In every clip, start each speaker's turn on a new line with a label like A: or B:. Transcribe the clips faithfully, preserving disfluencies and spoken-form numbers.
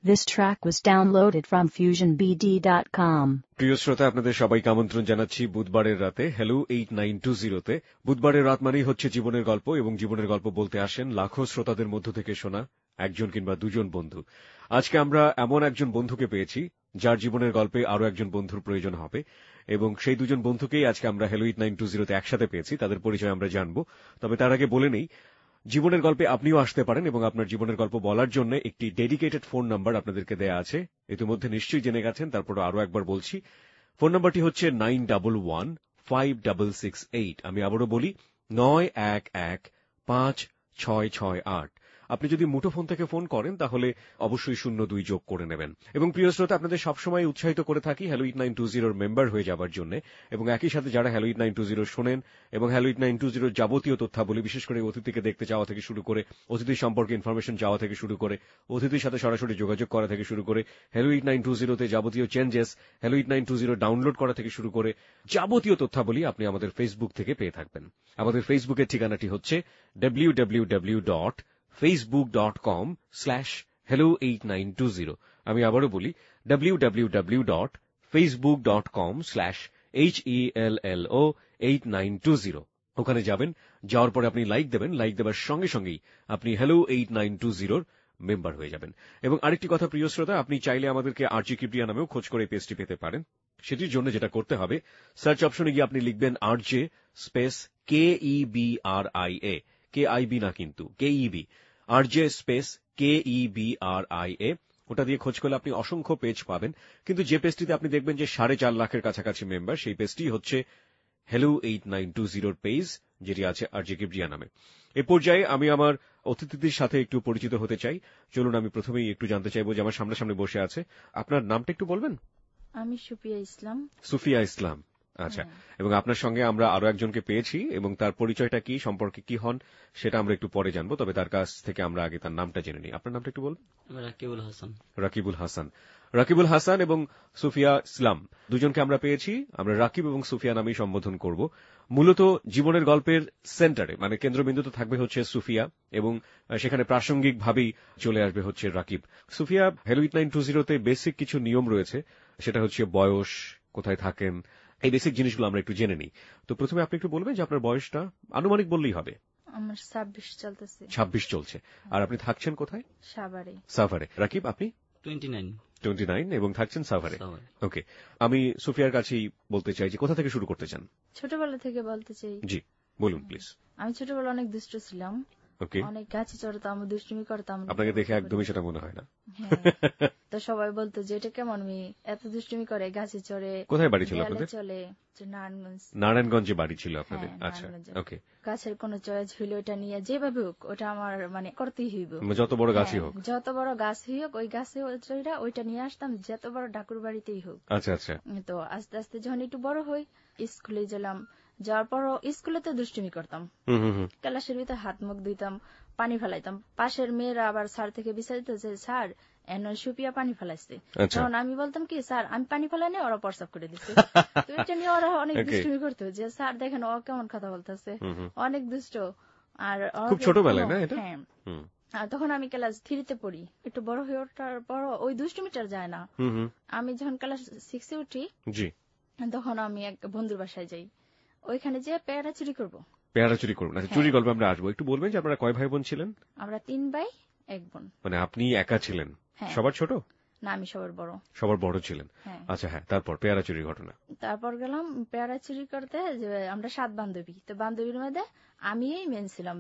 A: This track was downloaded from fusion b d dot com.
B: প্রিয় শ্রোতা, আপনাদের সবাইকে আমন্ত্রণ জানাচ্ছি বুধবারের রাতে হ্যালো এইট নাইন টু জিরোতে। বুধবারের রাত মানেই হচ্ছে জীবনের গল্প, এবং জীবনের গল্প বলতে আসেন লাখো শ্রোতাদের মধ্য থেকে শোনা একজন কিংবা দুজন বন্ধু। আজকে আমরা এমন একজন বন্ধুকে পেয়েছি যার জীবনের গল্পে আরো একজন বন্ধুর প্রয়োজন হবে, এবং সেই দুজন বন্ধুকেই আজকে আমরা হ্যালো এইট নাইন টু জিরোতে একসাথে পেয়েছি। তাদের পরিচয় আমরা জানবো, তবে তার আগে বলে নেই জীবনের গল্পে আপনিও আসতে পারেন, এবং আপনার জীবনের গল্প বলার জন্য একটি ডেডিকেটেড ফোন নাম্বার আপনাদেরকে দেয়া আছে। ইতিমধ্যে নিশ্চয়ই জেনে গেছেন, তারপর আরো একবার বলছি। ফোন নাম্বারটি হচ্ছে nine double one five double six eight. আমি আবারও বলি, নয় এক এক পাঁচ ছয় ছয় আট। আপনি যদি মুঠোফোন থেকে ফোন করেন তাহলে অবশ্যই শূন্য দুই যোগ করে নেবেন। এবং প্রিয় শ্রোতা, আপনাদের সবসময় উৎসাহিত করে থাকি হ্যালো এইট নাইন টু জিরোর মেম্বার হয়ে যাবার জন্য, এবং একই সাথে যারা hello eight nine two zero শোনেন এবং হ্যালো এইট নাইন টু জিরোর যাবতীয় তথ্যাবলী, বিশেষ করে অতিথিকে দেখতে যাওয়া থেকে শুরু করে, অতিথি সম্পর্কে ইনফরমেশন চাওয়া থেকে শুরু করে, অতিথির সাথে সরাসরি যোগাযোগ করা থেকে শুরু করে, হ্যালো এইট নাইন টু জিরোতে যাবতীয় changes, hello eight nine two zero download করা থেকে শুরু করে যাবতীয় তথ্যাবলী আপনি আমাদের ফেসবুক থেকে পেয়ে থাকবেন। আমাদের ফেসবুকের ঠিকানাটি হচ্ছে W W W dot Facebook dot com slash hello eight nine two zero. আমি আবারও বলি, W W W dot Facebook dot com slash H E L L O eight nine two zero. ওখানে যাবেন, যাওয়ার পরে আপনি লাইক দেবেন, like দেওয়ার সঙ্গে সঙ্গেই আপনি হ্যালো এইট নাইন টু জিরোর মেম্বার হয়ে যাবেন। এবং আরেকটি কথা প্রিয় শ্রোতা, আপনি চাইলে আমাদেরকে আরজি কিবরিয়া নামেও খোঁজ করে পেজটি পেতে পারেন। সেটির জন্য যেটা করতে হবে, সার্চ অপশনে গিয়ে আপনি লিখবেন RJ space K E B R I A, K I B না কিন্তু, K E B, RJ space K E B R I A. ওটা দিয়ে খোঁজ করলে আপনি অসংখ্য পেজ পাবেন, কিন্তু যে পেজটিতে আপনি দেখবেন যে সাড়ে চার লাখের কাছাকাছি মেম্বার, সেই পেজটি হচ্ছে হ্যালো এইট নাইন টু জিরোর পেজ, যেটি আছে আরজে কিবরিয়া নামে। এ পর্যায়ে আমি আমার অতিথিদের সাথে একটু পরিচিত হতে চাই। চলুন, আমি প্রথমেই একটু জানতে চাইবো যে আমার সামনাসামনি বসে আছে, আপনার নামটা একটু বলবেন?
C: আমি সুফিয়া ইসলাম।
B: সুফিয়া ইসলাম, আচ্ছা। এবং আপনার সঙ্গে আমরা আরো একজনকে পেয়েছি, এবং তার পরিচয়টা কি, সম্পর্কে কি হন, সেটা আমরা একটু পরে জানবো। তবে তার কাছ থেকে আমরা আগে তার নামটা জেনে নিই। আপনার নামটা একটু বলবেন?
D: রাকিবুল হাসান।
B: রাকিবুল হাসান। রাকিবুল হাসান এবং সুফিয়া ইসলাম দুজনকে আমরা পেয়েছি। আমরা রাকিব এবং সুফিয়া নামেই সম্বোধন করব। মূলত জীবনের গল্পের সেন্টারে, মানে কেন্দ্রবিন্দুতে থাকবে হচ্ছে সুফিয়া, এবং সেখানে প্রাসঙ্গিক ভাবেই চলে আসবে হচ্ছে Rakib. Sufia, hello eight nine two জিরোতে বেসিক কিছু নিয়ম রয়েছে, সেটা হচ্ছে বয়স, কোথায় থাকেন, এই বেসিক জিনিসগুলো আমরা একটু জেনে নিই। তো প্রথমে আপনি একটু বলবেন যে আপনার বয়সটা আনুমানিক বললেই হবে।
C: আমার ছাব্বিশ চলতেছে।
B: ছাব্বিশ চলছে। আর আপনি থাকছেন কোথায়?
C: সাভারে।
B: সাভারে। রাকিব, আপনি?
D: Twenty nine.
B: টোয়েন্টি নাইন এবং থাকছেন সাভারে। ওকে, আমি সুফিয়ার কাছেই বলতে চাই যে কোথা থেকে শুরু করতে চান?
C: ছোটবেলা থেকে বলতে চাই।
B: জি বলুন প্লিজ।
C: আমি ছোটবেলা অনেক দুষ্ট ছিলাম।
B: ওকে।
C: অনেক গাছে চড়তাম, দুষ্টুমি করতাম।
B: আপনাকে দেখে একদমই সেটা মনে হয় না।
C: তো সবাই বলতো যে এটা কেমন মেয়ে, এত দুষ্টুমি করে, গাছে চড়ে।
B: কোথায় বাড়ি ছিল আপনাদের?
C: চলে নারায়ণগঞ্জ।
B: নারায়ণগঞ্জে বাড়ি ছিল আপনাদের? আচ্ছা, ওকে।
C: গাছের কোন চয়েস হইলে ওটা নিয়ে যেভাবে হোক ওটা আমার মানে করতেই হইব,
B: যত বড় গাছই হোক।
C: যত বড় গাছ হোক ওই গাছে চড়া ওইটা নিয়ে আসতাম, যত বড় ঠাকুর বাড়িতেই হোক।
B: আচ্ছা আচ্ছা।
C: তো আস্তে আস্তে যখন একটু বড় হই, স্কুলে গেলাম, যাওয়ার পর স্কুলে তো দুষ্টুমি করতাম, ক্লাসের ভিতরে হাত মুখ দিতাম, পানি ফেলাইতাম। পাশের মেয়েরা আবার স্যার থেকে বিচার দিত যে স্যার এন সুপিয়া পানি ফেলাইছে, তখন আমি বলতাম কি স্যার আমি পানি ফেলাই না, ওরা প্রস্রাব করে দিচ্ছে। তো এটা নিয়ে ওরা অনেক দুষ্টুমি করতো যে স্যার দেখেন ও কেমন কথা বলতেছে, অনেক দুষ্ট। আর
B: খুব ছোটবেলায় না এটা?
C: হ্যাঁ। আর তখন আমি ক্লাস থ্রিতে পড়ি, একটু বড় হয়ে ওঠার পর ওই দুষ্টুমিটার যায় না। আমি যখন ক্লাস সিক্সে উঠি তখন আমি এক বন্ধুর বাসায় যাই, ওইখানে যে পেয়ারা চুরি করবো।
B: পেয়ারা চুরি করবেন? আচ্ছা, চুরি গল্পে আমরা আসবো। একটু বলবেন যে আপনারা কয় ভাই বোন ছিলেন?
C: আমরা তিন ভাই এক বোন।
B: মানে আপনি একা ছিলেন? সবার ছোট
C: না, আমি সবার বড়।
B: সবার বড় ছিলেন, আচ্ছা। হ্যাঁ, তারপর পেয়ারা চুরির ঘটনা।
C: তারপর গেলাম পেয়ারা চুরি করতে, যে আমরা সাত বান্ধবী, তো বান্ধবীর মধ্যে আমি মেন ছিলাম।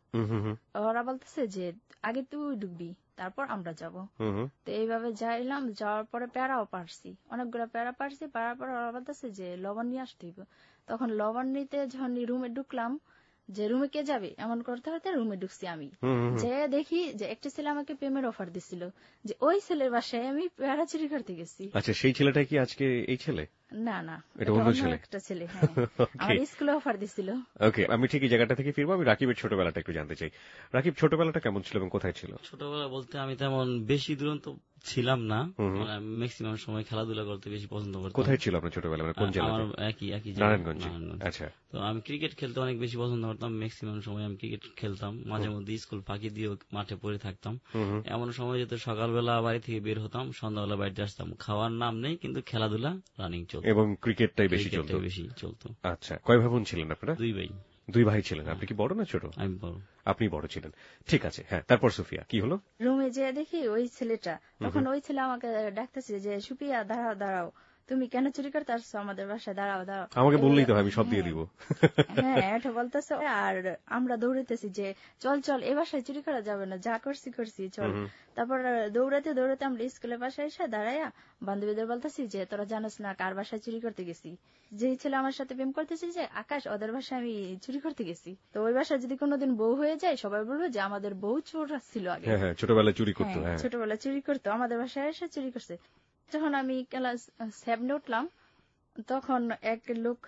C: ওরা বলতেছে যে আগে তুই ঢুকবি তারপর আমরা যাব। তো এইভাবে যাইলাম, যাওয়ার পরে পেয়ারাও পারছি, অনেকগুলো পেয়ারা পারছি। পারার পর ওরা বলতেছে যে লবণ নিয়ে আসতে হইব। তখন লবণ নিতে যখন রুমে ঢুকলাম, যে রুমে কে যাবে এমন করতে করতে রুমে ঢুকছি আমি, যে দেখি যে একটা ছেলে আমাকে প্রেমের অফার দিছিল, যে ওই ছেলের বাসায় আমি পেয়ারা চুরি করতে গেছি।
B: আচ্ছা, সেই ছেলেটা কি আজকে এই ছেলে?
C: না না,
B: এটা অন্য ছেলে,
C: একটা ছেলে। আমার স্কুলে অফার দিছিল।
B: ওকে, আমি ঠিক এই জায়গাটা থেকে ফিরবো। আমি রাকিবের ছোটবেলাটা একটু জানতে চাই। রাকিব, ছোটবেলাটা কেমন ছিল এবং কোথায় ছিল?
D: ছোটবেলা বলতে আমি তেমন বেশি দূরন্ত ছিলাম না, ম্যাক্সিমাম সময় খেলাধুলা করতে বেশি পছন্দ করতাম।
B: কোথায় ছিল আপনার ছোটবেলা, কোন জেলাতে?
D: আমার একই একই
B: নারায়ণগঞ্জ। আচ্ছা।
D: তো আমি ক্রিকেট খেলতে অনেক বেশি পছন্দ করতাম, ম্যাক্সিমাম সময় আমি ক্রিকেট খেলতাম, মাঝে মধ্যে স্কুল ফাঁকি দিয়ে মাঠে পড়ে থাকতাম। এমন সময় যেত সকালবেলা বাড়ি থেকে বের হতাম, সন্ধ্যাবেলা বাড়িতে আসতাম, খাওয়ার নাম নেই কিন্তু খেলাধুলা রানিং চলতো
B: এবং ক্রিকেটটাই বেশি চলতো।
D: বেশি চলতো।
B: আচ্ছা, কয় ভাই বোন ছিলেন আপনারা?
D: দুই ভাই।
B: দুই ভাই ছিলেন। আপনি কি বড় না ছোট?
D: আমি বড়।
B: আপনি বড় ছিলেন, ঠিক আছে। হ্যাঁ, তারপর সুফিয়া কি হলো?
C: রুমে যে দেখি ওই ছেলেটা, তখন ওই ছেলে আমাকে ডাকতেছে যে সুফিয়া দাঁড়াও দাঁড়াও, তুমি কেন চুরি করতে আসছো আমাদের বাসায়, দাঁড়াও দাঁড়াও।
B: আমাকে বললেই তো আমি সব দিয়ে দিব।
C: হ্যাঁ, এটা বলতেছে। আর আমরা দৌড়াইতেছি যে চল চল এ বাসায় চুরি করা যাবে না, যা করছি করছি চল। তারপর দৌড়াতে দৌড়াতে আমরা স্কুলের বাসায় এসে দাঁড়াইয়া বান্ধবীদের বলতেছি যে তোরা জানোস না কার বাসায় চুরি করতে গেছি। যে ছেলে আমার সাথে প্রেম করতেছি যে আকাশ, ওদের বাসায় আমি চুরি করতে গেছি। তো ওই বাসায় যদি কোনোদিন বউ হয়ে যায় সবাই বলবে যে আমাদের বউ চোর ছিল আগে,
B: ছোটবেলায় চুরি করতো।
C: ছোটবেলায় চুরি করতো, আমাদের বাসায় এসে চুরি করছে। যখন আমি ক্লাস সেভেনে উঠলাম তখন এক লোক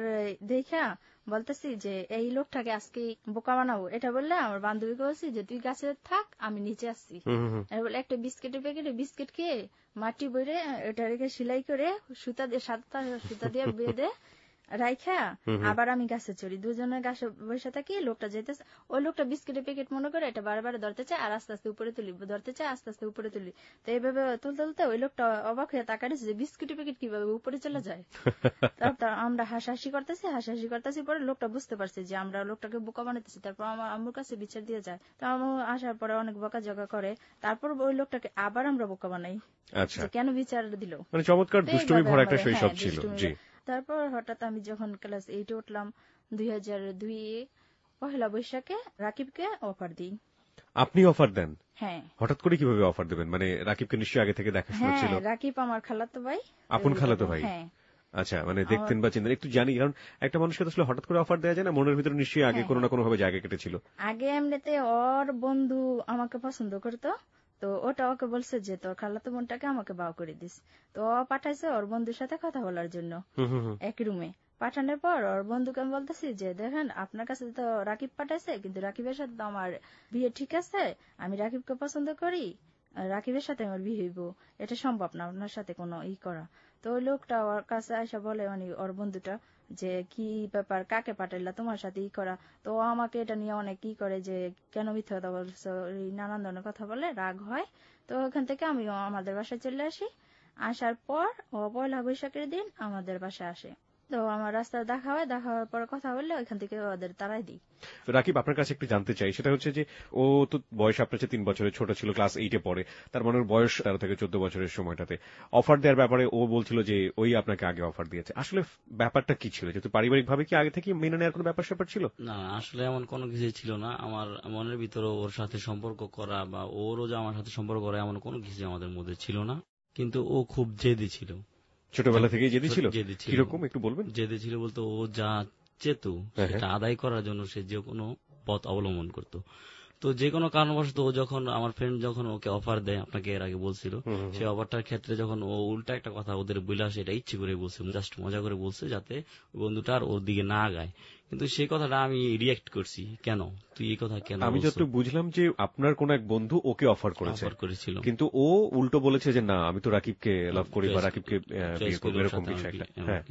C: দেখা বলতেছি যে এই লোকটাকে আজকে বোকা বানাবো। এটা বললে আমার বান্ধবীকে বলছি যে তুই গাছে থাক, আমি নিচে আসছি। বলে একটা বিস্কিটের প্যাকেটে বিস্কিট খেয়ে মাটি বইরে এটা রেখে সেলাই করে সুতা দিয়ে সাতটা সুতা দিয়ে বেঁধে রাইখা আবার আমি গাছে চড়ি। দুজনের গাছে বসে থাকি, লোকটা যেতেছে, ওই লোকটা বিস্কিটের প্যাকেট মনে করে এটা বারবার ধরতে চায় আর আস্তে আস্তে উপরে তুলি, ধরতে চায় আস্তে আস্তে উপরে তুলি। তো এইভাবে তুলতে তুলতে ওই লোকটা অবাক হয়ে তাকাইছে যে বিস্কিটের প্যাকেট কিভাবে উপরে চলে যায়। তারপর আমরা হাসাহাসি করতেছি হাসাহাসি করতেছি পরে লোকটা বুঝতে পারছে যে আমরা লোকটাকে বোকা বানাইতেছি। তারপর আমার আম্মুর কাছে বিচার দিয়ে যায়। তো আম্মু আসার পরে অনেক বকা জগা করে, তারপর ওই লোকটাকে আবার আমরা বোকা বানাই। আচ্ছা, কেন বিচার দিল।
B: মানে চমৎকার দুষ্টুমি ভরা একটা শৈশব ছিল। জি।
C: তারপর হঠাৎ আমি যখন ক্লাস এইটে উঠলাম দুই হাজার দুই পহেলা বৈশাখে রাকিবকে অফার দিই।
B: আপনি অফার দেন?
C: হ্যাঁ।
B: হঠাৎ করে কিভাবে অফার দেবেন? মানে রাকিবকে নিশ্চয়ই আগে থেকে দেখাশোনা ছিল?
C: হ্যাঁ, রাকিব আমার খালাতো ভাই।
B: আপন খালাতো ভাই? হ্যাঁ। আচ্ছা, মানে দেখতেন বা চিনতেন? একটু জানি, কারণ একটা মানুষকে তো আসলে হঠাৎ করে অফার দেওয়া যায় না, মনের ভিতরে নিশ্চয়ই আগে কোনো না কোনো ভাবে জায়গা কেটেছিল।
C: আগে এমনিতে ওর বন্ধু আমাকে পছন্দ করতো, তো ওটা ওকে বলছে যে তোর খালাতো বোনটাকে আমাকে বাও করে দিস। তো ও পাঠাইছে ওর বন্ধুর সাথে কথা বলার জন্য এক রুমে। পাঠানোর পর ওর বন্ধুকে আমি বলতেছি যে দেখেন আপনার কাছে তো রাকিব পাঠাইছে, কিন্তু রাকিবের সাথে তো আমার বিয়ে ঠিক আছে, আমি রাকিবকে পছন্দ করি, রাকিবের সাথে আমার বিয়ে হইব, এটা সম্ভব না আপনার সাথে কোনো ই করা। তো ওই লোকটা ওর কাছে আসা বলে মানে ওর বন্ধুটা যে কি ব্যাপার, কাকে পাঠাইলা, তোমার সাথে ই করা। তো আমাকে এটা নিয়ে অনেক কি করে যে কেন মিথ্যা কথা বলছো, নানান ধরনের কথা বলে, রাগ হয়। তো ওখান থেকে আমি আমাদের বাসায় চলে আসি। আসার পর ও পয়লা বৈশাখের দিন আমাদের বাসায় আসে। তো আমার রাস্তায় দেখা হয়, দেখা হওয়ার পর কথা বললে ওইখান থেকে ওদের তারাই দিই।
B: রাকিব, আপনার কাছে একটু জানতে চাই, সেটা হচ্ছে যে ও তো বয়স আপনার চেয়ে তিন বছরের ছোট ছিল, ক্লাস এইটে পড়ে, তার মানে বয়স তেরো থেকে চোদ্দ বছরের সময়টাতে অফার দেওয়ার ব্যাপারে ও বলছিল যে ওই আপনাকে আগে অফার দিয়েছে। আসলে ব্যাপারটা কি ছিল? যেহেতু পারিবারিক ভাবে কি আগে থেকে মেনে নেওয়ার কোনো ব্যাপার স্যাপার ছিল?
D: না, আসলে এমন কোনো কিছু ছিল না। আমার মনের ভিতরে ওর সাথে সম্পর্ক করা বা ওরও যে আমার সাথে সম্পর্ক করা এমন কোনো কিছু আমাদের মধ্যে ছিল না, কিন্তু ও খুব জেদি ছিল।
B: ছোটবেলা থেকেই জেদি ছিল? কিরকম একটু বলবেন?
D: জেদি ছিল বলতে ও যা চেত সেটা আদায় করার জন্য সে যে কোনো পথ অবলম্বন করত। তো যে কোনো কারণবশত ও যখন আমার ফ্রেন্ড যখন ওকে অফার দেয়, আপনাকে এর আগে বলছিল, সেই অফারটার ক্ষেত্রে যখন ও উল্টা একটা কথা ওদের বলে আসে, এটা ইচ্ছে করে বলছে, জাস্ট মজা করে বলছে যাতে বন্ধুটা আর ওর দিকে না আগায়। কিন্তু সেই কথাটা আমি রিয়েক্ট করছি, কেন তুই এই কথা কেন?
B: আমি যত বুঝলাম যে আপনার কোন এক বন্ধু ওকে অফার করেছে,
D: অফার করেছিল,
B: কিন্তু ও উল্টো বলেছে যে না আমি তো রাকিবকে লাভ করি বা রাকিবকে বিয়ে করব, এরকম কিছু একটা।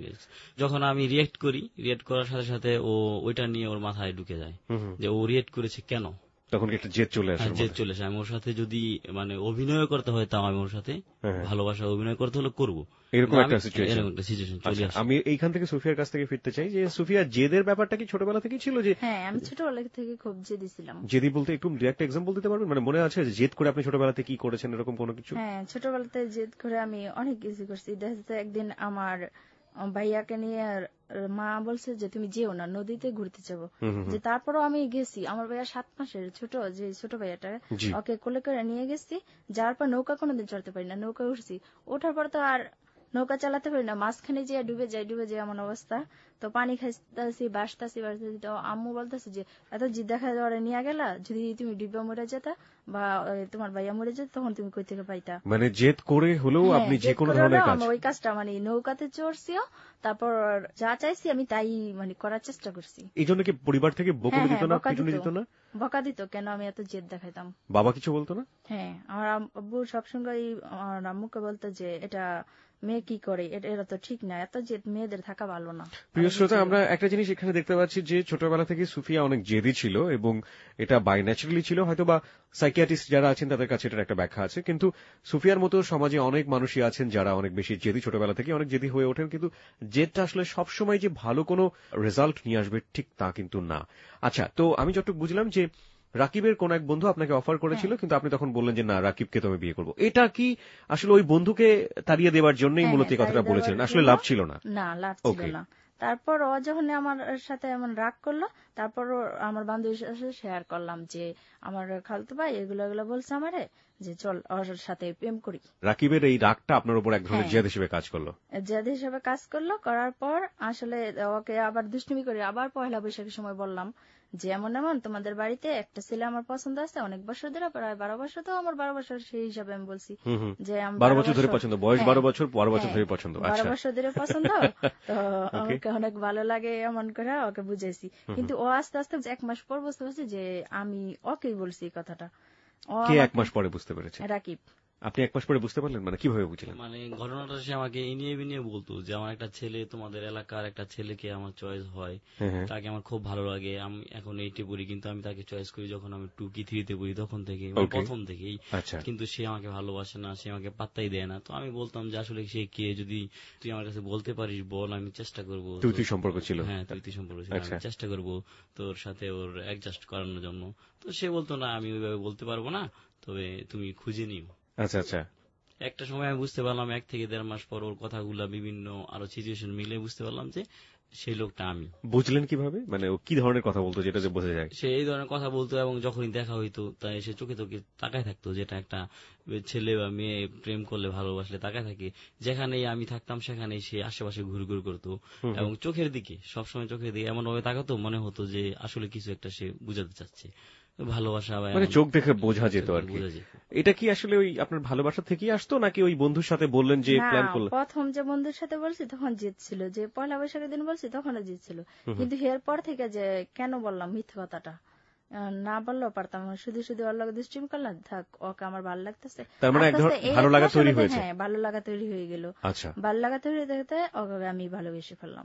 D: যখন আমি রিয়েক্ট করি, রিয়েক্ট করার সাথে সাথে ও ওইটা নিয়ে ওর মাথায় ঢুকে যায় যে ও রিয়েক্ট করেছে কেন,
B: তখন একটা জেদ চলে আসে।
D: জেদ চলে আসে। আমি ওর সাথে যদি মানে অভিনয় করতে হয় তাও আমি ওর সাথে ভালোবাসা অভিনয় করতে হলে করবো,
B: এরকম একটা সিচুয়েশন চলে আসে। আমি এইখান থেকে সুফিয়ার কাছ থেকে ফিরতে চাই যে সুফিয়া, জেদের ব্যাপারটা কি ছোটবেলা থেকে ছিল? যে
C: হ্যাঁ, আমি ছোটবেলা থেকে খুব জেদি ছিলাম।
B: জেদি বলতে একটু একটা এক্সাম্পল দিতে পারবেন? মানে মনে আছে যে জেদ করে আপনি ছোটবেলাতে কি করেছেন, এরকম কোনো কিছু?
C: হ্যাঁ, ছোটবেলাতে জেদ করে আমি অনেক কিছু করছি। দেখা যাচ্ছে একদিন আমার ভাইয়াকে নিয়ে মা বলছে যে তুমি যেও না, নদীতে ঘুরতে যাবো। যে তারপরও আমি গেছি। আমার ভাইয়া সাত মাসের ছোট, যে ছোট ভাইয়াটা, ওকে কোলে করে নিয়ে গেছি। যাওয়ার পর নৌকা কোনোদিন চড়তে পারি না, নৌকা উঠছি। ওঠার পর তো আর নৌকা চালাতে পারি না, মাঝখানে যে ডুবে যায়, ডুবে যায় এমন অবস্থা। তো পানি খাইতেছি বাসতেছি বাসতেছি তো আম্মু বলতেছে যে এত জিদ দেখা ওরা নিয়ে গেলা, যদি তুমি ডিব্বা মরে যেতা বা তোমার ভাইয়া মরে যেত তখন তুমি কই থেকে পাইতা।
B: মানে জেদ করে হলেও আপনি যে কোনো ধরনের কাজ,
C: ওই কাজটা মানে নৌকাতে চড়ছিও, তারপর যা চাইছি আমি তাই মানে করার চেষ্টা করছি।
B: এই জন্য কি পরিবার থেকে বকুনি দিত না, পিটুনি দিত না?
C: বকা দিত কেন আমি এত জেদ দেখাইতাম।
B: বাবা কিছু বলতো না?
C: হ্যাঁ, আমার আব্বু সবসময় আমার আম্মুকে বলতো যে এটা মেয়ে কি করে, এটা তো ঠিক না, এত জেদ মেয়েদের থাকা ভালো না।
B: প্রিয় শ্রোতা, আমরা একটা জিনিস এখানে দেখতে পাচ্ছি যে ছোটবেলা থেকে সুফিয়া অনেক জেদি ছিল এবং এটা বাই ন্যাচারালি ছিল, হয়তো বা সাইকিয়াট্রিস্ট যারা আছেন তাদের কাছে এটার একটা ব্যাখ্যা আছে, কিন্তু সুফিয়ার মতো সমাজে অনেক মানুষই আছেন যারা অনেক বেশি জেদি, ছোটবেলা থেকে অনেক জেদি হয়ে ওঠেন, কিন্তু জেদটা আসলে সবসময় যে ভালো কোনো রেজাল্ট নিয়ে আসবে ঠিক তা কিন্তু না। আচ্ছা, তো আমি যতটুকু বুঝলাম যে রাকিবের কোন এক বন্ধু আপনাকে অফার করেছিল, কিন্তু আপনি তখন বললেন যে না, রাকিবকে তো আমি বিয়ে করবো। এটা কি আসলে ওই বন্ধুকে তাড়িয়ে দেওয়ার জন্যই মূলত এই কথাটা বলেছিলেন? আসলে লাভ ছিল না?
C: না, লাভ ছিল না। তারপর ও যখন আমার সাথে এমন রাগ করলো, তারপর আমার বান্ধবীর সাথে শেয়ার করলাম যে আমার খালতো ভাই এগুলো এগুলো বলছে আমারে, যে চল ওর সাথে প্রেম করি।
B: রাকিবের এই রাগটা আপনার উপর এক ধরনের জেদ হিসেবে কাজ করলো?
C: জেদ হিসেবে কাজ করলো। করার পর আসলে ওকে আবার দুষ্টুমি করে আবার পয়লা বৈশাখের সময় বললাম যে এমন এমন তোমাদের বাড়িতে একটা ছেলে আমার পছন্দ আছে, অনেক বছর ধরে, প্রায় বারো বছর, তো আমার বারো বছর, সেই হিসাবে আমি বলছি যে
B: বারো বছর ধরে পছন্দ, বয়স বারো বছর, বারো বছর ধরে পছন্দ,
C: বারো বছর ধরে পছন্দ, তো আমাকে অনেক ভালো লাগে এমন করে ওকে বুঝাইছি। কিন্তু ও আস্তে আস্তে এক মাস পর বুঝতে পারছি যে আমি ওকেই বলছি এই কথাটা।
B: কে এক মাস পরে বুঝতে পেরেছে?
C: রাকিব।
B: আপনি এক মাস পরে বুঝতে পারলেন? মানে কিভাবে বুঝলেন?
D: মানে ঘটনাটা সে আমাকে ইনিয়ে বিনিয়ে বলতো যে আমার একটা ছেলে, তোমাদের এলাকার একটা ছেলেকে আমার চয়েস হয়, তাকে আমার খুব ভালো লাগে, আমি এখন এইটে পড়ি কিন্তু আমি তাকে চয়েস করি যখন আমি টু কি থ্রিতে পড়ি, তখন থেকে, প্রথম থেকেই। কিন্তু সে আমাকে ভালোবাসে না, সে আমাকে পাত্তাই দেয় না। তো আমি বলতাম যে আসলে সে কে, যদি তুই আমার কাছে বলতে পারিস বল, আমি চেষ্টা করবো।
B: তুই তুই সম্পর্ক ছিল?
D: হ্যাঁ, তুই তুই সম্পর্ক ছিল, আমি চেষ্টা করবো তোর সাথে ওর অ্যাডজাস্ট করানোর জন্য। তো সে বলতো না, আমি ওইভাবে বলতে পারবো না, তবে তুমি খুঁজে নিও।
B: আচ্ছা আচ্ছা।
D: একটা সময় আমি বুঝতে পারলাম, এক থেকে দেড় মাস পর ওর কথাগুলা বিভিন্ন আরো সিচুয়েশন মিলে বুঝতে পারলাম যে সেই লোকটা আমি।
B: বুঝলেন কিভাবে? মানে ও কি ধরনের কথা বলতো যেটা যে বোঝা যায়?
D: সে এই ধরনের কথা বলতো এবং যখনই দেখা হইতো তাই সে চোখে চোখে তাকায় থাকতো, যেটা একটা ছেলে বা মেয়ে প্রেম করলে ভালোবাসলে তাকায় থাকে। যেখানেই আমি থাকতাম সেখানেই সে আশেপাশে ঘুর ঘুর করতো এবং চোখের দিকে, সবসময় চোখের দিকে এমন ভাবে তাকাতো মনে হতো যে আসলে কিছু একটা সে বুঝাতে চাচ্ছে, ভালোবাসা,
B: মানে চোখ দেখে বোঝা যেত আর কি। এটা কি আসলে ওই আপনার ভালোবাসা থেকেই আসতো নাকি ওই বন্ধুর সাথে বললেন যে প্ল্যান করলেন?
C: প্রথম যে বন্ধুর সাথে বলছি তখন জিদ ছিল, যে পয়লা বৈশাখের দিন বলছি তখনও জিদ ছিল, কিন্তু এরপর থেকে যে কেন বললাম মিথ্যে কথাটা, না বললেও পারতাম, শুধু শুধু ওর লগে দুষ্টুমি করলাম, থাক ওকে আমার ভালো লাগতেছে।
B: তার মানে ভালো লাগা তৈরি হয়েছে?
C: হ্যাঁ, ভালো লাগা তৈরি হয়ে গেল।
B: আচ্ছা,
C: ভালো লাগা তৈরি হতে ওকে আমি ভালোবেসে ফেললাম।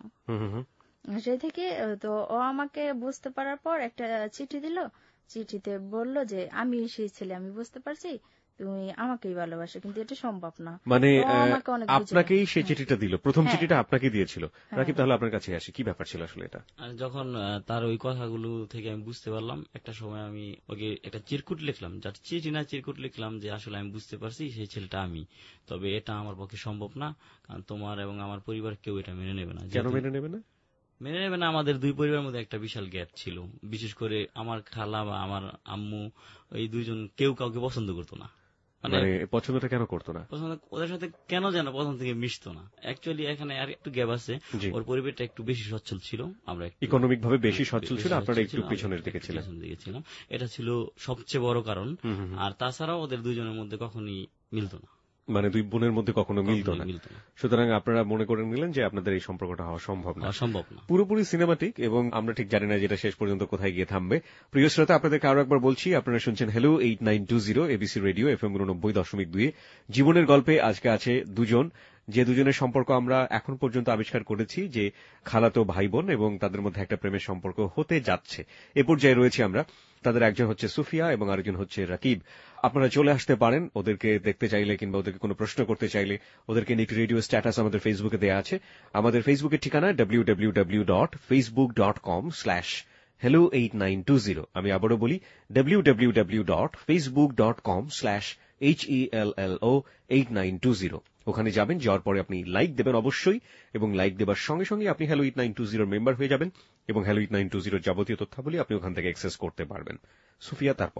C: সেই থেকে তো ও আমাকে বুঝতে পারার পর একটা চিঠি দিল, চিঠিতে বলল যে আমি সেই ছেলে, আমি বুঝতে পারছি তুমি আমাকেই ভালোবাসো, কিন্তু এটা সম্ভব না।
B: মানে আপনাকেই সেই চিঠিটা দিল? প্রথম চিঠিটা আপনাকে দিয়েছিল? রাকিব, তাহলে আপনার কাছে আসি, কি ব্যাপার ছিল আসলে এটা?
D: যখন তার ওই কথাগুলো থেকে আমি বুঝতে পারলাম, একটা সময় আমি ওকে একটা চিরকুট লিখলাম, যার চিঠি না চিরকুট লিখলাম, যে আসলে আমি বুঝতে পারছি সেই ছেলেটা আমি, তবে এটা আমার পক্ষে সম্ভব না, কারণ তোমার এবং আমার পরিবার কেউ এটা মেনে নেবে না।
B: কেন মেনে নেবে না?
D: মেনে নেবে না, আমাদের দুই পরিবারের মধ্যে একটা বিশাল গ্যাপ ছিল, বিশেষ করে আমার খালা বা আমার আম্মু, এই দুইজন কেউ কাউকে পছন্দ করতো না।
B: মানে পছন্দটা কেন করতো না?
D: পছন্দ ওদের সাথে কেন যেন প্রথম থেকে মিশতো না। অ্যাকচুয়ালি এখানে আর একটু গ্যাপ আছে, ওর পরিবারটা একটু বেশি সচ্ছল ছিল, আমরা
B: ইকোনমিক ভাবে বেশি সচ্ছল ছিল, আপনারা একটু পিছনের দিকে ছিলেন।
D: এটা ছিল সবচেয়ে বড় কারণ। আর তাছাড়াও ওদের দুইজনের মধ্যে কখনই মিলতো না,
B: মানে দুই বোনের মধ্যে কখনো মিলত না। সুতরাং আপনারা মনে করে নিলেন যে আপনাদের এই সম্পর্কটা হওয়া সম্ভব না,
D: সম্ভব না,
B: পুরোপুরি সিনেমাটিক, এবং আমরা ঠিক জানি না যেটা শেষ পর্যন্ত কোথায় গিয়ে থামবে। প্রিয় শ্রোতা, আপনাদেরকে আরো একবার বলছি, আপনারা শুনছেন hello eight nine two zero ABC radio F M উননব্বই দশমিক দুই। জীবনের গল্পে আজকে আছে দুজন, যে দুজনের সম্পর্ক আমরা এখন পর্যন্ত আবিষ্কার করেছি যে খালাতো ভাই বোন, এবং তাদের মধ্যে একটা প্রেমের সম্পর্ক হতে যাচ্ছে। এ পর্যায়ে রয়েছে আমরা। তাদের একজন হচ্ছে সুফিয়া এবং আরেকজন হচ্ছে রাকিব। আপনারা চলে আসতে পারেন ওদেরকে দেখতে চাইলে, কিংবা ওদেরকে কোনো প্রশ্ন করতে চাইলে। ওদেরকে নিয়ে একটি রেডিও স্ট্যাটাস আমাদের ফেসবুকে দেওয়া আছে। আমাদের ফেসবুকের ঠিকানা W W W dot Facebook dot com slash hello eight nine two zero. আমি আবারও বলি, W W W dot Facebook dot com slash H E L L O eight nine two zero. ওখানে যাবেন, যাওয়ার পরে আপনি লাইক দেবেন অবশ্যই, এবং লাইক দেবার সঙ্গে সঙ্গে আপনি হ্যালো এইট নাইন টু জিরোর মেম্বার হয়ে যাবেন, এবং হ্যালো এইট নাইন টু জিরোর যাবতীয় তথ্যাবলী আপনি ওখান থেকে অ্যাক্সেস করতে পারবেন। সুফিয়া, তারপর?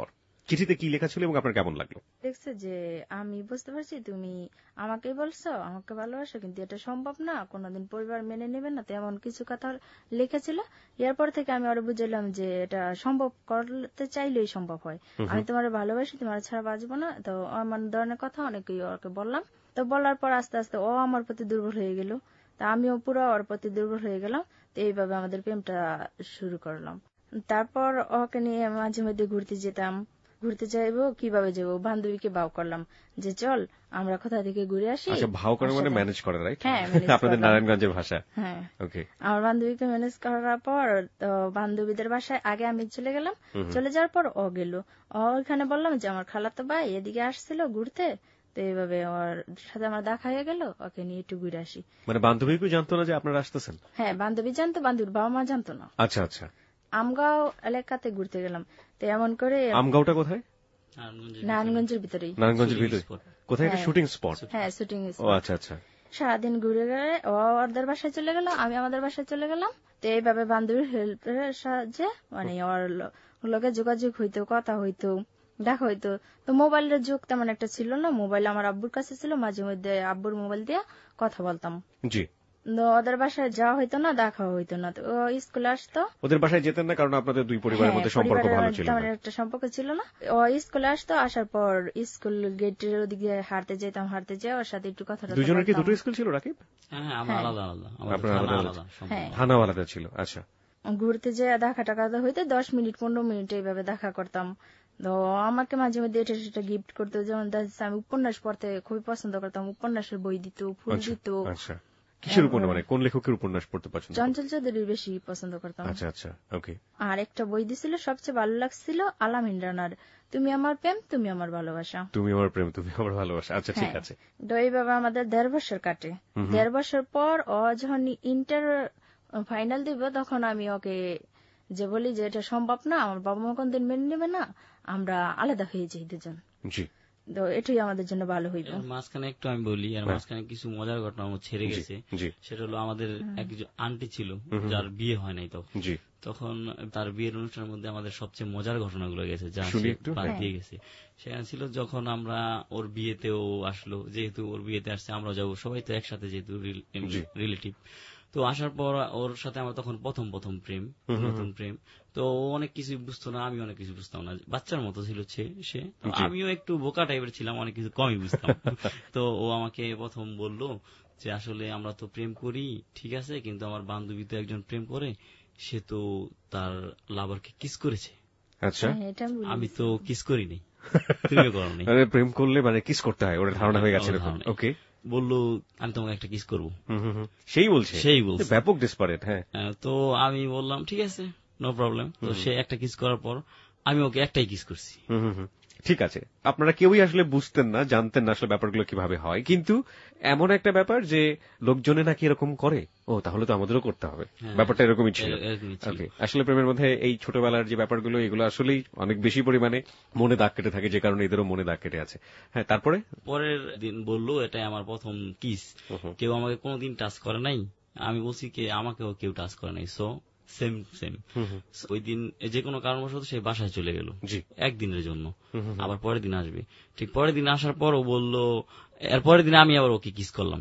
B: চিঠিতে কি লেখা ছিল এবং আপনার কেমন লাগলো?
C: দেখছে যে আমি বুঝতে পারছি তুমি আমাকে বলছো আমাকে ভালোবাসো, কিন্তু এটা সম্ভব না, কোনোদিন পরিবার মেনে নেবে না, তেমন কিছু কথা লিখেছিল। এরপর থেকে আমি আরো বুঝলাম যে এটা সম্ভব করতে চাইলেই সম্ভব হয়। আমি তোমার ভালোবাসি, তোমার ছাড়া বাঁচবো না, তো আমার ধরনের কথা অনেকেই ওকে বললাম। তো বলার পর আস্তে আস্তে ও আমার প্রতি দুর্বল হয়ে গেল, তা আমিও পুরো ওর প্রতি দুর্বল হয়ে গেলাম। তো এইভাবে আমাদের প্রেমটা শুরু করলাম। তারপর ওকে নিয়ে মাঝে মধ্যে ঘুরতে যেতাম। ঘুরতে যাইবো, কিভাবে যাবো, বান্ধবীকে ভাও করলাম যে চল আমরা কোথা থেকে ঘুরে আসি।
B: আচ্ছা, ভাও করে মানে ম্যানেজ করে, রাইট?
C: হ্যাঁ,
B: আপনাদের নারায়ণগঞ্জের ভাষা।
C: হ্যাঁ,
B: ওকে।
C: আমার বান্ধবীকে ম্যানেজ করার পর তো বান্ধবীদের বাসায় আগে আমি চলে গেলাম। চলে যাওয়ার পর ও গেল। ও ওইখানে বললাম যে আমার খালাতো ভাই এদিকে আসছিল ঘুরতে, তো এইভাবে ওর সাথে আমার দেখা হয়ে গেল, ওকে নিয়ে একটু ঘুরে আসি।
B: মানে বান্ধবীকে জানতো না যে আপনারা আসতেছেন?
C: হ্যাঁ, বান্ধবী জানতো, বান্ধবীর বাবা মা জানতো না।
B: আচ্ছা আচ্ছা।
C: আমগাঁও এলাকাতে ঘুরতে গেলাম, তো এমন করে।
B: আমগাঁওটা কোথায়?
C: নারায়ণগঞ্জের ভিতরে।
B: নারায়ণগঞ্জের ভিতরে কোথায়? একটা শুটিং স্পট?
C: হ্যাঁ, শুটিং স্পট।
B: ও আচ্ছা আচ্ছা।
C: সারাদিন ঘুরে গেলে ও ওদের বাসায় চলে গেল, আমি আমাদের বাসায় চলে গেলাম। তো এইভাবে বান্ধবীর হেল্পের সাহায্যে মানে ওর লগে যোগাযোগ হইতো, কথা হইতো, দেখা হইতো। তো মোবাইলের যুগ তেমন একটা ছিল না, মোবাইল আমার আব্বুর কাছে ছিল, মাঝে মধ্যে আব্বুর মোবাইল দিয়ে কথা বলতাম।
B: জি।
C: ওদের বাসায় যাওয়া হইতো না, দেখা হইতো না। তো ও স্কুলে আসতো।
B: ওদের বাসায় যেতেন না কারণ আপনাদের দুই পরিবারের মধ্যে সম্পর্ক ভালো ছিল না,
C: একটা সম্পর্ক ছিল না। ও স্কুলে আসতো, আসার পর স্কুল গেটের ওদিকে হাঁটতে যেতাম, হাঁটতে যেয়ে ওর সাথে একটু কথা।
B: দুজনের কি দুটো স্কুল ছিল রাকিব?
D: হ্যাঁ, আমার আলাদা আলাদা,
B: থানাও আলাদা ছিল। আচ্ছা।
C: ঘুরতে যেয়ে দেখা টাকা হইতো, দশ মিনিট পনেরো মিনিট এইভাবে দেখা করতাম। তো আমাকে মাঝে মধ্যে এটা সেটা গিফট করতো, যেমন আমি উপন্যাস পড়তে খুবই পছন্দ করতাম, উপন্যাসের বই দিত, ফুল দিত।
B: আচ্ছা, কিসের উপন্যাস, মানে কোন লেখকের উপন্যাস পড়তে পছন্দ?
C: চঞ্চল চৌধুরীর বেশি পছন্দ করতাম।
B: আচ্ছা আচ্ছা, ওকে।
C: আর একটা বই দিছিল সবচেয়ে ভালো লাগছিল, আলামিন রানার তুমি আমার প্রেম তুমি আমার ভালোবাসা।
B: তুমি আমার প্রেম তুমি আমার ভালোবাসা। আচ্ছা, ঠিক আছে।
C: তো এইভাবে আমাদের দেড় বছর কাটে। দেড় বছর পর ও যখন ইন্টার ফাইনাল দিব, তখন আমি ওকে যে বলি যে এটা সম্ভব না, আমার বাবা মা কোনদিন মেনে নেবে না, আমরা আলাদা হয়ে যাই দুজন।
B: জি।
C: তো এটাই আমাদের জন্য ভালো হইবে।
D: মাঝখানে একটু আমি বলি, আর মাঝখানে কিছু মজার ঘটনা আমার ছেড়ে গেছে। সেটা হলো আমাদের একজন আন্টি ছিল যার বিয়ে হয় নাই তখন। তখন তার বিয়ের অনুষ্ঠানের মধ্যে আমাদের সবচেয়ে মজার ঘটনাগুলো গেছে, যা বাদ দিয়ে গেছে। সেখানে ছিল যখন আমরা ওর বিয়েতেও আসলো, যেহেতু ওর বিয়েতে আসছে আমরা যাবো, সবাই তো একসাথে যেহেতু রিলেটিভ। তো আসার পর ওর সাথে আমার তখন প্রথম প্রথম প্রেম, নতুন প্রেম। তো ও অনেক কিছু বুঝতো না, আমি অনেক কিছু বুঝতাম না, বাচ্চার মতো ছিল সে। আমিও একটু বোকা টাইপের ছিলাম, অনেক কিছু কমই বুঝতাম। তো ও আমাকে প্রথম বললো যে আসলে আমরা তো প্রেম করি ঠিক আছে, কিন্তু আমার বান্ধবী তো একজন প্রেম করে, সে তো তার লাভারকে কিস করেছে।
B: আচ্ছা,
D: আমি তো কিস করিনি, তুমিও করো নি।
B: প্রেম করলে মানে কিস করতে হয়, ওর ধারণা হয়ে গেছে। ওকে,
D: বললো আমি তোমাকে একটা কিস করবো।
B: সেই বলছে
D: সেই বলছে
B: ব্যাপক ডেসপারেট। হ্যাঁ,
D: তো আমি বললাম ঠিক আছে, নো প্রবলেম। তো সে একটা কিস করার পর আমি ওকে একটাই কিস করছি।
B: ঠিক আছে, আপনারা কেউই আসলে বুঝতেন না, জানতেন না আসলে ব্যাপারগুলো কিভাবে হয়, কিন্তু এমন একটা ব্যাপার যে লোকজনে নাকি এরকম করে, ও তাহলে তো আমাদেরও করতে হবে, ব্যাপারটা এরকমই ছিল। ওকে, আসলে প্রেমের মধ্যে এই ছোটবেলার যে ব্যাপারগুলো, এগুলো আসলেই অনেক বেশি পরিমাণে মনে দাগ কেটে থাকে, যে কারণে এদেরও মনে দাগ কেটে আছে। হ্যাঁ, তারপরে
D: পরের দিন বললো এটাই আমার প্রথম কিস, কেউ আমাকে কোনোদিন টাচ করে নাই। আমি বলছি কে আমাকেও কেউ টাচ করে নাই, সো সেম সেম। ওই দিন যে কোনো কারণবশত সে বাসায় চলে গেল একদিনের জন্য, আবার পরের দিন আসবে। ঠিক পরের দিন আসার পর ও বললো, এর পরের দিন আমি আবার ওকে কিস করলাম,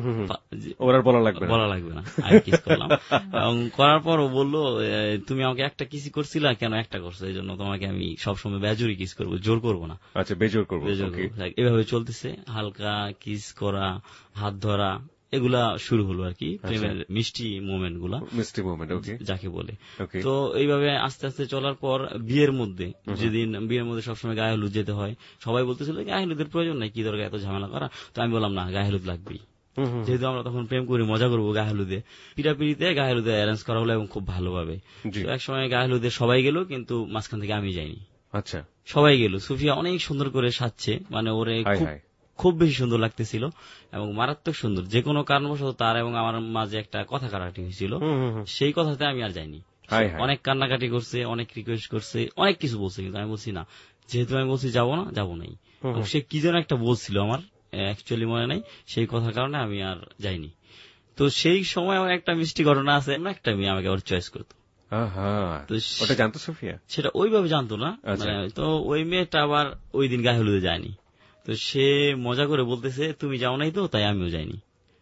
B: ওর বলা লাগবে
D: বলা লাগবে না, আমি কিস করলাম। করার পর ও বললো তুমি আমাকে একটা কিসই করছিলা, কেন একটা করছো, এই জন্য তোমাকে আমি সবসময় বেজোরি কিস করবো, জোর করবো না।
B: আচ্ছা, বেজোর করবো।
D: এভাবে চলতেছে, হালকা কিস করা, হাত ধরা, এগুলা শুরু হলো আর কি, প্রেমের মিষ্টি মোমেন্ট গুলা,
B: মিষ্টি মোমেন্ট
D: যাকে বলে। তো এইভাবে আস্তে আস্তে চলার পর বিয়ের মধ্যে, যেদিন বিয়ের মধ্যে সবসময় গায়ে হলুদ যেতে হয়, সবাই বলতেছিল গায়ে হলুদের প্রয়োজন নাই, কি দরকার এত ঝামেলা করা। তো আমি বললাম না, গায়ে হলুদ লাগবেই, যেহেতু আমরা তখন প্রেম করি, মজা করবো গায়ে হলুদে। পিড়াপিড়িতে গায়ে হলুদে অ্যারেঞ্জ করা হলো এবং খুব ভালোভাবে। এক সময় গায়ে হলুদে সবাই গেল, কিন্তু মাঝখান থেকে আমি যাইনি।
B: আচ্ছা,
D: সবাই গেল। সুফিয়া অনেক সুন্দর করে সাজছে, মানে ওরে খুব বেশি সুন্দর লাগতেছিল এবং মারাত্মক সুন্দর। যে কোনো কারণবশত তার এবং আমার মাঝে একটা কথা কাটাকাটি হয়েছিল, সেই কথাতে আমি আর যাইনি। অনেক কান্নাকাটি করছে, অনেক রিকোয়েস্ট করছে, অনেক কিছু বলছে, কিন্তু আমি বলছি না, যেহেতু আমি বলছি যাবো না, যাবো নাই। সে কি যেন একটা বলছিল, আমার অ্যাকচুয়ালি মনে নাই, সেই কথার কারণে আমি আর যাইনি। তো সেই সময় আমার একটা মিষ্টি ঘটনা আছে, একটা মেয়ে আমাকে আবার চয়েস করতো।
B: ওটা জানতো সুফিয়া?
D: সেটা ওইভাবে জানতো না। তো ওই মেয়েটা আবার ওই দিন গায়ে হলুদে যায়নি, তো সে মজা করে বলতেছে তুমি যাও নাই তো তাই আমিও যাইনি।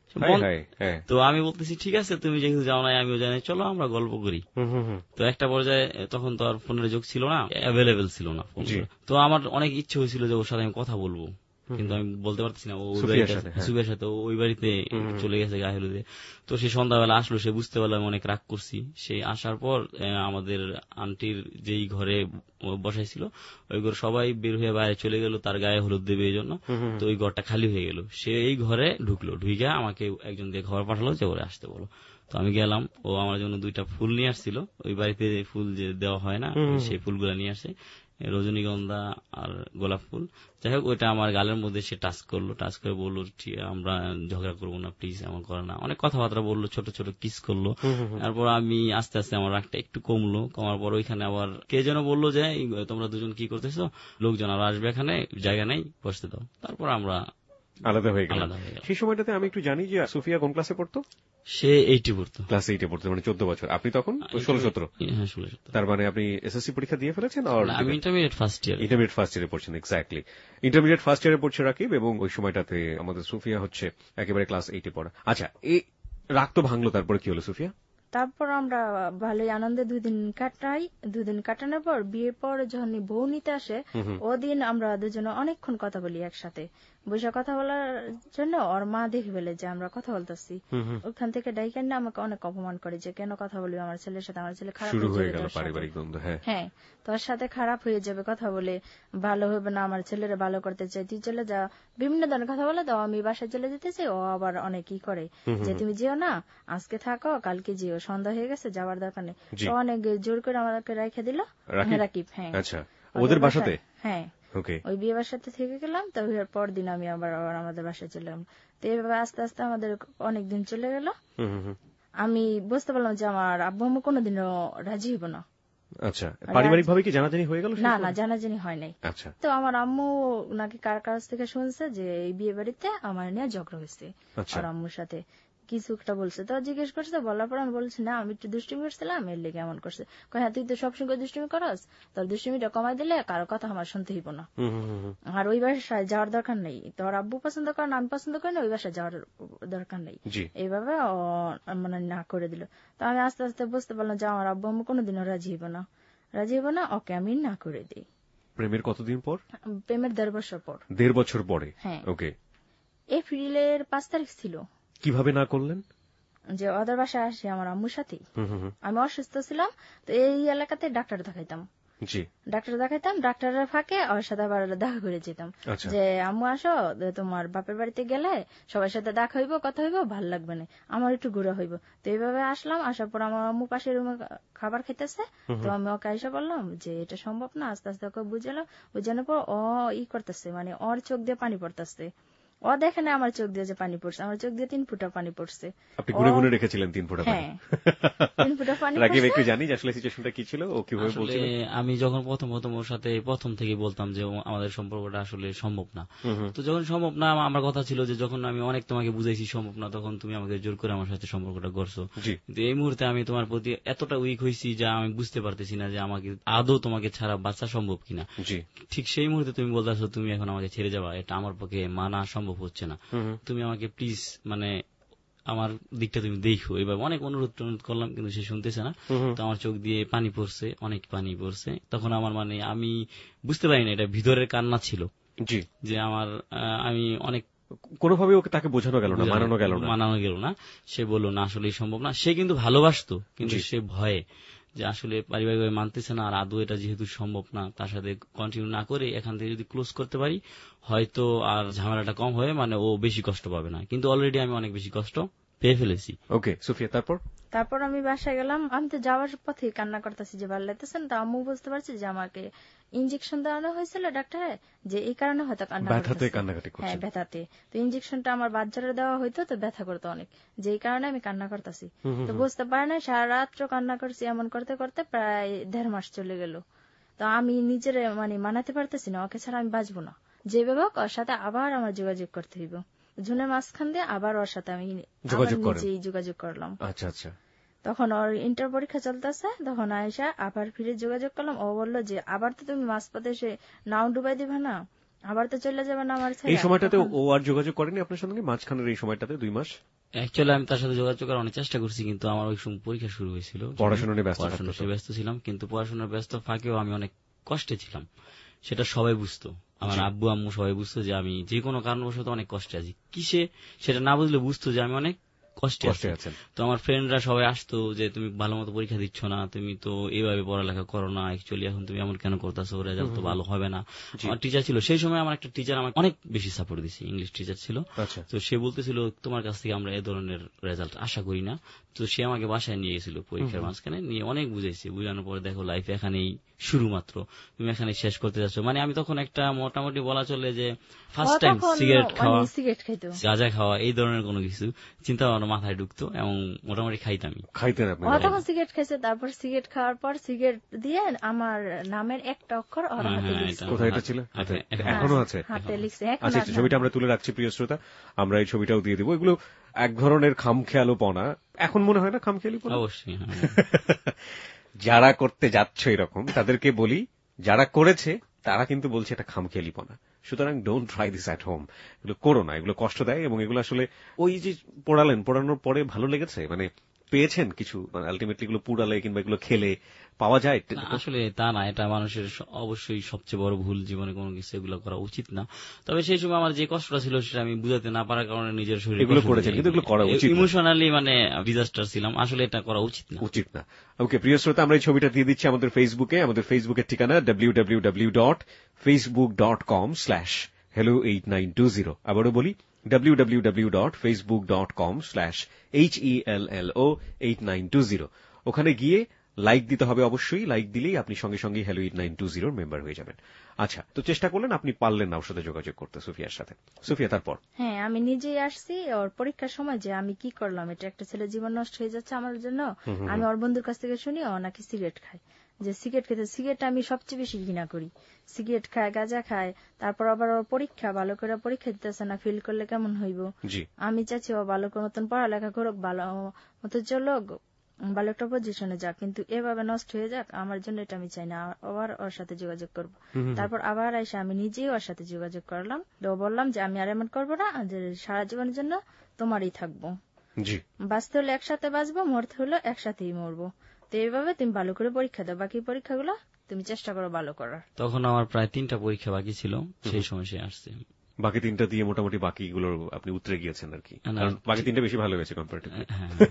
D: তো আমি বলতেছি ঠিক আছে তুমি যেহেতু যাও নাই আমিও যাই নাই, চলো আমরা গল্প করি। তো একটা পর্যায়ে তখন তো আর ফোনের যোগ ছিল না, অ্যাভেলেবেল ছিল না ফোন। তো আমার অনেক ইচ্ছে হয়েছিল যে ওর সাথে আমি কথা বলবো, কিন্তু আমি বলতে পারতেছি না। সুফিয়ার সাথে ওই বাড়িতে চলে গেছে গায়ে হলুদে। তো সে সন্ধ্যাবেলা আসলো, সে বুঝতে পারলো আমি অনেক রাগ করছি। সে আসার পর আমাদের আন্টির যেই ঘরে বসাইছিল ওই ঘর সবাই বের হয়ে বাইরে চলে গেল তার গায়ে হলুদ দেবে এই জন্য। তো ওই ঘরটা খালি হয়ে গেল, সে এই ঘরে ঢুকলো, ঢুকে আমাকে একজন দিয়ে খবর পাঠালো যে ওরে আসতে বলো। তো আমি গেলাম, ও আমার জন্য দুইটা ফুল নিয়ে আসছিল, ওই বাড়িতে ফুল যে দেওয়া হয় না সেই ফুলগুলা নিয়ে আসে, রজনীগন্ধা আর গোলাপ ফুল। যাই হোক ওইটা আমার গালের মধ্যে সে টাচ করলো, টাচ করে বললো আমরা ঝগড়া করবো না প্লিজ, এমন করে না। অনেক কথাবার্তা বললো, ছোট ছোট কিস করলো। তারপর আমি আস্তে আস্তে আমার রাগটা একটু কমলো, কমার পর ওইখানে আবার কে যেন বললো যে তোমরা দুজন কি করতেছো, লোকজন আরো আসবে, এখানে জায়গা নেই, বসতে দাও। তারপর আমরা
B: আলাদা হয়ে গেল। সেই সময়টাতে আমি একটু জানি যে সুফিয়া কোন ক্লাসে পড়তো?
D: সে এইটে পড়তো।
B: ক্লাস এইটে পড়তো, মানে চোদ্দ বছর। আপনি তখন ষোলো সতেরো?
D: হ্যাঁ ষোলো সতেরো।
B: তার মানে আপনি এসএসসি পরীক্ষা দিয়ে ফেলেছেন?
D: আমি intermediate first year.
B: Intermediate first ইয়ারে পড়ছেন, এক্স্যাক্টলি ইন্টারমিডিয়েট ফার্স্ট ইয়ারে পড়ছে রাকিব, এবং ওই সময়টাতে আমাদের সুফিয়া হচ্ছে একেবারে ক্লাস এইটে পড়া। আচ্ছা, এই রাগ তো ভাঙলো, তারপরে কি হলো সুফিয়া?
C: তারপর আমরা ভালোই আনন্দে দুই দিন কাটাই। দুই দিন কাটানোর পর বিয়ের পর যখন বউ নিতে আসে ওদিন আমরা দুজনে অনেকক্ষণ কথা বলি একসাথে বসে। কথা বলার জন্য ওর মা দেখে ফেলে যে আমরা কথা বলতেছি, ওখান থেকে ডাইকেন না আমাকে অনেক অপমান করে যে কেন কথা বলবি আমার ছেলের সাথে, আমার ছেলে খারাপ হয়ে যাবে। হ্যাঁ, তোর সাথে খারাপ হয়ে যাবে, কথা বলে ভালো হবে না, আমার ছেলেরা ভালো করতে চাই, তুই চলে যা, বিভিন্ন ধরনের কথা বলে। তো আমি বাসায় চলে যেতে চাই, ও আবার অনেক ই করে যে তুমি যেও না, আজকে থাকো, কালকে যেও, সন্ধ্যা হয়ে গেছে, যাওয়ার দরকার নেই। অনেক জোর করে আমাদেরকে রেখে দিল রাকিব। হ্যাঁ,
B: ওদের বাসাতে।
C: হ্যাঁ, ওই বিয়ে বাসাতে থেকে গেলাম। তো পর দিন আমি আবার আমাদের বাসায় চলে গেলাম। তো এইভাবে আস্তে আস্তে আমাদের অনেকদিন চলে গেল। আমি বুঝতে পারলাম যে আমার আব্বু আম্মু কোনোদিনও রাজি হইব না।
B: আচ্ছা, পারিবারিক ভাবে কি জানাজানি হয়ে গেল?
C: না না, জানাজানি হয় নাই।
B: আচ্ছা,
C: তো আমার আম্মু নাকি কার কাছ থেকে শুনছে যে এই বিয়ে বাড়িতে আমার নিয়ে ঝগড়া হয়েছে আর আম্মুর সাথে কিছু একটা বলছে। তো জিজ্ঞেস করছে, বলার পর আমি বলছি না আমি একটু দুষ্টুমি করছিলাম, এর লেগে এমন করছে। হ্যাঁ, তুই তো সবসময় দুষ্টুমি করস, তোর দুষ্টুমিটা কমাই দিলে কারো কথা আমার শুনতে হইব না, আর ওই বাসায় যাওয়ার দরকার নেই। তোর আব্বু পছন্দ করেন, আমি পছন্দ করি না, ওই বাসায় যাওয়ার দরকার নেই। এইভাবে মানে না করে দিল। তো আমি আস্তে আস্তে বুঝতে পারলাম যে আমার আব্বু আম্মু কোনোদিনও রাজি হইব না, রাজি হইব না, ওকে আমি না করে দিই।
B: প্রেমের কতদিন পর?
C: প্রেমের দেড় বছর পর।
B: দেড় বছর পরে?
C: হ্যাঁ।
B: ওকে।
C: এপ্রিলের পাঁচ তারিখ ছিল।
B: কিভাবে না করলেন?
C: যে ওদের বাসায় আসি আমার আম্মুর সাথে, আমি অসুস্থ ছিলাম, তো এই এলাকাতে ডাক্তার দেখাইতাম। ডাক্তার দেখাইতাম, ডাক্তারের ফাঁকে ওর সাথে আবার দেখা করে যেতাম যে আম্মু আসো, তোমার বাপের বাড়িতে গেলে সবার সাথে দেখা হইব, কথা হইব, ভাল লাগবে না, আমার একটু ঘুরা হইব। তো এইভাবে আসলাম। আসার পর আমার আম্মু পাশের রুমে খাবার খাইতেছে, তো আমি ওকে আইসা বললাম যে এটা সম্ভব না। আস্তে আস্তে ওকে বুঝালাম, বুঝানোর পর ও ই করতেছে, মানে ওর চোখ দিয়ে পানি পড়তেছে। ও দেখে না আমার চোখ দিয়ে যে পানি পড়ছে, আমার চোখ দিয়ে তিন ফুটা পানি পড়ছে।
B: আপনি গুনে গুনে রেখেছিলেন তিন ফুটা পানি?
C: হ্যাঁ, তিন ফুটা পানি।
B: রাকিব একটু জানি যে আসলে সিচুয়েশনটা কি ছিল, ও কিভাবে বলছিল?
D: আমি যখন প্রথম প্রথম ওর সাথে প্রথম থেকে বলতাম যে আমাদের সম্পর্কটা আসলে সম্ভব না, তো যখন সম্ভব না আমার কথা ছিল যে যখন আমি অনেক তোমাকে বুঝাইছি সম্ভব না, তখন তুমি আমাকে জোর করে আমার সাথে সম্পর্কটা করছো। কিন্তু এই মুহূর্তে আমি তোমার প্রতি এতটা উইক হয়েছি যে আমি বুঝতে পারতেছি না যে আমাকে আদৌ তোমাকে ছাড়া বাঁচা সম্ভব কিনা। ঠিক সেই মুহূর্তে তুমি বলতেছো তুমি এখন আমাকে ছেড়ে যাবা, এটা আমার পক্ষে মানা সম্ভব হচ্ছে না, তুমি আমাকে প্লিজ মানে আমার দিকটা তুমি দেখো। এবার অনেক অনুরোধ টনুরোধ করলাম, কিন্তু সে শুনতেছে না। তো আমার চোখ দিয়ে পানি পড়ছে, অনেক পানি পড়ছে। তখন আমার মানে আমি বুঝতে পারি না এটা ভিতরের কান্না ছিল, জি, যে আমার আমি অনেক
B: কোনোভাবে ওকে তাকে বোঝানো গেল না, মানানো গেল না,
D: মানানো গেল না। সে বললো না আসলে সম্ভব না। সে কিন্তু ভালোবাসতো, কিন্তু সে ভয়ে যে আসলে পারিবারিকভাবে মানতেছে না, আর আদৌ এটা যেহেতু সম্ভব না, তার সাথে কন্টিনিউ না করে এখান থেকে যদি ক্লোজ করতে পারি হয়তো আর ঝামেলাটা কম হবে, মানে ও বেশি কষ্ট পাবে না। কিন্তু অলরেডি আমি অনেক বেশি কষ্ট পেয়ে ফেলেছি।
B: ওকে সুফিয়া, তারপর?
C: তারপর আমি বাসায় গেলাম। আমি তো যাওয়ার পথে কান্না করতেছি যে ভালো লাগতেছে না। তো আম্মু বুঝতে পারছি যে আমাকে ইঞ্জেকশন দেওয়ানো হয়েছিল ডাক্তারে, যে এই কারণে হয়তো কান্না
B: কান্নাকাটি করছে।
C: হ্যাঁ, ব্যথাতে। তো ইঞ্জেকশনটা আমার বাচ্চারা দেওয়া হইতো, তো ব্যথা করতো অনেক, যেই কারণে আমি কান্না করতেছি। তো বুঝতে পারে না, সারা রাত্র কান্না করছি। এমন করতে করতে প্রায় দেড় মাস চলে গেল। তো আমি নিজের মানে মানাতে পারতেছি না, ওকে ছাড়া আমি বাঁচবো না। যেভাবে হোক ওর সাথে আবার আমার যোগাযোগ করতে হইব। জুনের মাঝখান দিয়ে আবার ওর সাথে আমি নিজেই যোগাযোগ করলাম।
B: আচ্ছা আচ্ছা।
C: তখন ওর ইন্টার পরীক্ষা চলতেছে, তখন আয়েশা আবার ফিরে যোগাযোগ করলাম। ও বললো যে আবার তো তুমি মাঝপথে এসে নাও ডুবাই দিবে না, আবার তো চলে যাবে না আমার ছেলে।
B: এই সময়টাতে ও আর যোগাযোগ করেনি আপনার সঙ্গে মাঝখানের এই সময়টাতে দুই মাস?
D: অ্যাকচুয়ালি আমি তার সাথে যোগাযোগ করার অনেক চেষ্টা করছি, কিন্তু আমার ওই সময় পরীক্ষা শুরু হয়েছিল,
B: পড়াশোনা নিয়ে
D: ব্যস্ত ছিলাম। কিন্তু পড়াশোনার ব্যস্ত ফাঁকেও আমি অনেক কষ্টে ছিলাম, সেটা সবাই বুঝতো, আমার আব্বু আম্মু সবাই বুঝতো যে আমি যে কোনো কারণবশত অনেক কষ্টে আছি। কিসে সেটা না বুঝলে বুঝতো যে আমি অনেক কষ্টে আছি। তো আমার ফ্রেন্ডরা সবাই আসতো যে তুমি ভালো মতো পরীক্ষা দিচ্ছ না, তুমি তো এইভাবে পড়ালেখা করো না, অ্যাকচুয়ালি এখন তুমি এমন কেন করতেছো, রেজাল্ট তো ভালো হবে না। আমার টিচার ছিল সেই সময়, আমার একটা টিচার আমাকে অনেক বেশি সাপোর্ট দিচ্ছে, ইংলিশ টিচার ছিল। তো সে বলতেছিল তোমার কাছ থেকে আমরা এ ধরনের রেজাল্ট আশা করি না। তো সে আমাকে বাসায় নিয়ে গেছিল পরীক্ষার মাঝখানে, নিয়ে অনেক বুঝাইছে। বুঝানোর পরে দেখো লাইফ এখানেই শুরু মাত্র, তুমি এখানে শেষ করতে যাচ্ছ। মানে আমি তখন একটা মোটামুটি বলা চলে যে ফার্স্ট টাইম সিগারেট খাওয়া, গাঁজা খাওয়া, এই ধরনের কোনো কিছু চিন্তা ভাবনা মাথায় ঢুকতো এবং মোটামুটি খাইতামই।
B: খাইতেন আপনি?
C: তখন সিগারেট খাইছে, তারপর সিগারেট খাওয়ার পর সিগারেট দিয়ে আমার নামের একটা অক্ষর ওর হাতে লিখছে।
B: কোথায় এটা ছিল? এখনো আছে
C: হাতে লিখছে।
B: আচ্ছা, ছবিটা আমরা তুলে রাখছি প্রিয় শ্রোতা, আমরা এই ছবিটাও দিয়ে দিব। এগুলো এক ধরনের খামখেয়ালুপনা, এখন মনে হয় না খামখেয়ালিপনা?
D: অবশ্যই।
B: যারা করতে যাচ্ছ এরকম তাদেরকে বলি, যারা করেছে তারা কিন্তু বলছে এটা খামখেয়ালিপনা। সুতরাং don't try this at home, এগুলো করো না, এগুলো কষ্ট দেয়। এবং এগুলো আসলে ওই যে পড়ালেন, পড়ানোর পরে ভালো লেগেছে, মানে পেয়েছেন কিছু, মানে আলটিমেটলি এগুলো পুড়ালে কিংবা এগুলো খেলে পাওয়া যায়?
D: আসলে তা না, এটা মানুষের অবশ্যই সবচেয়ে বড় ভুল, জীবনে কোনো কিছু এগুলো করা উচিত না। তবে সেই সময় আমার যে কষ্টটা ছিল সেটা আমি বুঝাতে না পারার কারণে নিজের শরীরে
B: এগুলো করেছেন, কিন্তু এগুলো করা উচিত,
D: ইমোশনালি মানে ডিজাস্টার ছিলাম, আসলে এটা করা উচিত না,
B: উচিত না। ওকে প্রিয় শ্রোতা, আমরা এই ছবিটা দিয়ে দিচ্ছি আমাদের ফেসবুকে। আমাদের ফেসবুকের ঠিকানা W W W dot Facebook dot com slash hello eight nine two zero. আবারও বলি W W W dot Facebook dot com slash H E L L O eight nine two zero. ওখানে গিয়ে লাইক দিতে হবে অবশ্যই। Like দিলেই আপনি সঙ্গে সঙ্গে হ্যালো এইট নাইন টু জিরোর মেম্বার হয়ে যাবেন। আচ্ছা, তো চেষ্টা করলেন, আপনি পারলেন না ওর সাথে যোগাযোগ করতে, সুফিয়ার সাথে। সুফিয়া, তারপর?
C: হ্যাঁ, আমি নিজেই আসছি ওর পরীক্ষার সময় যে আমি কি করলাম, এটা একটা ছেলে জীবন নষ্ট হয়ে যাচ্ছে আমার জন্য। আমি ওর বন্ধুর কাছ থেকে শুনি ও নাকি সিগারেট খায়, যে সিগারেট খেতে, সিগারেট আমি সবচেয়ে বেশি ঘৃণা করি। সিগারেট খায়, গাঁজা খায়, তারপর আবার ওর পরীক্ষা ভালো করে পরীক্ষা দিতেছে না, ফেল করলে কেমন হইব। আমি চাচ্ছি ও ভালো করে মতন পড়ালেখা করুক, ভালো মতো চলুক, ভালো একটা পজিশনে যাক, কিন্তু এভাবে নষ্ট হয়ে যাক আমার জন্য এটা আমি চাই না। আবার ওর সাথে যোগাযোগ করব। তারপর আবার এসে আমি নিজেই ওর সাথে যোগাযোগ করলাম, তো বললাম যে আমি আর এমন করবো না, যে সারা জীবনের জন্য তোমারই থাকবো, বাঁচতে হলে একসাথে বাঁচবো, মরতে হলো একসাথেই মরবো। তো এইভাবে তুমি ভালো করে পরীক্ষা দাও, বাকি পরীক্ষাগুলো তুমি চেষ্টা করো ভালো করার।
D: তখন আমার প্রায় তিনটা পরীক্ষা বাকি ছিল, সেই সময় সে আসছে।
B: বাকি তিনটা দিয়ে মোটামুটি বাকিগুলো আপনি উতরে গিয়েছেন আর কি, কারণ বাকি তিনটা বেশি ভালো হয়েছে কম্পারেটিভলি।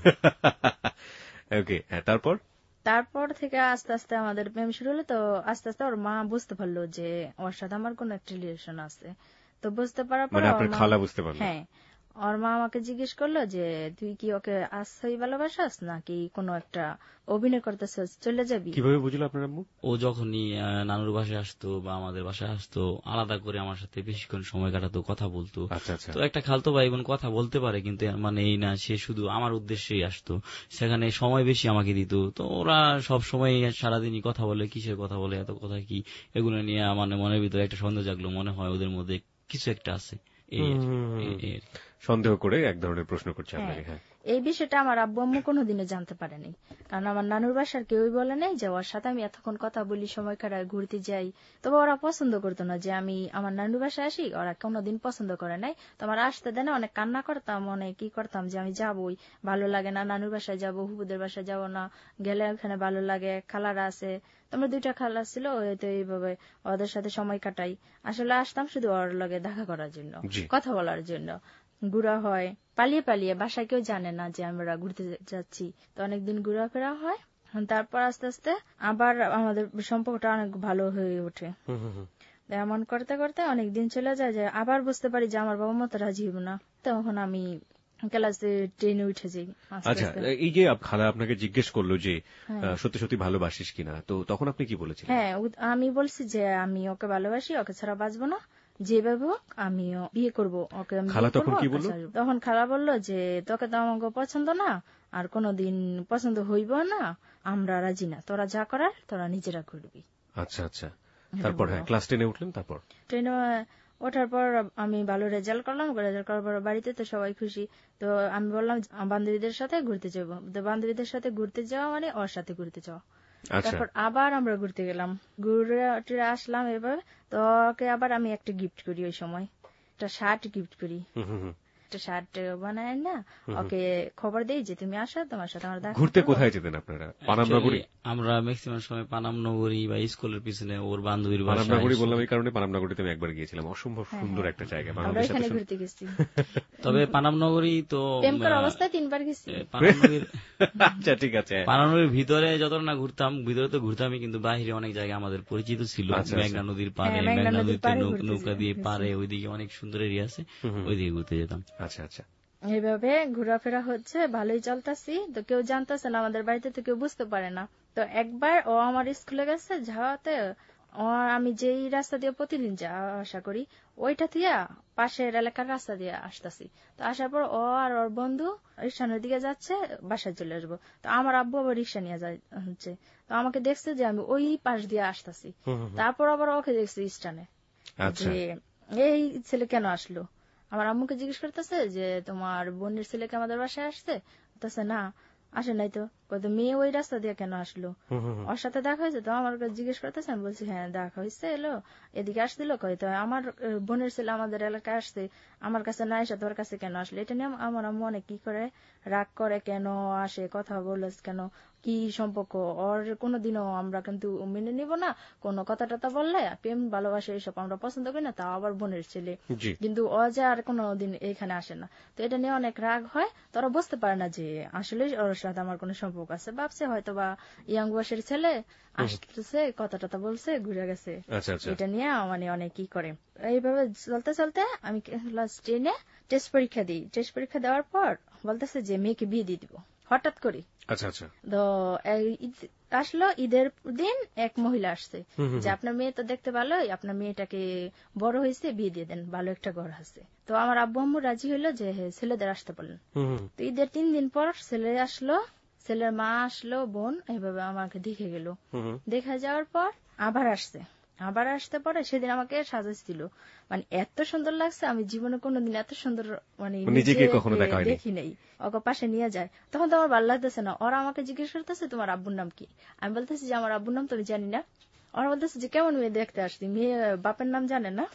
B: ওকে, তারপর?
C: তারপর থেকে আস্তে আস্তে আমাদের প্রেম শুরু হলো। তো আস্তে আস্তে ওর মা বুঝতে পারলো যে ওর সাথে আমার কোন একটা রিলেশন আছে। তো বুঝতে পারার পর হ্যাঁ, ওর মা আমাকে জিজ্ঞেস করলো যে তুই কি ওকে আসছই ভালোবাসাস নাকি কোনো একটা অভিনয় করতেছিস, চলে যাবি।
B: কিভাবে বুঝলো আপনার আম্মু?
D: ও যখনই নানুর বাসায় আসতো বা আমাদের বাসায় আসতো, আলাদা করে আমার সাথে বেশিক্ষণ সময় কাটাতো, কথা বলতো। তো একটা খালতো ভাই বোন কথা বলতে পারে, কিন্তু মানে এই না সে শুধু আমার উদ্দেশ্যেই আসতো, সেখানে সময় বেশি আমাকে দিত। তো ওরা সব সময় সারাদিনই কথা বলে, কিসের কথা বলে, এত কথা কি, এগুলো নিয়ে মানে মনের ভিতরে একটা সন্দেহ জাগলো, মনে হয় ওদের মধ্যে কিছু একটা আছে,
B: সন্দেহ করে এক ধরনের প্রশ্ন করছে আপনাকে। হ্যাঁ,
C: এই বিষয়টা আমার আব্বু আম্মু কোনোদিনও জানতে পারেনি, কারণ আমার নানুর বাসার কেউই বলে নাই যে ওর সাথে আমি এতক্ষণ কথা বলি, সময় কাটাই, ঘুরতে যাই। তবে ওরা পছন্দ করতো না যে আমি আমার নানুর বাসায় আসি, ওরা কোনোদিন পছন্দ করে নাই। তো আমার আসতে দেয় না, অনেক কান্না করতাম, অনেক কি করতাম যে আমি যাবই, ভালো লাগে না, নানুর বাসায় যাবো, হুবুদের বাসায় যাবো না, গেলে ওখানে ভালো লাগে, খালারা আছে, তোমরা দুইটা খালা ছিল, তো এইভাবে ওদের সাথে সময় কাটাই। আসলে আসতাম শুধু ওর লগে দেখা করার জন্য, কথা বলার জন্য। ঘুরা হয় পালিয়ে পালিয়ে, বাসায় কেউ জানে না যে আমরা ঘুরতে যাচ্ছি। তো অনেকদিন ঘোরাফেরা হয়, তারপর আস্তে আস্তে আবার আমাদের সম্পর্কটা অনেক ভালো হয়ে ওঠে। এমন করতে করতে অনেকদিন চলে যায়, যে আবার বুঝতে পারি যে আমার বাবা মা তো রাজি হইব না। তখন আমি ক্লাসে টেনে উঠে যাই।
B: আচ্ছা, এই যে খালা আপনাকে জিজ্ঞেস করলো যে সত্যি সত্যি ভালোবাসিস কিনা, তো তখন আপনি কি বলেছিলেন?
C: হ্যাঁ, আমি বলছি যে আমি ওকে ভালোবাসি, ওকে ছাড়া বাঁচবো না, যেভাবে হোক আমিও বিয়ে করবো ওকে।
B: খালা তখন কি বললো?
C: তখন খালা বললো যে তোকে তো আমাকে পছন্দ না, আর কোনোদিন পছন্দ হইব না, আমরা রাজি না, তোরা যা করার তোরা নিজেরা করবি।
B: আচ্ছা আচ্ছা, তারপর? হ্যাঁ, ক্লাস টেনে উঠলেন, তারপর?
C: ট্রেনে ওঠার পর আমি ভালো রেজাল্ট করলাম, রেজাল্ট করার পর বাড়িতে তো সবাই খুশি। তো আমি বললাম বান্ধবীদের সাথে ঘুরতে যাবো। তো বান্ধবীদের সাথে ঘুরতে যাওয়া মানে ওর সাথে ঘুরতে যাওয়া। তারপর আবার আমরা ঘুরতে গেলাম, ঘুরে টুরে আসলাম। এভাবে তো ওকে আবার আমি একটা গিফট করি, ওই সময় একটা শার্ট গিফট করি, একটা শার্ট বানায় না, ওকে খবর দেই যে তুমি আসো, তোমার সাথে আমার দেখা।
B: ঘুরতে কোথায় যেতেন আপনারা? পানাম নগরী?
D: আমরা ম্যাক্সিমাম সময় পানাম নগরী বা স্কুলের পিছনে ওর বান্ধবীর বাসা।
B: পানাম নগরী বললাম এই কারণে, পানাম নগরীতে আমি একবার গিয়েছিলাম, অসম্ভব সুন্দর একটা জায়গা।
C: আমরা এখানে ঘুরতে গেছি।
D: তবে পানাম নগরী তো
C: প্রেম করার অবস্থায় তিনবার গেছি।
B: আচ্ছা ঠিক আছে।
D: পানাম নগরীর ভিতরে যত না ঘুরতাম, ভিতরে তো ঘুরতামই, কিন্তু বাহিরে অনেক জায়গা আমাদের পরিচিত ছিল। মেঘনা নদীর পারে, মেঘনা নদীতে নৌকা দিয়ে পারে, ওইদিকে অনেক সুন্দর এরিয়া আছে, ওইদিকে ঘুরতে যেতাম।
B: আচ্ছা আচ্ছা।
C: এইভাবে ঘোরাফেরা হচ্ছে, ভালোই চলতেছি। তো কেউ জানতেছে না, আমাদের বাড়িতে তো কেউ বুঝতে পারে না। তো একবার ও আমার স্কুলে গেছে যাওয়াতে, আমি যেই রাস্তা দিয়ে প্রতিদিন যা আশা করি ওইটা দিয়া পাশের এলাকার রাস্তা দিয়ে আসতেছি। তো আসার পর ও আর ওর বন্ধু রিক্সানোর দিকে যাচ্ছে, বাসায় চলে আসবো। তো আমার আব্বু আবার রিক্সা নিয়ে যায় হচ্ছে। তো আমাকে দেখছে যে আমি ওই পাশ দিয়ে আসতেছি। তারপর আবার ওকে দেখছে স্টানে, যে এই ছেলে কেন আসলো। আমার আম্মুকে জিজ্ঞেস করতেছে যে তোমার বোনের ছেলেকে আমাদের বাসায় আসছে, বলতেছে না আসে নাই। তো কত মেয়ে ওই রাস্তা দিয়ে কেন আসলো, ওর সাথে দেখা হয়েছে? তো আমার জিজ্ঞেস করতেছে, আমি বলছি হ্যাঁ দেখা হয়েছে, এলো এদিকে আসছিল। কয় তো আমার বোনের ছেলে আমাদের এলাকায় আসছে, আমার কাছে না এসে তোর কাছে কেন আসলো। এটা নিয়ে আমার আম্মু অনেক কি করে, রাগ করে, কেন আসে, কথা বলে কেন, কি সম্পর্ক ওর। কোনোদিনও আমরা কিন্তু মেনে নিব না, কোন কথা টথা বললে প্রেম ভালোবাসা এইসব আমরা পছন্দ করি না, তাও আবার বোনের ছেলে, কিন্তু ও যে আর কোনোদিন এখানে আসে না। তো এটা নিয়ে অনেক রাগ হয়। তোরা বুঝতে পারে না যে আসলে ওর সাথে আমার কোনো সম্পর্ক আছে, ভাবছে হয়তো বা ইয়াং বয়সের ছেলে আসতেছে, কথা টথা বলছে, ঘুরে গেছে। এটা নিয়ে মানে অনেক কি করে। এইভাবে চলতে চলতে আমি ক্লাস টেনে টেস্ট পরীক্ষা দিই। টেস্ট পরীক্ষা দেওয়ার পর বলতেছে যে মেয়েকে বিয়ে দিয়ে দিব হঠাৎ করে।
B: আচ্ছা আচ্ছা।
C: তো আসলো ঈদের দিন এক মহিলা আসছে যে আপনার মেয়ে তো দেখতে ভালোই, আপনার মেয়েটাকে বড় হয়েছে, বিয়ে দিয়ে দেন, ভালো একটা ঘর আছে। তো আমার আব্বু আম্মু রাজি হইলো যে ছেলেদের আসতে বললেন। তো ঈদের তিন দিন পর ছেলে আসলো, ছেলের মা আসলো, বোন, এইভাবে আমাকে দেখে গেল। দেখা যাওয়ার পর আবার আসছে, আবার আসতে পারে। সেদিন আমাকে সাজাইছিল, মানে এত সুন্দর লাগছে, আমি জীবনে কোনোদিন এত সুন্দর মানে
B: নিজেকে কখনো দেখি
C: নাই। ওকে পাশে নিয়ে যায়, তখন তো আমার ভালো লাগতেছে না। ওরা আমাকে জিজ্ঞেস করতেছে তোমার আব্বুর নাম কি। আমি বলতেছি যে আমার আব্বুর নাম তুমি জানি না। ওরা বলতেছে যে কেমন মেয়ে দেখতে আসছি, মেয়ে বাপের নাম জানে না।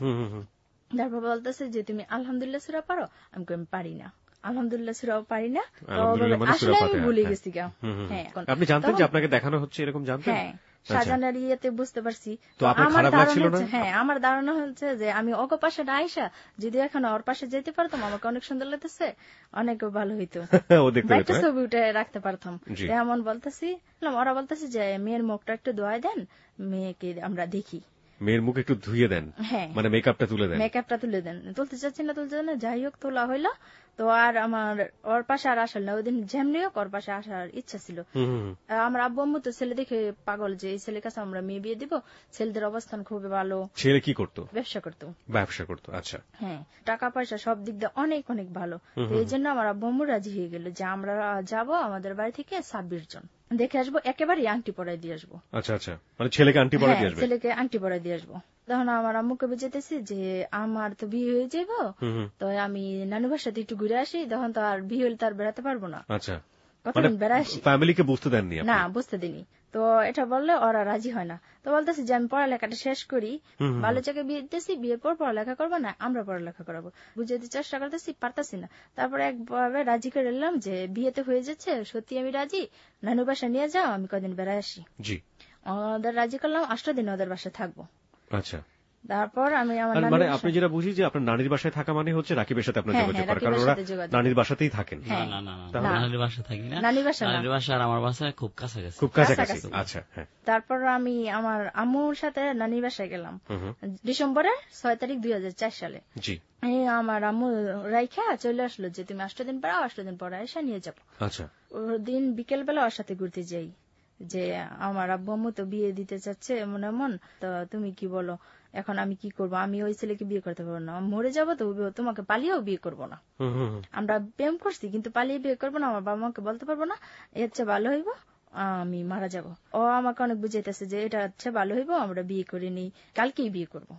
C: তারপর বলতেছে যে তুমি আলহামদুলিল্লাহ সূরা পারো। আমি পারি না, আলহামদুলিল্লাহ সূরাও পারি না। আসলে আমি ভুলে গেছি গা। হ্যাঁ,
B: আপনি জানতেন যে আপনাকে দেখানো হচ্ছে এরকম জানতেন?
C: হ্যাঁ, সাজানোর ইয়েতে বুঝতে পারছি।
B: তো আপনার খারাপ লাগছিল না?
C: হ্যাঁ, আমার ধারণা হচ্ছে যে আমি ওকে পাশে না আইসা যদি এখন ওর পাশে যেতে পারতাম, আমাকে অনেক সুন্দর লাগতেছে, অনেক ভালো হইতো, একটা ছবি উঠে রাখতে পারতাম। এমন বলতেছি, ওরা বলতেছে যে মেয়ের মুখটা একটু ধোয়াই দেন, মেয়েকে আমরা দেখি।
B: মেয়ের মুখ একটু ধুয়ে দেন, মানে মেকআপটা তুলে দেন।
C: মেকআপটা তুলে দেন, তুলতে চাচ্ছি না, তুলতে না, যাই হোক তোলা হইলো। তো আর আমার ওর পাশে আর আসল না, ওই দিন যেমনি হোক ওর পাশে আসার ইচ্ছা ছিল। আমার আব্বু আম্মু তো ছেলে দেখে পাগল, যে এই ছেলের কাছে আমরা মেয়ে বিয়ে দিব, ছেলেদের অবস্থান খুবই ভালো।
B: ছেলে কি করতো?
C: ব্যবসা করতো।
B: ব্যবসা করতো, আচ্ছা।
C: হ্যাঁ, টাকা পয়সা সব দিক দিয়ে অনেক অনেক ভালো। এই জন্য আমার আব্বু আম্মু রাজি হয়ে গেল যে আমরা যাব আমাদের বাড়ি থেকে ছাব্বিশ জন দেখে আসবো, একেবারে আংটি পরাই দিয়ে আসবো।
B: আচ্ছা আচ্ছা, মানে ছেলেকে আংটি পরাই দিয়ে আসবে?
C: ছেলেকে আংটি পরাই দিয়ে আসবো। তখন আমার আম্মুকে বুঝাইতেছি যে আমার তো বিয়ে হয়ে যাইব, তো আমি নানু বাসাতে একটু ঘুরে আসি, তখন তো আর বিয়ে হলে তার বেড়াতে পারবো না।
B: আচ্ছা,
C: কতদিন বেড়াই আসি।
B: ফ্যামিলিকে বুঝতে দেননি?
C: না, বুঝতে দিনি। তো এটা বললে ওরা রাজি হয় না। তো বলতেছি যে আমি পড়ালেখাটা শেষ করি, ভালো জায়গায় বিয়ে দিতেছি, বিয়ের পর পড়ালেখা করবো না, আমরা পড়ালেখা করাবো, বুঝাইতে চেষ্টা করতেছি, পারতাছি না। তারপরে একভাবে রাজি করে এলাম যে বিয়েতে হয়ে যাচ্ছে, সত্যি আমি রাজি, নানু বাসা নিয়ে যাও, আমি কদিন বেড়াই আসি।
B: জি,
C: ওদের রাজি করলাম, আষ্ট দিন ওদের বাসায় থাকবো।
B: আচ্ছা।
C: তারপর আমি আমার
B: মানে আপনি যেটা বুঝি যে আপনার নানির বাসায় থাকা মানে হচ্ছে রাকিবের সাথে আপনার যোগাযোগ করা, কারণ ওরা নানির বাসাতেই থাকেন।
D: না না না, নানির বাসা থাকি না,
C: নানির বাসা
D: নানির বাসা আর আমার বাসা খুব কাছাকাছি।
B: খুব কাছাকাছি, আচ্ছা। হ্যাঁ,
C: তারপর আমি আমার আম্মুর সাথে নানির বাসায় গেলাম ডিসেম্বরের ছয় তারিখ দুই হাজার চার সালে।
B: জি,
C: আমার আম্মু রাইখা চলে আসলো যে তুমি আষ্ট দিন পর আষ্ট দিন পর এসে নিয়ে যাবো।
B: আচ্ছা।
C: ওর দিন বিকেল বেলা ওর সাথে ঘুরতে যাই, যে আমার আব্বু আম্মু তো বিয়ে দিতে চাচ্ছে এমন এমন, তো তুমি কি বলো, এখন আমি কি করবো, আমি ওই ছেলেকে বিয়ে করতে পারবো না, মরে যাবো তো, তোমাকে পালিয়েও বিয়ে করবো না, আমরা প্রেম করছি কিন্তু পালিয়ে বিয়ে করবো না, আমার বাবা মাকে বলতে পারবো না, এর চেয়ে ভালো হইব আমি মারা যাব। ও আমাকে অনেক বুঝাইতেছে যে এটা হচ্ছে ভালো হইব, আমরা বিয়ে করিনি, কালকেই বিয়ে করবো।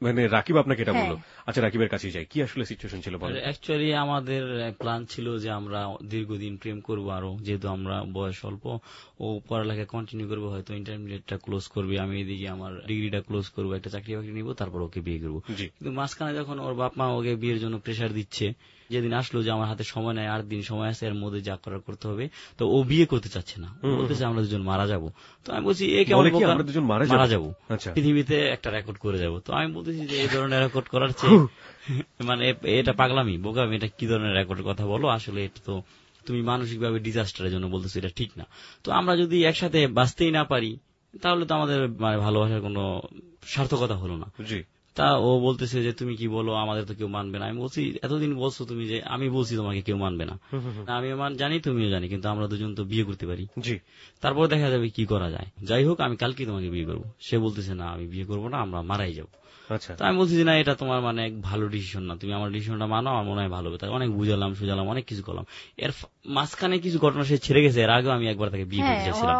B: মানে রাকিব আপনাকে এটা বললো? আচ্ছা, রাকিবের কাছে যাই, কি আসলে সিচুয়েশন ছিল বলেন।
D: অ্যাকচুয়ালি আমাদের প্ল্যান ছিল যে আমরা দীর্ঘদিন প্রেম করবো, আরো যেহেতু আমরা বয়স অল্প, ও পড়ালেখা কন্টিনিউ করবো, হয়তো ইন্টারমিডিয়েটটা ক্লোজ করবে, আমি এদিকে আমার ডিগ্রিটা ক্লোজ করবো, একটা চাকরি বাকরি নিবো, তারপর ওকে বিয়ে করবো। কিন্তু মাঝখানে যখন ওর বাপ মা ওকে বিয়ের জন্য প্রেশার দিচ্ছে, যেদিন আসলো যে আমার হাতে সময় নেই, আট দিন সময় আছে, এর মধ্যে যা করার করতে হবে, তো ও বিয়ে করতে চাচ্ছে না, বলতেছে আমরা দুজন মারা যাবো। তো আমি বলছি এ কেমন মারা যাবো, পৃথিবীতে একটা রেকর্ড করে যাবো। তো আমি বলতেছি যে এই ধরনের রেকর্ড করার চেয়ে মানে এটা পাগলামি, বোকামি, এটা কি ধরনের রেকর্ডের কথা বলো, আসলে এটা তো তুমি মানসিকভাবে ডিজাস্টারের জন্য বলতেছো, এটা ঠিক না। তো আমরা যদি একসাথে বাঁচতেই না পারি, তাহলে তো আমাদের মানে ভালোবাসার কোনো সার্থকতা হলো না। তা ও বলতেছে যে তুমি কি বলো, আমাদের তো কেউ মানবে না। আমি বলছি এতদিন বলছো তুমি যে আমি বলছি তোমাকে কেউ মানবে না, আমি জানি তুমিও জানি, কিন্তু আমরা দুজন তো বিয়ে করতে পারি, তারপর দেখা যাবে কি করা যায়। যাই হোক, আমি কালকে তোমাকে বিয়ে করবো। সে বলতেছে না, আমি বিয়ে করবো না, আমরা মারাই যাবো। তো আমি বলছি যে না, এটা তোমার মানে ভালো ডিসিশন না, তুমি আমার ডিসিশনটা মানো, আমার মনে হয় ভালো হবে। তাই অনেক বুঝালাম সুঝালাম, অনেক কিছু করলাম। এর মাঝখানে কিছু ঘটনা সে ছেড়ে গেছে। এর আগেও আমি একবার তাকে বিয়ে করতে চাইছিলাম,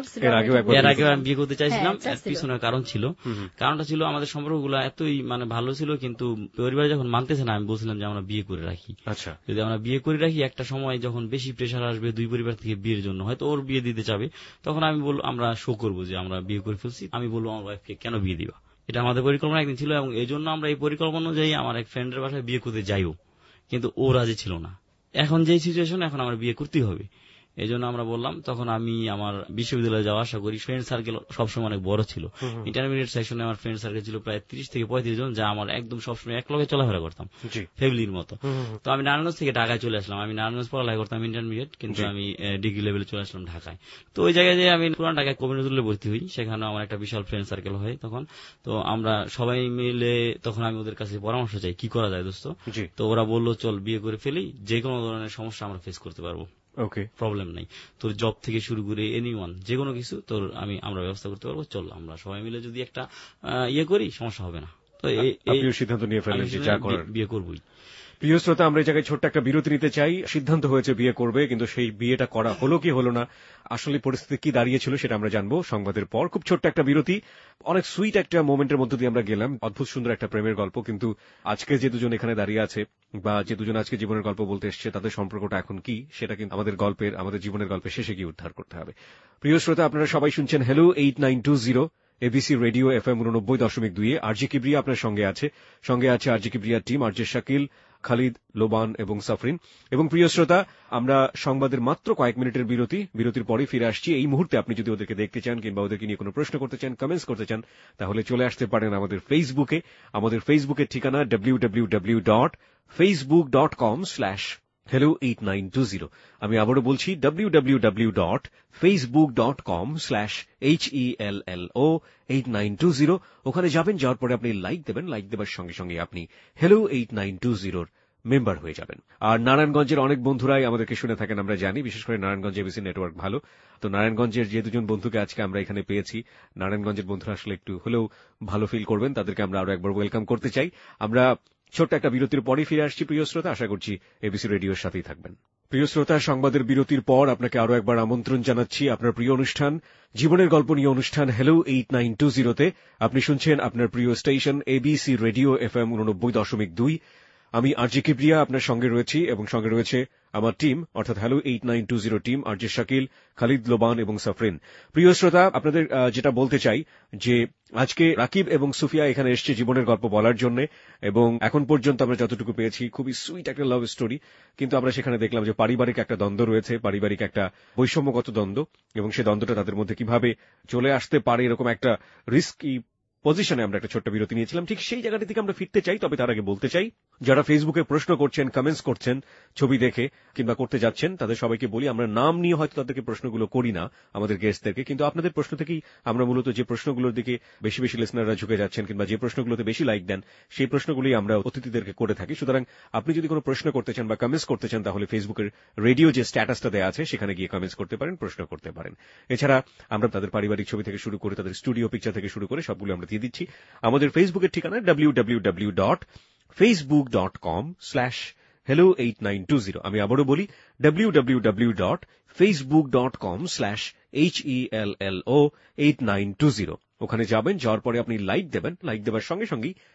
D: এর আগেও আমি বিয়ে করতে চাইছিলাম। এর পিছনে কারণ ছিল, কারণটা ছিল আমাদের সম্পর্কগুলো এতই মানে ভালো ছিল, কিন্তু পরিবার যখন মানতেছে না, আমি বলছিলাম যে আমরা বিয়ে করে রাখি। আচ্ছা, যদি আমরা বিয়ে করে রাখি, একটা সময় যখন বেশি প্রেশার আসবে দুই পরিবার থেকে বিয়ের জন্য, হয়তো ওর বিয়ে দিতে চাবে, তখন আমি বলবো আমরা শো করবো যে আমরা বিয়ে করে ফেলছি। আমি বলবো আমার ওয়াইফকে কেন বিয়ে দিবা, এটা আমাদের পরিকল্পনা একদিন ছিল, এবং এই জন্য আমরা এই পরিকল্পনা অনুযায়ী আমার এক ফ্রেন্ডের বাসায় বিয়ে করতে যাইও, কিন্তু ও রাজি ছিল না। এখন যে সিচুয়েশন, এখন আমার বিয়ে করতেই হবে, এই জন্য আমরা বললাম। তখন আমি আমার বিশ্ববিদ্যালয়ে যাওয়া আশা করি, ফ্রেন্ড সার্কেল সবসময় অনেক বড় ছিল। ইন্টারমিডিয়েট সেকশনে আমার ফ্রেন্ড সার্কেল ছিল প্রায় ত্রিশ থেকে পঁয়ত্রিশ জন, যা আমার একদম সবসময় এক লগে চলাফেরা করতাম, ফ্যামিলির মতো। তো আমি নারায়ণগঞ্জ থেকে ঢাকায় চলে আসলাম। আমি নারায়ণগঞ্জ পড়ালেখা করতাম ইন্টারমিডিয়েট, কিন্তু আমি ডিগ্রি লেভেলে চলে আসলাম ঢাকায়। তো ওই জায়গায় যে আমি পুরান ঢাকায় কবি নজরুলে ভর্তি হই, সেখানে আমার একটা বিশাল ফ্রেন্ড সার্কেল হয় তখন। তো আমরা সবাই মিলে তখন আমি ওদের কাছে পরামর্শ চাই কি করা যায় দোস্ত। তো ওরা বললো চল বিয়ে করে ফেলি, যে কোনো ধরনের সমস্যা আমরা ফেস করতে পারবো, ওকে প্রবলেম নাই, তোর জব থেকে শুরু করে এনিওয়ান যে কোনো কিছু তোর আমি আমরা ব্যবস্থা করতে পারবো, চল আমরা সবাই মিলে যদি একটা ইয়ে করি সমস্যা হবে না। তো এই
B: সিদ্ধান্ত নিয়ে ফেললেন যে যা করার
D: বিয়ে করবই।
B: প্রিয় শ্রোতা, আমরা এই জায়গায় ছোট্ট একটা বিরতি নিতে চাই। সিদ্ধান্ত হয়েছে বিয়ে করবে, কিন্তু সেই বিয়েটা করা হলো কি হলো না, আসলে পরিস্থিতি কি দাঁড়িয়েছিল সেটা আমরা জানবো সংবাদের পর। খুব ছোট্ট একটা বিরতি। অনেক সুইট একটা মোমেন্টের মধ্য দিয়ে আমরা গেলাম, অদ্ভুত সুন্দর একটা প্রেমের গল্প, কিন্তু আজকে যে দুজন এখানে দাঁড়িয়ে আছে বা যে দুজন আজকে জীবনের গল্প বলতে এসছে, তাদের সম্পর্কটা এখন কি সেটা কিন্তু আমাদের গল্পের আমাদের জীবনের গল্পের শেষে গিয়ে উদ্ধার করতে হবে। প্রিয় শ্রোতা, আপনারা সবাই শুনছেন hello eight nine two zero ABC radio F M উননব্বই দশমিক দুই এ। আরজি কিবরিয়া আপনার সঙ্গে আছে, সঙ্গে আছে আরজি কিবরিয়ার টিম, আরজে শাকিল, খালিদ, লোবান এবং সাফরিন। এবং প্রিয় শ্রোতা, আমরা সংবাদের মাত্র কয়েক মিনিটের বিরতি বিরতির পরে ফিরে আসছি। এই মুহূর্তে আপনি যদি ওদেরকে দেখতে চান কিংবা ওদেরকে নিয়ে কোনো প্রশ্ন করতে চান, কমেন্টস করতে চান, তাহলে চলে আসতে পারেন আমাদের ফেসবুকে। আমাদের ফেসবুকের ঠিকানা W W W dot Facebook dot com slash hello eight nine two zero. আমি আবারও বলছি W W W dot Facebook dot com slash H E L L O eight nine two zero. ওখানে যাবেন, যাওয়ার পরে আপনি লাইক দেবেন, like দেবার সঙ্গে সঙ্গে আপনি হ্যালো এইট নাইন টু জিরোর মেম্বার হয়ে যাবেন। আর নারায়ণগঞ্জের অনেক বন্ধুরাই আমাদেরকে শুনে থাকেন, আমরা জানি, বিশেষ করে নারায়ণগঞ্জ এবিসি নেটওয়ার্ক ভালো। তো নারায়ণগঞ্জের যে দুজন বন্ধুকে আজকে আমরা এখানে পেয়েছি, নারায়ণগঞ্জের বন্ধুরা আসলে একটু হলেও ভালো ফিল করবেন, তাদেরকে আমরা আরো একবার ওয়েলকাম করতে চাই। আমরা ছোট্ট একটা বিরতির পরে ফিরে আসছি। প্রিয় শ্রোতা, আশা করছি এবিসি রেডিওর সাথেই থাকবেন। প্রিয় শ্রোতা, সংবাদের বিরতির পর আপনাকে আরো একবার আমন্ত্রণ জানাচ্ছি আপনার প্রিয় অনুষ্ঠান জীবনের গল্প নিয়ে অনুষ্ঠান হ্যালো এইট নাইন টু জিরোতে। আপনি শুনছেন আপনার প্রিয় station ABC radio F M উননব্বই দশমিক দুই। আমি আরজে কিবরিয়া আপনার সঙ্গে রয়েছি, এবং সঙ্গে রয়েছে আমার টিম, অর্থাৎ hello eight nine two zero team, RJ Shakil, Khalid, Loban এবং সাফরিন। প্রিয় শ্রোতা, আপনাদের যেটা বলতে চাই যে আজকে রাকিব এবং সুফিয়া এখানে এসছে জীবনের গল্প বলার জন্য, এবং এখন পর্যন্ত আমরা যতটুকু পেয়েছি খুবই সুইট একটা লাভ স্টোরি, কিন্তু আমরা সেখানে দেখলাম যে পারিবারিক একটা দ্বন্দ্ব রয়েছে, পারিবারিক একটা বৈষম্যগত দ্বন্দ্ব, এবং সেই দ্বন্দ্বটা তাদের মধ্যে কিভাবে চলে আসতে পারে এরকম একটা রিস্কি পজিশনে আমরা একটা ছোট্ট বিরতি নিয়েছিলাম। ঠিক সেই জায়গাটি থেকে আমরা ফিরতে চাই। তবে তার আগে বলতে চাই, যারা ফেসবুকে প্রশ্ন করছেন, কমেন্টস করছেন ছবি দেখে কিংবা করতে যাচ্ছেন, তাদের সবাইকে বলি আমরা নাম নিয়ে হয়তো তাদেরকে প্রশ্নগুলো করি না আমাদের গেস্টদেরকে, কিন্তু আপনাদের প্রশ্ন থেকেই আমরা মূলত যে প্রশ্নগুলোর দিকে বেশি বেশি লিসনাররা ঝুঁকে যাচ্ছেন কিংবা যে প্রশ্নগুলোতে বেশি লাইক দেন, সেই প্রশ্নগুলোই আমরা অতিথিদেরকে করে থাকি। সুতরাং আপনি যদি কোনো প্রশ্ন করতে চান বা কমেন্টস করতে চান, তাহলে ফেসবুকের রেডিও যে স্ট্যাটাসটা দেওয়া আছে সেখানে গিয়ে কমেন্টস করতে পারেন, প্রশ্ন করতে পারেন। এছাড়া আমরা তাদের পারিবারিক ছবি থেকে শুরু করে তাদের স্টুডিও পিকচার থেকে শুরু করে সবগুলো আমরা দিয়ে দিচ্ছি। আমাদের ফেসবুকের ঠিকানা W W W dot Facebook dot com slash hello eight nine two zero. আমি আবারও বলি W W W dot Facebook dot com slash H E L L O eight nine two zero. ওখানে যাবেন, যাওয়ার পরে আপনি লাইক দেবেন, like দেওয়ার সঙ্গে সঙ্গেই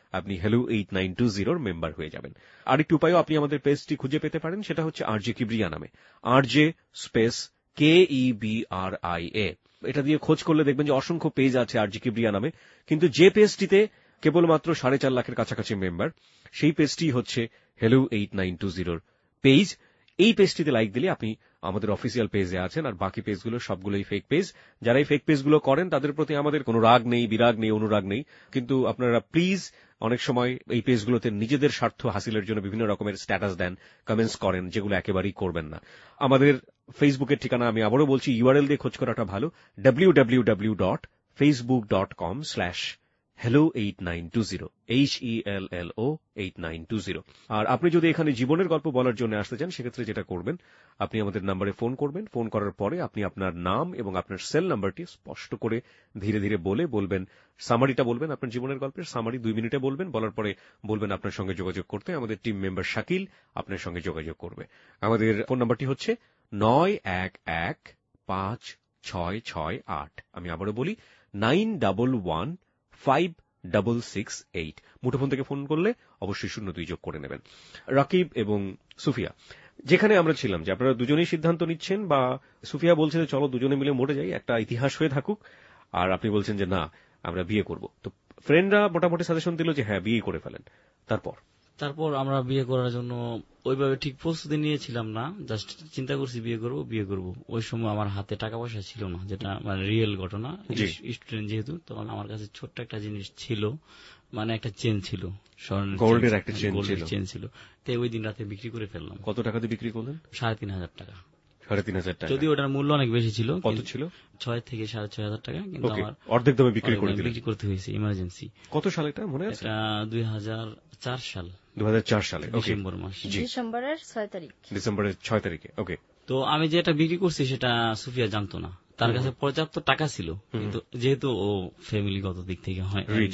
B: আপনি হ্যালো এইট নাইন টু জিরোর মেম্বার হয়ে যাবেন। আরেকটি উপায়ও আপনি আমাদের পেজটি খুঁজে পেতে পারেন, সেটা হচ্ছে আরজে কিবরিয়া নামে, RJ space K E B R I A. এটা দিয়ে খোঁজ করলে দেখবেন যে অসংখ্য পেজ আছে আরজে কিবরিয়া নামে, কিন্তু যে পেজটিতে কেবলমাত্র সাড়ে চার লাখের কাছাকাছি মেম্বার, সেই পেজটি হচ্ছে হ্যালো এইট নাইন টু জিরোর পেজ। এই পেজটিতে লাইক দিলে আপনি আমাদের অফিসিয়াল পেজে আছেন, আর বাকি পেজগুলো সবগুলোই ফেক পেজ। যারা এই ফেক পেজগুলো করেন তাদের প্রতি আমাদের কোনো রাগ নেই, বিরাগ নেই, অনুরাগ নেই, কিন্তু আপনারা প্লিজ অনেক সময় এই পেজগুলোতে নিজেদের স্বার্থ হাসিলের জন্য বিভিন্ন রকমের স্ট্যাটাস দেন, কমেন্টস করেন, যেগুলো একেবারেই করবেন না। আমাদের ফেসবুকের ঠিকানা আমি আবারও বলছি, ইউআরএল দিয়ে খোঁজ করাটা ভালো, W W W dot Facebook dot com slash hello eight nine two zero, H E L L O eight nine two zero. আর আপনি যদি এখানে জীবনের গল্প বলার জন্য আসতে চান, সেক্ষেত্রে যেটা করবেন, আপনি আমাদের নাম্বারে ফোন করবেন। ফোন করার পরে আপনি আপনার নাম এবং আপনার সেল নাম্বারটি স্পষ্ট করে ধীরে ধীরে বলে বলবেন, সামারিটা বলবেন, আপনার জীবনের গল্পের সামারি দুই মিনিটে বলবেন। বলার পরে বলবেন আপনার সঙ্গে যোগাযোগ করতে, আমাদের টিম মেম্বার শাকিল আপনার সঙ্গে যোগাযোগ করবে। আমাদের ফোন নাম্বারটি হচ্ছে নয় এক এক পাঁচ ছয় ছয় আট। আমি আবারও বলি, nine double one five double six eight. মুঠোফোন থেকে ফোন করলে অবশ্যই শূন্য দুই যোগ করে নেবেন। রাকিব এবং সুফিয়া, যেখানে আমরা ছিলাম যে আপনারা দুজনেই সিদ্ধান্ত নিচ্ছেন, বা সুফিয়া বলছে যে চলো দুজনে মিলে মরে যাই, একটা ইতিহাস হয়ে থাকুক, আর আপনি বলছেন যে না আমরা বিয়ে করব। তো ফ্রেন্ডরা মোটামুটি সাজেশন দিল যে হ্যাঁ বিয়ে করে ফেলেন। তারপর
D: তারপর আমরা বিয়ে করার জন্য ওইভাবে ঠিক প্রস্তুতি নিয়েছিলাম না, জাস্ট চিন্তা করছি বিয়ে করব বিয়ে করব। ওই সময় আমার হাতে টাকা পয়সা ছিল না, যেটা মানে রিয়েল ঘটনা। স্টুডেন্ট যেহেতু, তখন আমার কাছে ছোট্ট একটা জিনিস ছিল, মানে একটা চেন ছিল,
B: গোল্ডের একটা
D: চেন ছিল। তো ওই দিন রাতে বিক্রি করে ফেললাম।
B: কত টাকা দিয়ে বিক্রি করলেন?
D: সাড়ে তিন হাজার টাকা।
B: সাড়ে তিন হাজার টাকা,
D: যদি ওটার মূল্য অনেক বেশি ছিল।
B: কত ছিল? ছয়
D: থেকে সাড়ে ছয় হাজার টাকা। কিন্তু আমার
B: অর্ধেক দামে বিক্রি করে দিলেন।
D: বিক্রি করতে হয়েছে ইমার্জেন্সি।
B: কত সালে এটা মনে আছে?
D: এটা দুই হাজার চার সাল,
B: দু হাজার চার সালে
D: ডিসেম্বর মাস,
C: ডিসেম্বরের ছয় তারিখ
B: ডিসেম্বরের ছয় তারিখে। ওকে।
D: তো আমি যেটা বিক্রি করছি সেটা সুফিয়া জানতো না। তার কাছে পর্যাপ্ত টাকা ছিল, কিন্তু যেহেতু ও ফ্যামিলিগত দিক থেকে হয় রিচ,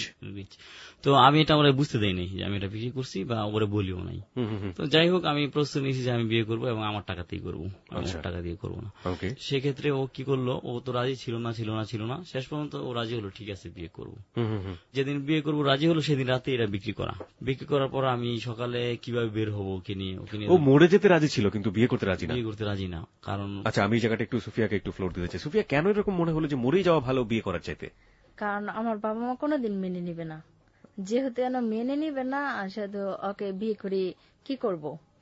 D: তো আমি এটা ওরা বুঝতে দেয়নি যে আমি এটা বিক্রি করছি, বা ওরা বলিও নাই। তো যাই হোক, আমি প্রস্তুত নিয়েছি যে আমি বিয়ে করবো এবং আমার টাকাতেই করবো, আমার টাকা দিয়ে করবো না। সেক্ষেত্রে ও কি করলো, ও তো রাজি ছিল না ছিল না ছিল না শেষ পর্যন্ত ও রাজি হলো, ঠিক আছে বিয়ে করবো। যেদিন বিয়ে করবো রাজি হলো, সেদিন রাতে এটা বিক্রি করা। বিক্রি করার পর আমি সকালে কিভাবে বের হবো ওকে নিয়ে, ওকে নিয়ে।
B: ও মরে যেতে রাজি ছিল কিন্তু বিয়ে করতে রাজি না।
D: বিয়ে করতে রাজি না, কারণ
B: আচ্ছা আমি এই জায়গাটা একটু সুফিয়াকে একটু ফ্লোর দিতে চাই। সুফিয়া, কেন এরকম মনে হলো যে মরেই যাওয়া ভালো বিয়ে করার চাইতে?
C: কারণ আমার বাবা মা কোনোদিন মেনে নিবে না, যেহেতু এন মেনে নিবে না, সেহেতু ওকে বিয়ে করে কি করব,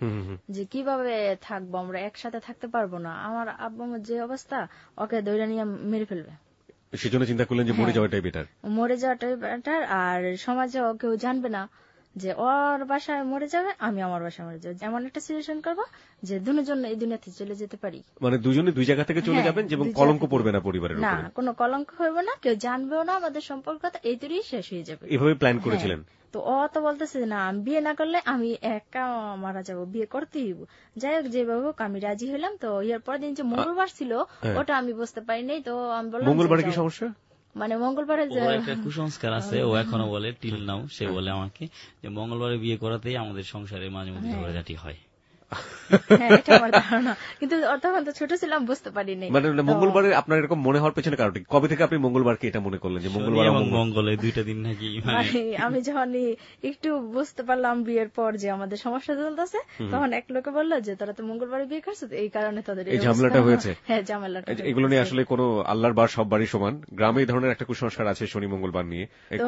C: যে কিভাবে থাকবো, আমরা একসাথে থাকতে পারবো না। আমার আব্বু যে অবস্থা, ওকে দৌড়া নিয়ে মেরে ফেলবে।
B: সেজন্য চিন্তা করলেন যে মরে যাওয়াটাই বেটার।
C: মরে যাওয়াটাই বেটার, আর সমাজে কেউ জানবে না যে ওর বাসায় মরে যাবে, আমি আমার বাসায় মরে যাবো। এমন একটা সিচুয়েশন করবো যে দুজন এই দুনিয়াতে চলে যেতে পারি,
B: মানে দুজনে দুই জায়গা থেকে চলে যাবেন, এবং কলঙ্ক পড়বে না পরিবারের উপরে।
C: না, কোনো কলঙ্ক হইবে না, কেউ জানবেও না, আমাদের সম্পর্ক এই তৈরি শেষ হয়ে যাবে।
B: এভাবে প্ল্যান করেছিলেন?
C: তো ও তো বলতেছে না, আমি বিয়ে না করলে আমি একা মারা যাবো, বিয়ে করতেই হইব। যাই হোক, যেভাবে হোক আমি রাজি হইলাম। তো এর পরের দিন যে মঙ্গলবার ছিল, ওটা আমি বুঝতে পারি নাই। তো আমি বললাম
B: মঙ্গলবারে কি সমস্যা,
C: মানে মঙ্গলবারে
D: একটা কুসংস্কার আছে, ও এখনো বলে, টিল নাও সে বলে আমাকে যে মঙ্গলবারে বিয়ে করাতেই আমাদের সংসারে মাঝে মধ্যে ঝগড়াঝাটি হয়।
C: হ্যাঁ, এটা আমার ধারণা, কিন্তু তখন তো ছোট ছিলাম, বুঝতে পারিনি।
B: মানে মঙ্গলবারে আপনার এরকম মনে হওয়ার পেছনে কারণ কবে থেকে আপনি মঙ্গলবারকে এটা মনে করলেন যে মঙ্গলবার এবং
D: মঙ্গল এই দুইটা দিন নাকি?
C: আমি যখন একটু বুঝতে পারলাম বিয়ের পর যে আমাদের সমস্যা চলতেছে, তখন এক লোকে বললো যে তোরা তো মঙ্গলবারে বিয়ে করছো, এই কারণে তাদের
B: এই ঝামেলাটা হয়েছে।
C: হ্যাঁ, ঝামেলাটা।
B: এগুলো নিয়ে আসলে কোনো আল্লাহর বার সব বাড়ি সমান, গ্রামে এই ধরনের একটা কুসংস্কার আছে শনি মঙ্গলবার নিয়ে,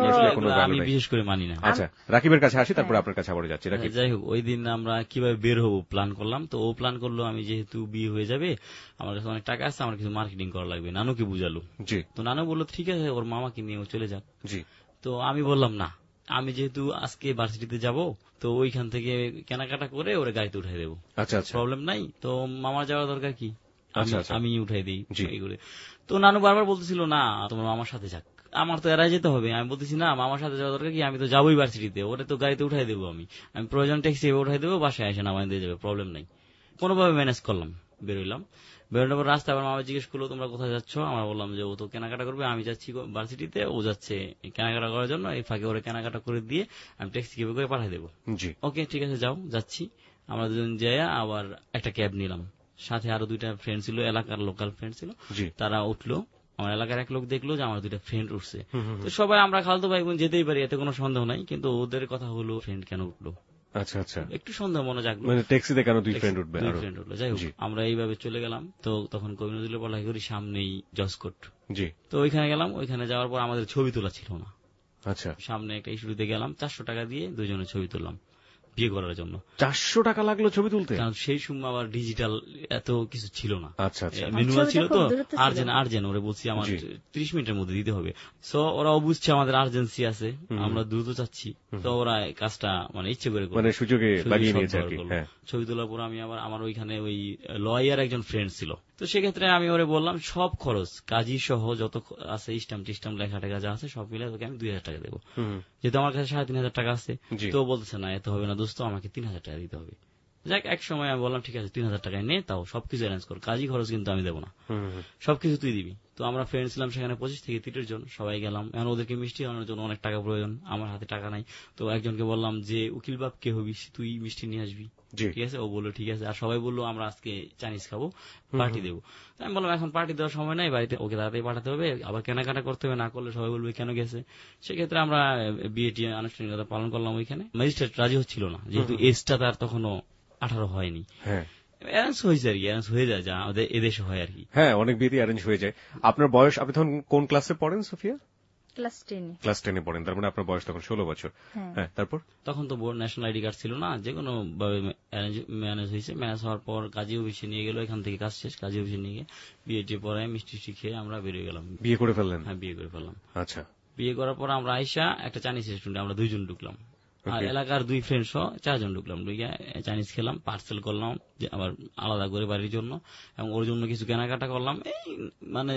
D: আমি বিশেষ করে মানি না।
B: আচ্ছা, রাকিবের কাছে আসি, তারপর আপনার কাছে আবার যাচ্ছি। রাকিব,
D: যাই হোক, ওই দিন আমরা কিভাবে বের হবো প্ল্যান করলাম। তো ও প্ল্যান করলো আমি যেহেতু বিয়ে হয়ে যাবে, আমার কাছে অনেক টাকা আছে, আমার কিছু মার্কেটিং করা লাগবে, নানুকে বুঝালো। জি। তো নানু বললো ঠিক আছে, ওর মামাকে নিয়ে ও চলে যাক। জি। তো আমি বললাম না, আমি যেহেতু আজকে ভার্সিটিতে যাব, তো ওইখান থেকে কেনাকাটা করে ওরে গাড়িতে উঠাই দেবো। আচ্ছা, প্রবলেম নাই। তো মামার যাওয়ার দরকার কি, আমি উঠাই দিই এই করে। তো নানু বারবার বলতেছিল না তোমার মামার সাথে যাক, আমার তো এড়াই যেতে হবে। আমি বলতেছি না, মামার সাথে যাওয়া দরকার কি, আমি তো যাবোই ভার্সিটিতে, ওরে তো গাড়িতে উঠাই দেবো, আমি আমি প্রয়োজন ট্যাক্সি উঠাই দেবো, বাসায় এসে নামাই দিয়ে যাবে, প্রবলেম নাই। কোনোভাবে ম্যানেজ করলাম, বেরোইলাম। বেরোনোর পর রাস্তায় আমার মামা জিজ্ঞেস করলো তোমরা কোথায় যাচ্ছ? আমরা বললাম যে ও তো কেনাকাটা করবে, আমি যাচ্ছি ভার্সিটিতে, ও যাচ্ছে কেনাকাটা করার জন্য। এই ফাঁকে ওরা কেনাকাটা করে দিয়ে আমি ট্যাক্সি ক্যাবে করে পাঠিয়ে দেবো। ওকে, ঠিক আছে, যাও, যাচ্ছি। আমরা দুজন যাই, আবার একটা ক্যাব নিলাম, সাথে আরো দুইটা ফ্রেন্ড ছিল, এলাকার লোকাল ফ্রেন্ড ছিল, তারা উঠলো। আমার এলাকার এক লোক দেখলো যে আমার দুইটা ফ্রেন্ড উঠছে, তো সবাই আমরা খালতো ভাই বোন যেতেই পারি, এতে কোনো সন্দেহ নাই, কিন্তু ওদের কথা হলো ফ্রেন্ড কেন উঠলো,
B: আচ্ছা আচ্ছা,
D: একটু সন্দেহ মনে জাগলো,
B: মানে ট্যাক্সিতে কেন দুই ফ্রেন্ড উঠবে,
D: দুই ফ্রেন্ড উঠলো। যাই হোক আমরা এইভাবে চলে গেলাম। তো তখন কবি নজরুলের পড়ালেখা করি, সামনেই জসকোট, জি। তো ওইখানে গেলাম, ওইখানে যাওয়ার পর আমাদের ছবি তোলা ছিল না। আচ্ছা, সামনে একটা স্টুডিওতে গেলাম, চারশো টাকা দিয়ে দুজনে ছবি তুললাম বিয়ে করার জন্য।
B: চারশো টাকা লাগলো ছবি তুলতে?
D: কারণ সেই সময় আবার ডিজিটাল এত কিছু ছিল না।
B: আচ্ছা আচ্ছা,
D: ম্যানুয়াল ছিল তো, আর্জেন্ট আর্জেন্ট ওরা বলছি আমার ত্রিশ মিনিটের মধ্যে দিতে হবে। সো ওরাও বুঝছে আমাদের আর্জেন্সি আছে, আমরা দ্রুত চাচ্ছি, তো ওরা কাজটা মানে ইচ্ছে করে
B: মানে সুযোগে লাগিয়ে নিয়েছে আর কি।
D: ছবি তোলার পর আমি আবার আমার ওইখানে ওই লয়ার একজন ফ্রেন্ড ছিল, তো সেক্ষেত্রে আমি ওরে বললাম সব খরচ কাজী সহ যত আছে স্ট্যাম্প টিস্টাম্প লেখা টেখা যা আছে সব মিলে তোকে আমি দুই হাজার টাকা দেবো, যেহেতু আমার কাছে সাড়ে তিন হাজার টাকা আছে। তো বলতেছে না এত হবে না দোস্ত, আমাকে তিন হাজার টাকা দিতে হবে। যাক এক সময় আমি বললাম ঠিক আছে তিন হাজার টাকায় নে, তাও সবকিছু অ্যারেঞ্জ কর, কাজী খরচ কিন্তু আমি দেবো না, সবকিছু তুই দিবি। তো আমরা ফ্রেন্ড ছিলাম সেখানে পঁচিশ থেকে তিরিশ জন, সবাই গেলাম। এখন ওদেরকে মিষ্টি আনানোর জন্য অনেক টাকা প্রয়োজন, আমার হাতে টাকা নাই। তো একজনকে বললাম যে উকিল বাপ কে হবি তুই মিষ্টি নিয়ে আসবি, ঠিক আছে? ও বললো ঠিক আছে। আর সবাই বললো আমরা আজকে চাইনিজ খাবো, পার্টি দেবো। আমি বললাম এখন পার্টি দেওয়ার সময় নাই, বাড়িতে ওকে তাড়াতাড়ি পাঠাতে হবে, আবার কেনাকাটা করতে হবে, না করলে সবাই বলবে কেন গেছে। সেক্ষেত্রে আমরা বিয়েটি আনুষ্ঠানিকতা পালন করলাম ওইখানে। ম্যাজিস্ট্রেট রাজি হচ্ছিল না, যেহেতু এজটা তার তখনও আঠারো হয়নি। অ্যারেঞ্জ হয়েছে আর কি, অ্যারেঞ্জ হয়ে যায় যা আমাদের এদেশে হয় আর কি।
B: হ্যাঁ, অনেক বিয়েতে অ্যারেঞ্জ হয়ে যায়। আপনার বয়স, আপনি তখন কোন ক্লাসে পড়েন সোফিয়া?
C: Class ten.
B: ক্লাস টেনে পড়েন, তার মানে আপনার বয়স তখন ষোলো বছর। হ্যাঁ, তারপর
D: তখন তো বোর্ড ন্যাশনাল আইডি কার্ড ছিল না, যে কোনো ভাবে ম্যানেজ হয়েছে। ম্যানেজ হওয়ার পর কাজী অফিসে নিয়ে গেল, এখান থেকে কাজ শেষ, কাজী অফিসে নিয়ে গিয়ে বিয়েটি পড়ায় মিষ্টি শিখে আমরা বেরিয়ে গেলাম।
B: বিয়ে করে ফেললেন?
D: হ্যাঁ, বিয়ে করে ফেললাম।
B: আচ্ছা,
D: বিয়ে করার পর আমরা আইসা একটা চাইনিজ রেস্টুরেন্টে আমরা দুইজন ঢুকলাম, আর এলাকার দুই ফ্রেন্ড সহ চারজন ঢুকলাম। ঢুকে চাইনিজ খেলাম, পার্সেল করলাম আবার আলাদা করে বাড়ির জন্য, এবং ওর জন্য কিছু কেনাকাটা করলাম। এই মানে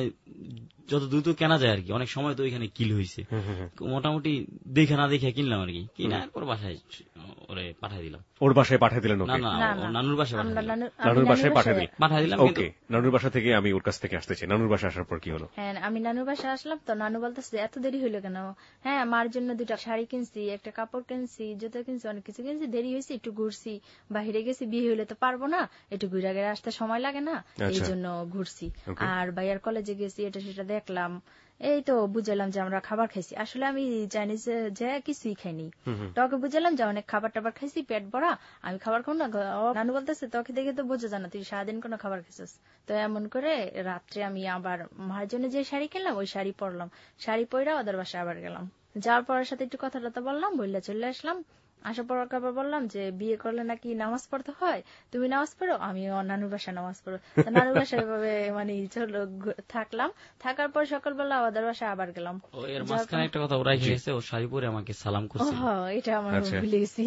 D: যত দ্রুত কেনা যায় আর কি, অনেক সময় তো ওইখানে কিল হয়েছে, মোটামুটি দেখে না দেখে কিনলাম আর কি। কিনার পর বাসায় ওরে পাঠাই দিলাম।
B: ওর বাসায় পাঠিয়ে দিলেন?
D: না না, নানুর বাসায়
B: নানুর বাসায় পাঠিয়ে দিলেন?
D: পাঠিয়ে দিলাম।
B: ওকে, নানুর বাসা থেকে আমি ওর কাছ থেকে আসতে চাই। নানুর বাসায় আসার পর কি হলো?
C: হ্যাঁ, আমি নানুর বাসায় আসলাম, তো নানু বলতেছে এত দেরি হইলো কেন? হ্যাঁ, মার জন্য দুটা শাড়ি কিনছি, একটা কাপড় কিনছি, জুতো কিনছি, অনেক কিছু কিনছি, দেরি হয়েছে, একটু ঘুরছি, বাহিরে গেছি, বিয়ে হইলে তো পারবো না, একটু ঘুরে ঘুরে আসতে সময় লাগে না, এই জন্য ঘুরছি। আর ভাইয়ার কলেজে গেছি, এটা সেটা দেখলাম, এই তো বুঝলাম যে আমরা খাবার খাইছি। আসলে আমি চাইনিজ যে কিছুই খাইনি, তোকে বুঝলাম যে অনেক খাবার টাবার খাইছি, পেট ভরা, আমি খাবার খাবো না। নানু বলতেছে তোকে দেখে তো বোঝা যায় না তুই সারাদিন কোনো খাবার খাইছিস। তো এমন করে রাত্রে আমি আবার মার জন্য যে শাড়ি কিনলাম ওই শাড়ি পরলাম, শাড়ি পরা ওদের বাসায় আবার গেলাম। যাওয়ার পরের সাথে একটু কথা টথা বললাম, বললে চলে আসলাম। আসার পর আবার বললাম যে বিয়ে করলে নাকি নামাজ পড়তে হয়, তুমি নামাজ পড়ো, আমি নানুর বাসায় নামাজ পড়ো। নানুর বাসায় এভাবে মানে চলো থাকলাম। থাকার পর সকালবেলা ওদের বাসায় আবার গেলাম।
D: এর মাঝখানে একটা কথা ওরাই গেছে, ও শাড়ি পরে আমাকে সালাম করছে।
C: এটা আমার ভুলে গেছি।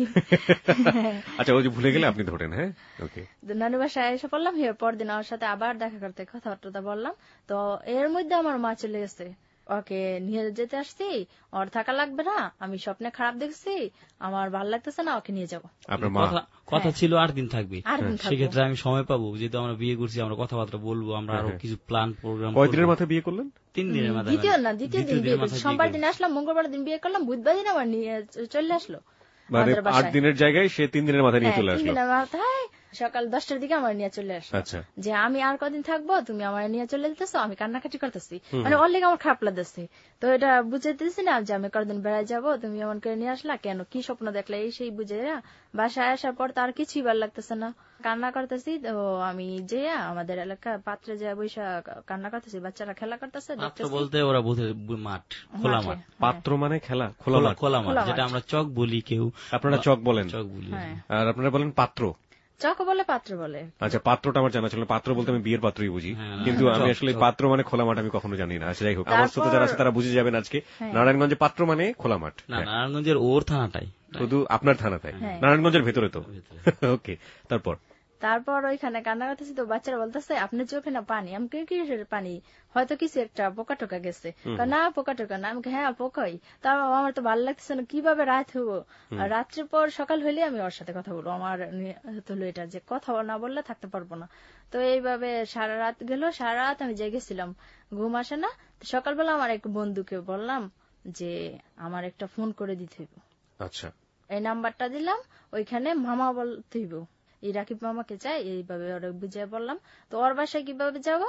B: আচ্ছা, ওই যে ভুলে গেলে আপনি ধরেন। হ্যাঁ, ওকে।
C: নানুর বাসায় এসে পড়লাম, পরদিন ওর সাথে আবার দেখা করতে কথাবার্তা বললাম। তো এর মধ্যে আমার মা চলে গেছে, ওকে নিয়ে যেতে আসছি, ওর থাকা লাগবে না, আমি স্বপ্নে খারাপ দেখছি, আমার ভালো লাগতেছে না, ওকে নিয়ে যাবো।
D: কথা ছিল আট দিন থাকবে, সেক্ষেত্রে আমি সময় পাবো, যেহেতু আমরা বিয়ে করছি, আমরা কথাবার্তা বলবো, আমরা আরো কিছু প্ল্যান প্রোগ্রাম।
B: কয়দিনের মাথায় বিয়ে করলেন?
D: তিন দিনের মাথায়।
C: দ্বিতীয় না, দ্বিতীয় দিন বিয়ে করছি। সোমবার দিন আসলাম, মঙ্গলবার দিন বিয়ে করলাম, বুধবার দিন আমার নিয়ে চলে আসলো।
B: মানে আট দিনের জায়গায় সে তিন দিনের মাথায় নিয়ে চলে আসলো।
C: তিন দিনের মাথায় সকাল দশটার দিকে আমার নিয়ে চলে আসলো। যে আমি আর কদিন থাকবো, তুমি আমার নিয়ে চলে যেতেছো, আমি কান্নাকাটি করতেছি, মানে ওর লেগে আমার খারাপ লাগতেছে। তো এটা বুঝাইতেছি না যে আমি কদিন বেড়ায় যাবো, তুমি এমন করে নিয়ে আসলা কেন, কি স্বপ্ন দেখলে, এই সেই বুঝে বাসায় আসার পর তার কিছুই ভালো লাগতেছে না, কান্না করতেছি। তো আমি যে আমাদের এলাকা পাত্রে যে বৈশা কান্না করতেছি, বাচ্চারা খেলা করতেছে,
D: বলতে ওরা বুঝে মাঠ, খোলা মাঠ।
B: পাত্র মানে খেলা, খোলা মাঠ,
D: খোলা মাঠ, যেটা আমরা চক বলি, কেউ
B: আপনারা চক বলেন,
D: চক বলি,
B: আর আপনারা বলেন পাত্র।
C: চক বলে, পাত্র বলে।
B: আচ্ছা, পাত্রটা আমার জানা ছিল, পাত্র বলতে আমি বিয়ের পাত্রই বুঝি, কিন্তু আমি আসলে পাত্র মানে খোলা মাঠ আমি কখনো জানি না। আচ্ছা, যাই হোক, আমার শ্রোতা যারা আছে তারা বুঝে যাবেন আজকে। নারায়ণগঞ্জে পাত্র মানে খোলা মাঠ।
D: না, নারায়ণগঞ্জের ওর থানাটাই,
B: শুধু আপনার থানাটাই, নারায়ণগঞ্জের ভেতরে তো। ওকে, তারপর
C: তারপর ওইখানে কান্না করতেছি, তো বাচ্চারা বলতেছে আপনার চোখে না পানি। আমি কিসের পানি, হয়তো কিছু একটা পোকা টোকা গেছে। না পোকা টোকা না, আমি হ্যাঁ পোকাই। তাও আমার তো ভালো লাগতেছে না, কিভাবে রাত হবো, রাত্রের পর সকাল হইলে আমি ওর সাথে কথা বলবো। আমার হলো এটা যে কথা না বললে থাকতে পারবো না। তো এইভাবে সারা রাত গেল, সারা রাত আমি জেগেছিলাম, ঘুম আসে না। সকালবেলা আমার এক বন্ধুকে বললাম যে আমার একটা ফোন করে দিতে হইব।
B: আচ্ছা,
C: এই নাম্বারটা দিলাম, ওইখানে মামা বলতে হইব, এই রাকিব মামাকে চাই, এইভাবে ওরা বুঝিয়ে বললাম। তো ওর বাসায় কিভাবে যাবো,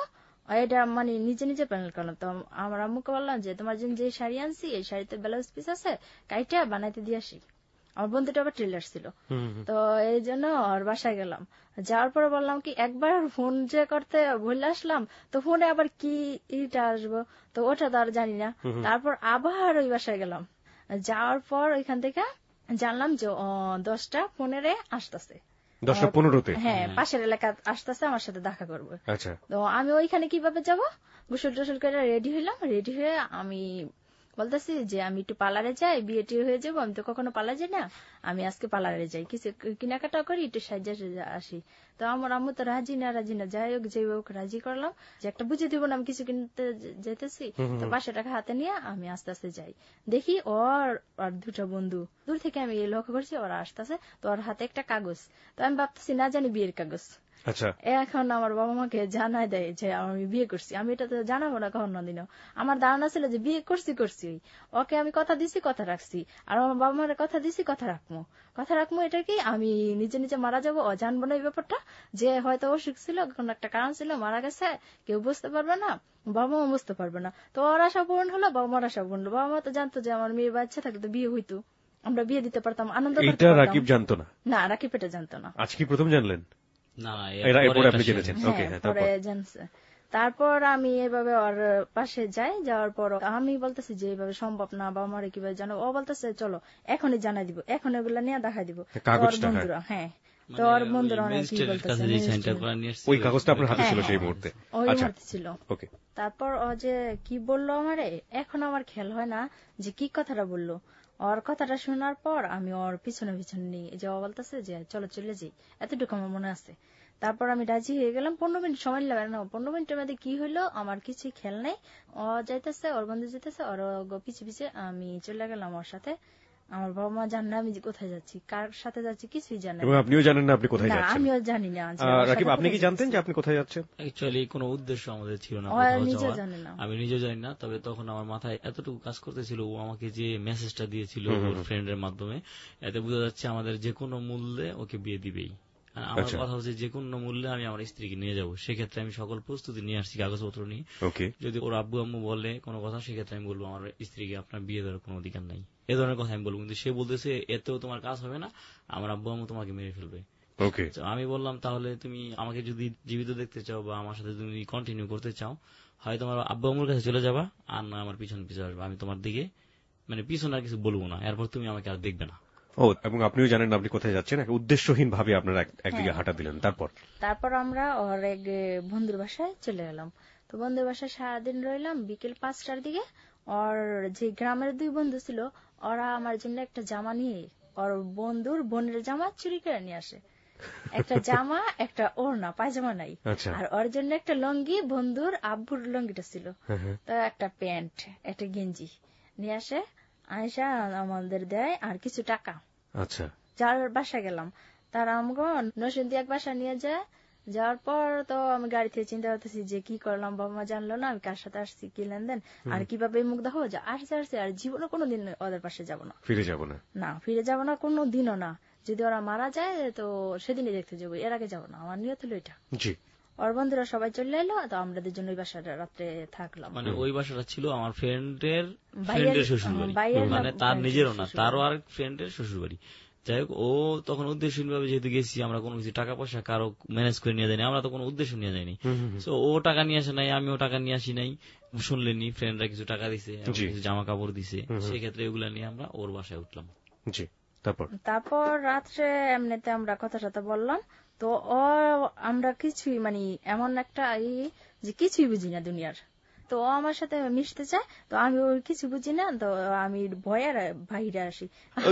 C: এটা মানে নিজে নিজে প্যানেল করলাম। তো আমার আম্মুকে বললাম যে তোমার জন্য যে শাড়ি আনছি এই শাড়িতে ব্লাউজ পিস আছে, কাইটা বানাইতে দিয়ে আসি। আমার বন্ধুটা আবার ট্রেলার ছিল, তো এই জন্য ওর বাসায় গেলাম। যাওয়ার পরে বললাম কি একবার ফোন যে করতে বলে আসলাম, তো ফোনে আবার কি ইটা আসবো, তো ওটা তো আর জানি না। তারপর আবার ওই বাসায় গেলাম। যাওয়ার পর ওইখান থেকে জানলাম যে দশটা পনেরো আসতেছে,
B: দশটা পনেরোতে
C: হ্যাঁ পাশের এলাকা আসতেছে, আমার সাথে দেখা করবে।
B: আচ্ছা,
C: তো আমি ওইখানে কিভাবে যাব, গোসল টোসল করে রেডি হইলাম। রেডি হয়ে আমি বলতেছি যে আমি একটু পার্লারে যাই, বিয়ে টিয়ে হয়ে যাবো, আমি তো কখনো পার্লার যাই না, আমি আজকে পার্লারে যাই, কিছু কেনাকাটা করি, একটু সাজা সাজা আসি। তো আমার আম্মু তো রাজি না রাজি না, যাই হোক যে হোক রাজি করলাম যে একটা বুঝে দিব না আমি কিছু কিনতে যেতেছি। তো পাঁচশো টাকা হাতে নিয়ে আমি আস্তে আস্তে যাই, দেখি ওর আর দুটা বন্ধু দূর থেকে আমি লক্ষ্য করছি ওরা আসতেছে, তো ওর হাতে একটা কাগজ। তো আমি ভাবতেছি না জানি বিয়ের কাগজ।
B: আচ্ছা,
C: এখন আমার বাবা মাকে জানাই দেয় যে আমি বিয়ে করছি। আমি এটা তো জানাবো না কখনো দিনও, আমার ধারণা ছিল যে বিয়ে করছি করছি ওকে, আমি কথা দিছি কথা রাখছি, আর আমার বাবা মার কথা দিছি কথা রাখবো কথা রাখবো এটা কি আমি নিজে নিজে মারা যাবো, ও জানবো না এই ব্যাপারটা, যে হয়তো অসুখ ছিল, কোন একটা কারণ ছিল, মারা গেছে, কেউ বুঝতে পারবে না, বাবা মা বুঝতে পারবে না। তো ওর আশা পূরণ হলো, বাবা মার আশা পূরণ হলো। বাবা মা তো জানতো যে আমার মেয়ে বাচ্চা থাকে তো বিয়ে হইতো, আমরা বিয়ে দিতে পারতাম, আনন্দ করতে পারতাম।
B: রাকিব জানতো না?
C: না, রাকিব এটা জানতো না।
B: আজকে প্রথম জানলেন?
D: না,
C: তারপর আমি এভাবে ওর পাশে যাই, যাওয়ার পর আমি বলতেছি যে এইভাবে সম্ভব না, বাবা মারে কিভাবে জানো, ও বলতেছে চলো এখনই জানাই দিব, এখন এগুলা নিয়ে দেখা দিব বন্ধুরা। হ্যাঁ, তো ওর বন্ধুরা অনেক কি বলতেছে,
B: ওই কাগজটা আপনার হাতে ছিল সেই মুহূর্তে?
C: আচ্ছা ছিল। তারপর ও যে কি বললো আমারে, এখন আমার খেয়াল হয় না যে কি কথাটা বললো। ওর কথাটা শোনার পর আমি ওর পিছনে পিছনে নিয়ে যে ও বলতেছে যে চলো চলে যাই, এতটুকু আমার মনে আছে। তারপর আমি রাজি হয়ে গেলাম। পনেরো মিনিট সময় লাগে না, পনেরো মিনিটের মধ্যে কি হইলো আমার কিছু খেয়াল নাই। ও যাইতেছে, ওর বন্ধু যেতেছে, ওর পিছিয়ে পিছিয়ে আমি চলে গেলাম ওর সাথে। আমার বাবা মা জান না আমি কোথায় যাচ্ছি, কার সাথে যাচ্ছি কিছুই জানেন,
B: এবং আপনিও জানেন না আপনি কোথায় যাচ্ছেন?
C: আমিও জানি না।
B: রাকিব, আপনি কি জানতেন যে আপনি কোথায় যাচ্ছেন?
D: অ্যাকচুয়ালি কোনো উদ্দেশ্য আমাদের ছিল না, আমি নিজেও জানি না। তবে তখন আমার মাথায় এতটুকু কাজ করতেছিল, ও আমাকে যে মেসেজটা দিয়েছিল ওর ফ্রেন্ডের মাধ্যমে, এতে বোঝা যাচ্ছে আমাদের যে কোনো মূল্যে ওকে বিয়ে দিবেই। আমার কথা হচ্ছে যে কোনো মূল্যে আমি আমার স্ত্রীকে নিয়ে যাবো, সেক্ষেত্রে আমি সকল প্রস্তুতি নিয়ে আসছি কাগজপত্র নিয়ে। যদি ওর আব্বু আম্মু বলে কোনো কথা, সেক্ষেত্রে আমি বলবো আমার স্ত্রীকে আপনার বিয়ে দেওয়ার কোনো অধিকার নাই, এ ধরনের কথা আমি বলবো। কিন্তু সে বলতেছে এতেও তোমার কাজ হবে না, আমার আব্বু আম্মু তোমাকে মেরে ফেলবে। আমি বললাম তাহলে তুমি আমাকে যদি জীবিত দেখতে চাও বা আমার সাথে তুমি কন্টিনিউ করতে চাও, হয় তোমার আব্বু আম্মুর কাছে চলে যাবা, আর না আমার পিছন পিছনে আসবে, আমি তোমার দিকে মানে পিছনে আর কিছু বলবো না, এরপর তুমি আমাকে আর দেখবে না।
B: ও, এবং আপনিও জানেন না আপনি কোথায় যাচ্ছেন, উদ্দেশ্যহীন ভাবে আপনারা একদিকে হাঁটা দিলেন। তারপর
C: তারপর আমরা ওর এক বন্ধুর বাসায় চলে গেলাম। তো বন্ধুর বাসায় সারাদিন রইলাম। বিকেল পাঁচটার দিকে ওর যে গ্রামের দুই বন্ধু ছিল, ওরা আমার জন্য একটা জামা নিয়ে, ওর বন্ধুর বোনের জামা চুরি করে নিয়ে আসে। একটা জামা, একটা ওড়না, পায়জামা নাই, আর ওর জন্য একটা লঙ্গি, বন্ধুর আব্বুর লঙ্গিটা ছিল, তো একটা প্যান্ট, একটা গেঞ্জি নিয়ে আসে। আয়সা আমাদের দেয় আর কিছু টাকা।
B: আচ্ছা,
C: যার বাসা গেলাম তার আমাকে নরসিংদী এক বাসা নিয়ে যায়। যাওয়ার পর তো আমি গাড়ি থেকে চিন্তা করতেছি যে কি করলাম, বাবা মা জানলো না আমি কার সাথে আসছি, কি লেনদেন, আর কিভাবে মুখ দেখো, যে আসছে আসছে আর জীবনে কোনোদিন ওদের পাশে যাবো না, ফিরে যাবো না, না ফিরে যাবো না কোনো দিনও না। যদি ওরা মারা যায় তো সেদিনই দেখতে যাবো, এর আগে যাবো না, আমার নিয়ত হলো এটা। জি, ওর বন্ধুরা সবাই চলে এলো, তো আমরা দুজন ওই বাসাটা রাত্রে থাকলাম।
D: মানে ওই বাসাটা ছিল আমার ফ্রেন্ডের ফ্রেন্ডের শ্বশুর বাড়ি, মানে তার নিজেরও না, তারও আর ফ্রেন্ডের শ্বশুর বাড়ি। যাই হোক, ও তখন উদ্দেশ্যহীন ভাবে যেহেতু গেছি, আমরা কোনো কিছু টাকা পয়সা কারো ম্যানেজ করে নিয়ে যাইনি, আমরা তো কোনো উদ্দেশ্য নিয়ে যাইনি। তো ও টাকা নিয়ে আসে নাই, আমিও টাকা নিয়ে আসি নাই, শুনলেনি ফ্রেন্ডরা কিছু টাকা দিছে, কিছু জামা কাপড় দিছে, সেক্ষেত্রে এগুলা নিয়ে আমরা ওর বাসায় উঠলাম। জি, তারপর
C: তারপর রাত্রে এমনিতে আমরা কথা টথা বললাম। তো ও আমরা কিছুই মানে এমন একটা যে কিছুই বুঝি না দুনিয়ার, তো ও আমার সাথে মিশতে চায়, তো আমি ওর কিছু বুঝি না, তো আমি ভয়ে বাইরে আসি।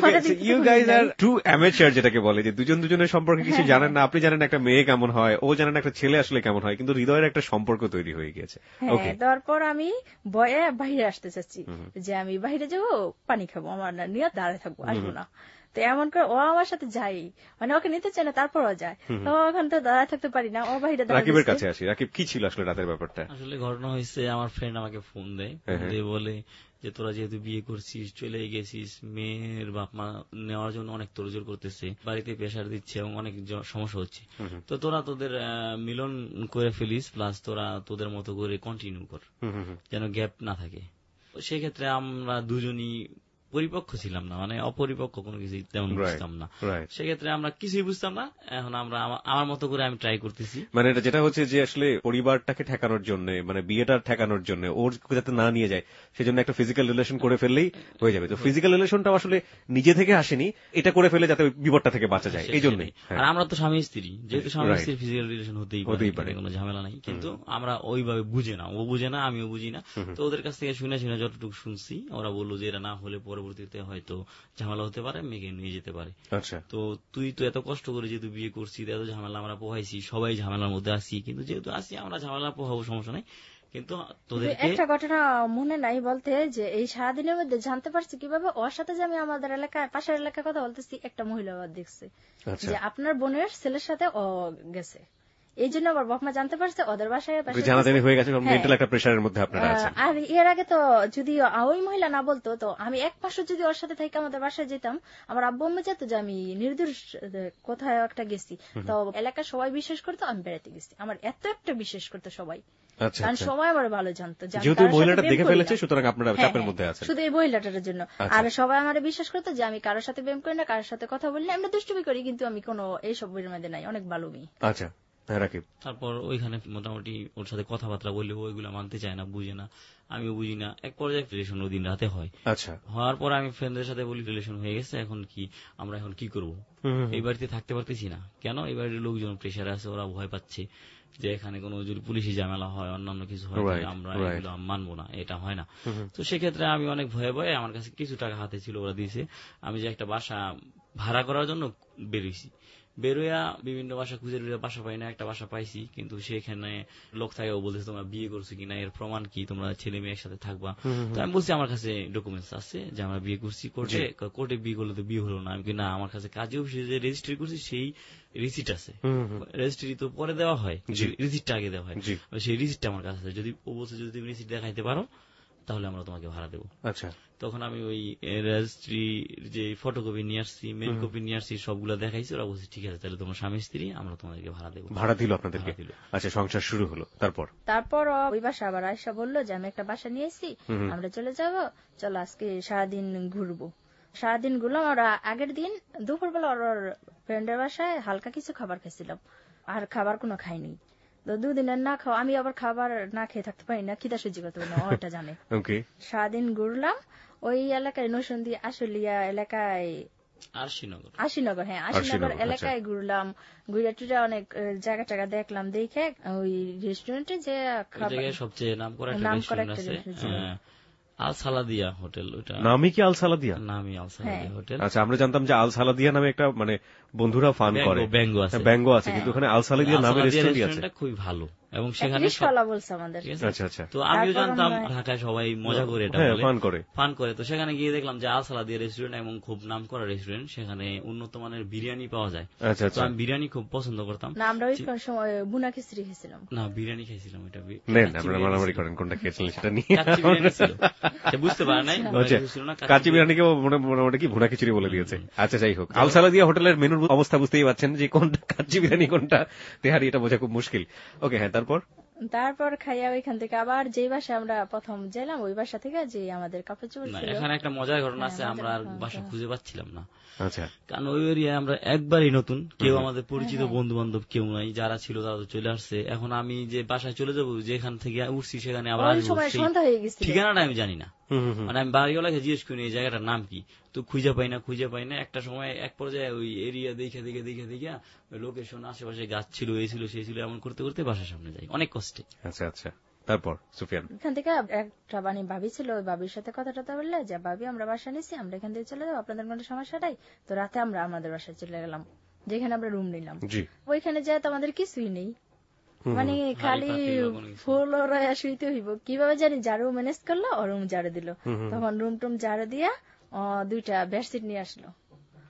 B: You guys are true amateur, যেটাকে বলে যে দুজন দুজনের সম্পর্কে কিছু জানেন না। আপনি জানেন একটা মেয়ে কেমন হয়, ও জানেন একটা ছেলে আসলে কেমন হয়, কিন্তু হৃদয়ের একটা সম্পর্ক তৈরি হয়ে গেছে।
C: তারপর আমি ভয়ে বাইরে আসতে চাচ্ছি যে আমি বাইরে যাবো, পানি খাবো, আমার নিয়ে দাঁড়ায় থাকবো, আসবো না। তো এমন করে ও আমার সাথে যাই, মানে ওকে নিতে চায় না তারপরও যায়। তো ওখান তো দাঁড়ায় থাকতে পারি না, ও বাহিরে।
B: রাকিবের কাছে আসি, রাকিব কি ছিল আসলে রাতের ব্যাপারটা?
D: আসলে ঘটনা হয়েছে, আমার ফ্রেন্ড আমাকে ফোন দেয়, ফোন দিয়ে বলে যে তোরা যেহেতু বিয়ে করছিস, চলে গেছিস, মেয়ের বাপ মা নেওয়ার জন্য অনেক তোড়জোড় করতেছে, বাড়িতে প্রেশার দিচ্ছে এবং অনেক সমস্যা হচ্ছে, তো তোরা তোদের মিলন করে ফেলিস, প্লাস তোরা তোদের মতো করে কন্টিনিউ কর, যেন গ্যাপ না থাকে। সেক্ষেত্রে আমরা দুজনই পরিপক্ষ ছিলাম না, মানে অপরিপক্ষ কোনো কিছু তেমন বুঝতাম না, সেক্ষেত্রে আমরা কিছুই বুঝতাম না। এখন আমরা আমার মতো করে আমি ট্রাই করতেছি,
B: মানে এটা যেটা হচ্ছে যে আসলে পরিবারটাকে ঠেকানোর জন্য, মানে বিয়েটা ঠেকানোর জন্য, ওর যাতে না নিয়ে যায় সেজন্য একটা ফিজিক্যাল রিলেশন করে ফেললেই হয়ে যাবে। তো ফিজিক্যাল রিলেশনটা আসলে নিজে থেকে আসেনি, এটা করে ফেলে যাতে বিপদটা থেকে বাঁচা যায়, এই জন্যই।
D: আর আমরা তো স্বামী স্ত্রী, যেহেতু স্বামী স্ত্রীর ফিজিক্যাল রিলেশন হতেই পারে, কোনো ঝামেলা নাই, কিন্তু আমরা ওইভাবে বুঝে না, ও বুঝে না, আমিও বুঝি না। তো ওদের কাছ থেকে শুনে শুনে যতটুকু শুনছি, ওরা বললো যে এরা না হলে পরবর্তীতে হয়তো ঝামেলা হতে পারে, মেয়েকে নিয়ে যেতে পারে।
B: আচ্ছা,
D: তো তুই তো এত কষ্ট করে যেহেতু বিয়ে করছিস, এত ঝামেলা আমরা পোহাইছি, সবাই ঝামেলার মধ্যে আসি, কিন্তু যেহেতু আসি আমরা ঝামেলা পোহাবো, সমস্যা নাই, কিন্তু তোদেরকে
C: একটা ঘটনা মনে নাই বলতে, যে এই সারাদিনের মধ্যে জানতে পারছি কিভাবে ওর সাথে যে আমি আমাদের এলাকায় পাশের এলাকায় কথা বলতেছি, একটা মহিলা দেখছে যে আপনার বোনের ছেলের সাথে ও গেছে, এই জন্য আবার বাপ মা জানতে পারছে, ওদের বাসায়
B: জানাজানি হয়ে গেছে, মেন্টাল একটা প্রেশারের মধ্যে আপনারা আছেন।
C: আর এর আগে তো যদি ওই মহিলা না বলতো, তো আমি এক মাসও যদি ওর সাথে থেকে আমাদের বাসায় যেতাম, আমার আব্বু আম্মু যেত যে আমি নির্দোষ কোথায় একটা গেছি, তো এলাকার সবাই বিশ্বাস করতো আমি বেড়াতে গেছি, আমার এত একটা বিশ্বাস করতো সবাই, কারণ সবাই আমার ভালো জানতো,
B: যেহেতু মহিলাটা দেখে ফেলেছে সুতরাং আপনারা চাপের মধ্যে আছেন
C: শুধু এই মহিলাটার জন্য। আর সবাই আমার বিশ্বাস করতো যে আমি কারোর সাথে প্রেম করি না, কারোর সাথে কথা বললে আমরা দুষ্টুমি করি, কিন্তু আমি কোনো এইসব বইয়ের মধ্যে নাই, অনেক ভালো মেয়ে।
B: আচ্ছা,
D: তারপর ওইখানে মোটামুটি ওর সাথে কথাবার্তা বললে ওইগুলো মানতে চায় না, বুঝে না, আমিও বুঝি না, এক পর্যায়ে রিলেশন দিন রাতে হয়।
B: আচ্ছা,
D: হওয়ার পর আমি ফ্রেন্ডদের সাথে বলি রিলেশন হয়ে গেছে, এখন কি আমরা এখন কি করব, এই বাড়িতে থাকতে পারতেছি না, কেন এই বাড়ির লোকজন প্রেশারে আছে, ওরা ভয় পাচ্ছে যে এখানে কোনো যদি পুলিশি ঝামেলা হয়, অন্যান্য কিছু হয়, আমরা এগুলো মানবো না, এটা হয় না। তো সেক্ষেত্রে আমি অনেক ভয়ে ভয়ে, আমার কাছে কিছু টাকা হাতে ছিল, ওরা দিয়েছে, আমি যে একটা বাসা ভাড়া করার জন্য বেরিয়েছি, বেরোয়া বিভিন্ন বাসা খুঁজে বাসা পাই না, একটা বাসা পাইছি, কিন্তু সেখানে লোক থাকে, ও বলতেছে তোমরা বিয়ে করছো কিনা, এর প্রমাণ কি, তোমরা ছেলে মেয়ে একসাথে থাকবা। তো আমি বলছি আমার কাছে ডকুমেন্টস আছে যে আমরা বিয়ে করছি, কোর্টে কোর্টে বিয়ে করলে তো বিয়ে হলো না। আমি না, আমার কাছে কাজী অফিসে যে রেজিস্ট্রি করছি সেই রিসিট আছে, রেজিস্ট্রি তো পরে দেওয়া হয়, রিসিটটা আগে দেওয়া হয়, সেই রিসিটটা আমার কাছে আছে। যদি ও বলছে যদি তুমি রিসিট দেখাইতে পারো তাহলে আমরা তোমাকে ভাড়া দেবো।
B: আচ্ছা,
D: তখন আমি ওই রেজিস্ট্রি যে ফটোকপি নিয়ে আসছি, মেন কপি নিয়ে আসছি, সবগুলো দেখাইছি, ওরা বলছে ঠিক আছে তাহলে তোমার স্বামী স্ত্রী, আমরা তোমাদেরকে ভাড়া দেবো।
B: ভাড়া দিল আপনাদেরকে? আচ্ছা, সংসার শুরু হলো। তারপর
C: তারপর ওই বাসা আবার আয়সা বললো যে আমি একটা বাসা নিয়েছি, আমরা চলে যাব, চলো আজকে সারাদিন ঘুরবো। সারাদিন ঘুরলাম। ওরা আগের দিন দুপুরবেলা ওর ফ্রেন্ডের বাসায় হালকা কিছু খাবার খেয়েছিলাম, আর খাবার কোনো খাইনি। তো দুদিনের না খাওয়া, আমি আবার খাবার না খেয়ে থাকতে পারি না, খিদা সহ্য করতে পারি না, ওটা জানে। সারাদিন ঘুরলাম ওই এলাকায়, নরসিংদী আশুলিয়া এলাকায়,
D: আশিনগর
C: আশিনগর হ্যাঁ আশিনগর এলাকায় ঘুরলাম, ঘুরে টুরে অনেক জায়গা টাকা দেখলাম, দেখে ওই রেস্টুরেন্টে যে
D: সবচেয়ে নাম করা একটা রেস্টুরেন্ট আল সালাদিয়া হোটেল, ওটা
B: নামই কি আল সালাদিয়া?
D: নামই আল সালাদিয়া হোটেল।
B: আচ্ছা, আমরা জানতাম যে আল সালাদিয়া নামে একটা মানে বন্ধুরা ফান করে, ব্যঙ্গ আছে, ব্যঙ্গ আছে, কিন্তু ওখানে আল সালাদিয়া নামে রেস্টুরেন্ট আছে,
D: খুবই ভালো, এবং সেখানে
B: আচ্ছা আচ্ছা।
D: তো আমিও জানতাম ঢাকায় সবাই মজা করে এটা
B: ফান করে
D: ফান করে তো সেখানে গিয়ে দেখলাম যে আল সালাদিয়া রেস্টুরেন্ট এবং খুব নাম করা রেস্টুরেন্ট, সেখানে উন্নত মানের বিরিয়ানি পাওয়া যায়।
B: আচ্ছা,
D: তো আমি বিরিয়ানি খুব পছন্দ করতাম।
C: না, আমরা ওই সময় ভুনা খিচুড়ি খেয়েছিলাম।
D: না, বিরিয়ানি খাইছিলাম। এটা
B: নেন, আপনারা মারামারি করেন কোনটা খেয়েছিলেন সেটা নিয়ে।
D: কাচ্চি বিরিয়ানি ছিল, সে বুঝতে পারে নাই,
B: কাচ্চি বিরিয়ানিকে মোটামুটি কি ভুনা খিচুড়ি বলে দিয়েছে। আচ্ছা, যাই হোক, আল সালাদিয়া হোটেলের মেনুর অবস্থা বুঝতেই পারছেন যে কোনটা কাচ্চি বিরিয়ানি কোনটা তেহারি, এটা বোঝা খুব মুশকিল। ওকে, হ্যাঁ, তারপর
C: তারপর খাইয়া ওইখান থেকে আবার যেই বাসা আমরা প্রথম গেলাম ওই বাসা থেকে যে আমাদের কাপড় চোপড় ছিল।
D: এখানে একটা মজার ঘটনা আছে, আমরা আর বাসা খুঁজে পাচ্ছিলাম না। আচ্ছা, কারণ ওই এরিয়ায় আমরা একবারই নতুন, কেউ আমাদের পরিচিত বন্ধু বান্ধব কেউ নাই, যারা ছিল তারা তো চলে আসছে। এখন আমি যে বাসায় চলে যাবো, যেখান থেকে উঠছি সেখানে আবার ঠিকানাটা আমি জানি না, মানে আমি বাড়িওয়ালাকে জিজ্ঞেস করি এই জায়গাটার নাম কি, তো খুঁজে পাই না খুঁজে পাই না একটা সময় এক পর্যায়ে ওই এরিয়া দেখে দেখে দেখে দেখে লোকেশন আশেপাশে গাছ ছিল, এই ছিল সেই ছিল, এমন করতে করতে বাসার সামনে যাই অনেক কষ্টে।
B: আচ্ছা আচ্ছা, তারপর সুফিয়ান
C: এখান থেকে একটা মানে ভাবি ছিল, ওই ভাবির সাথে কথা টথা বললে যে ভাবি আমরা বাসা নিছি, আমরা এখান থেকে চলে যাবো, আপনাদের কোনো সমস্যা নাই। তো রাতে আমরা আমাদের বাসায় চলে গেলাম, যেখানে আমরা রুম নিলাম। ওইখানে যায় তো আমাদের কিছুই নেই, মানে খালি ফুল রয়া শুইতে হইব, কিভাবে জানি ঝাড়ু ম্যানেজ করলো, ও রুম ঝাড়ু দিল। তখন রুম টুম ঝাড়ু দিয়া দুইটা বেডশিট নিয়ে আসলো,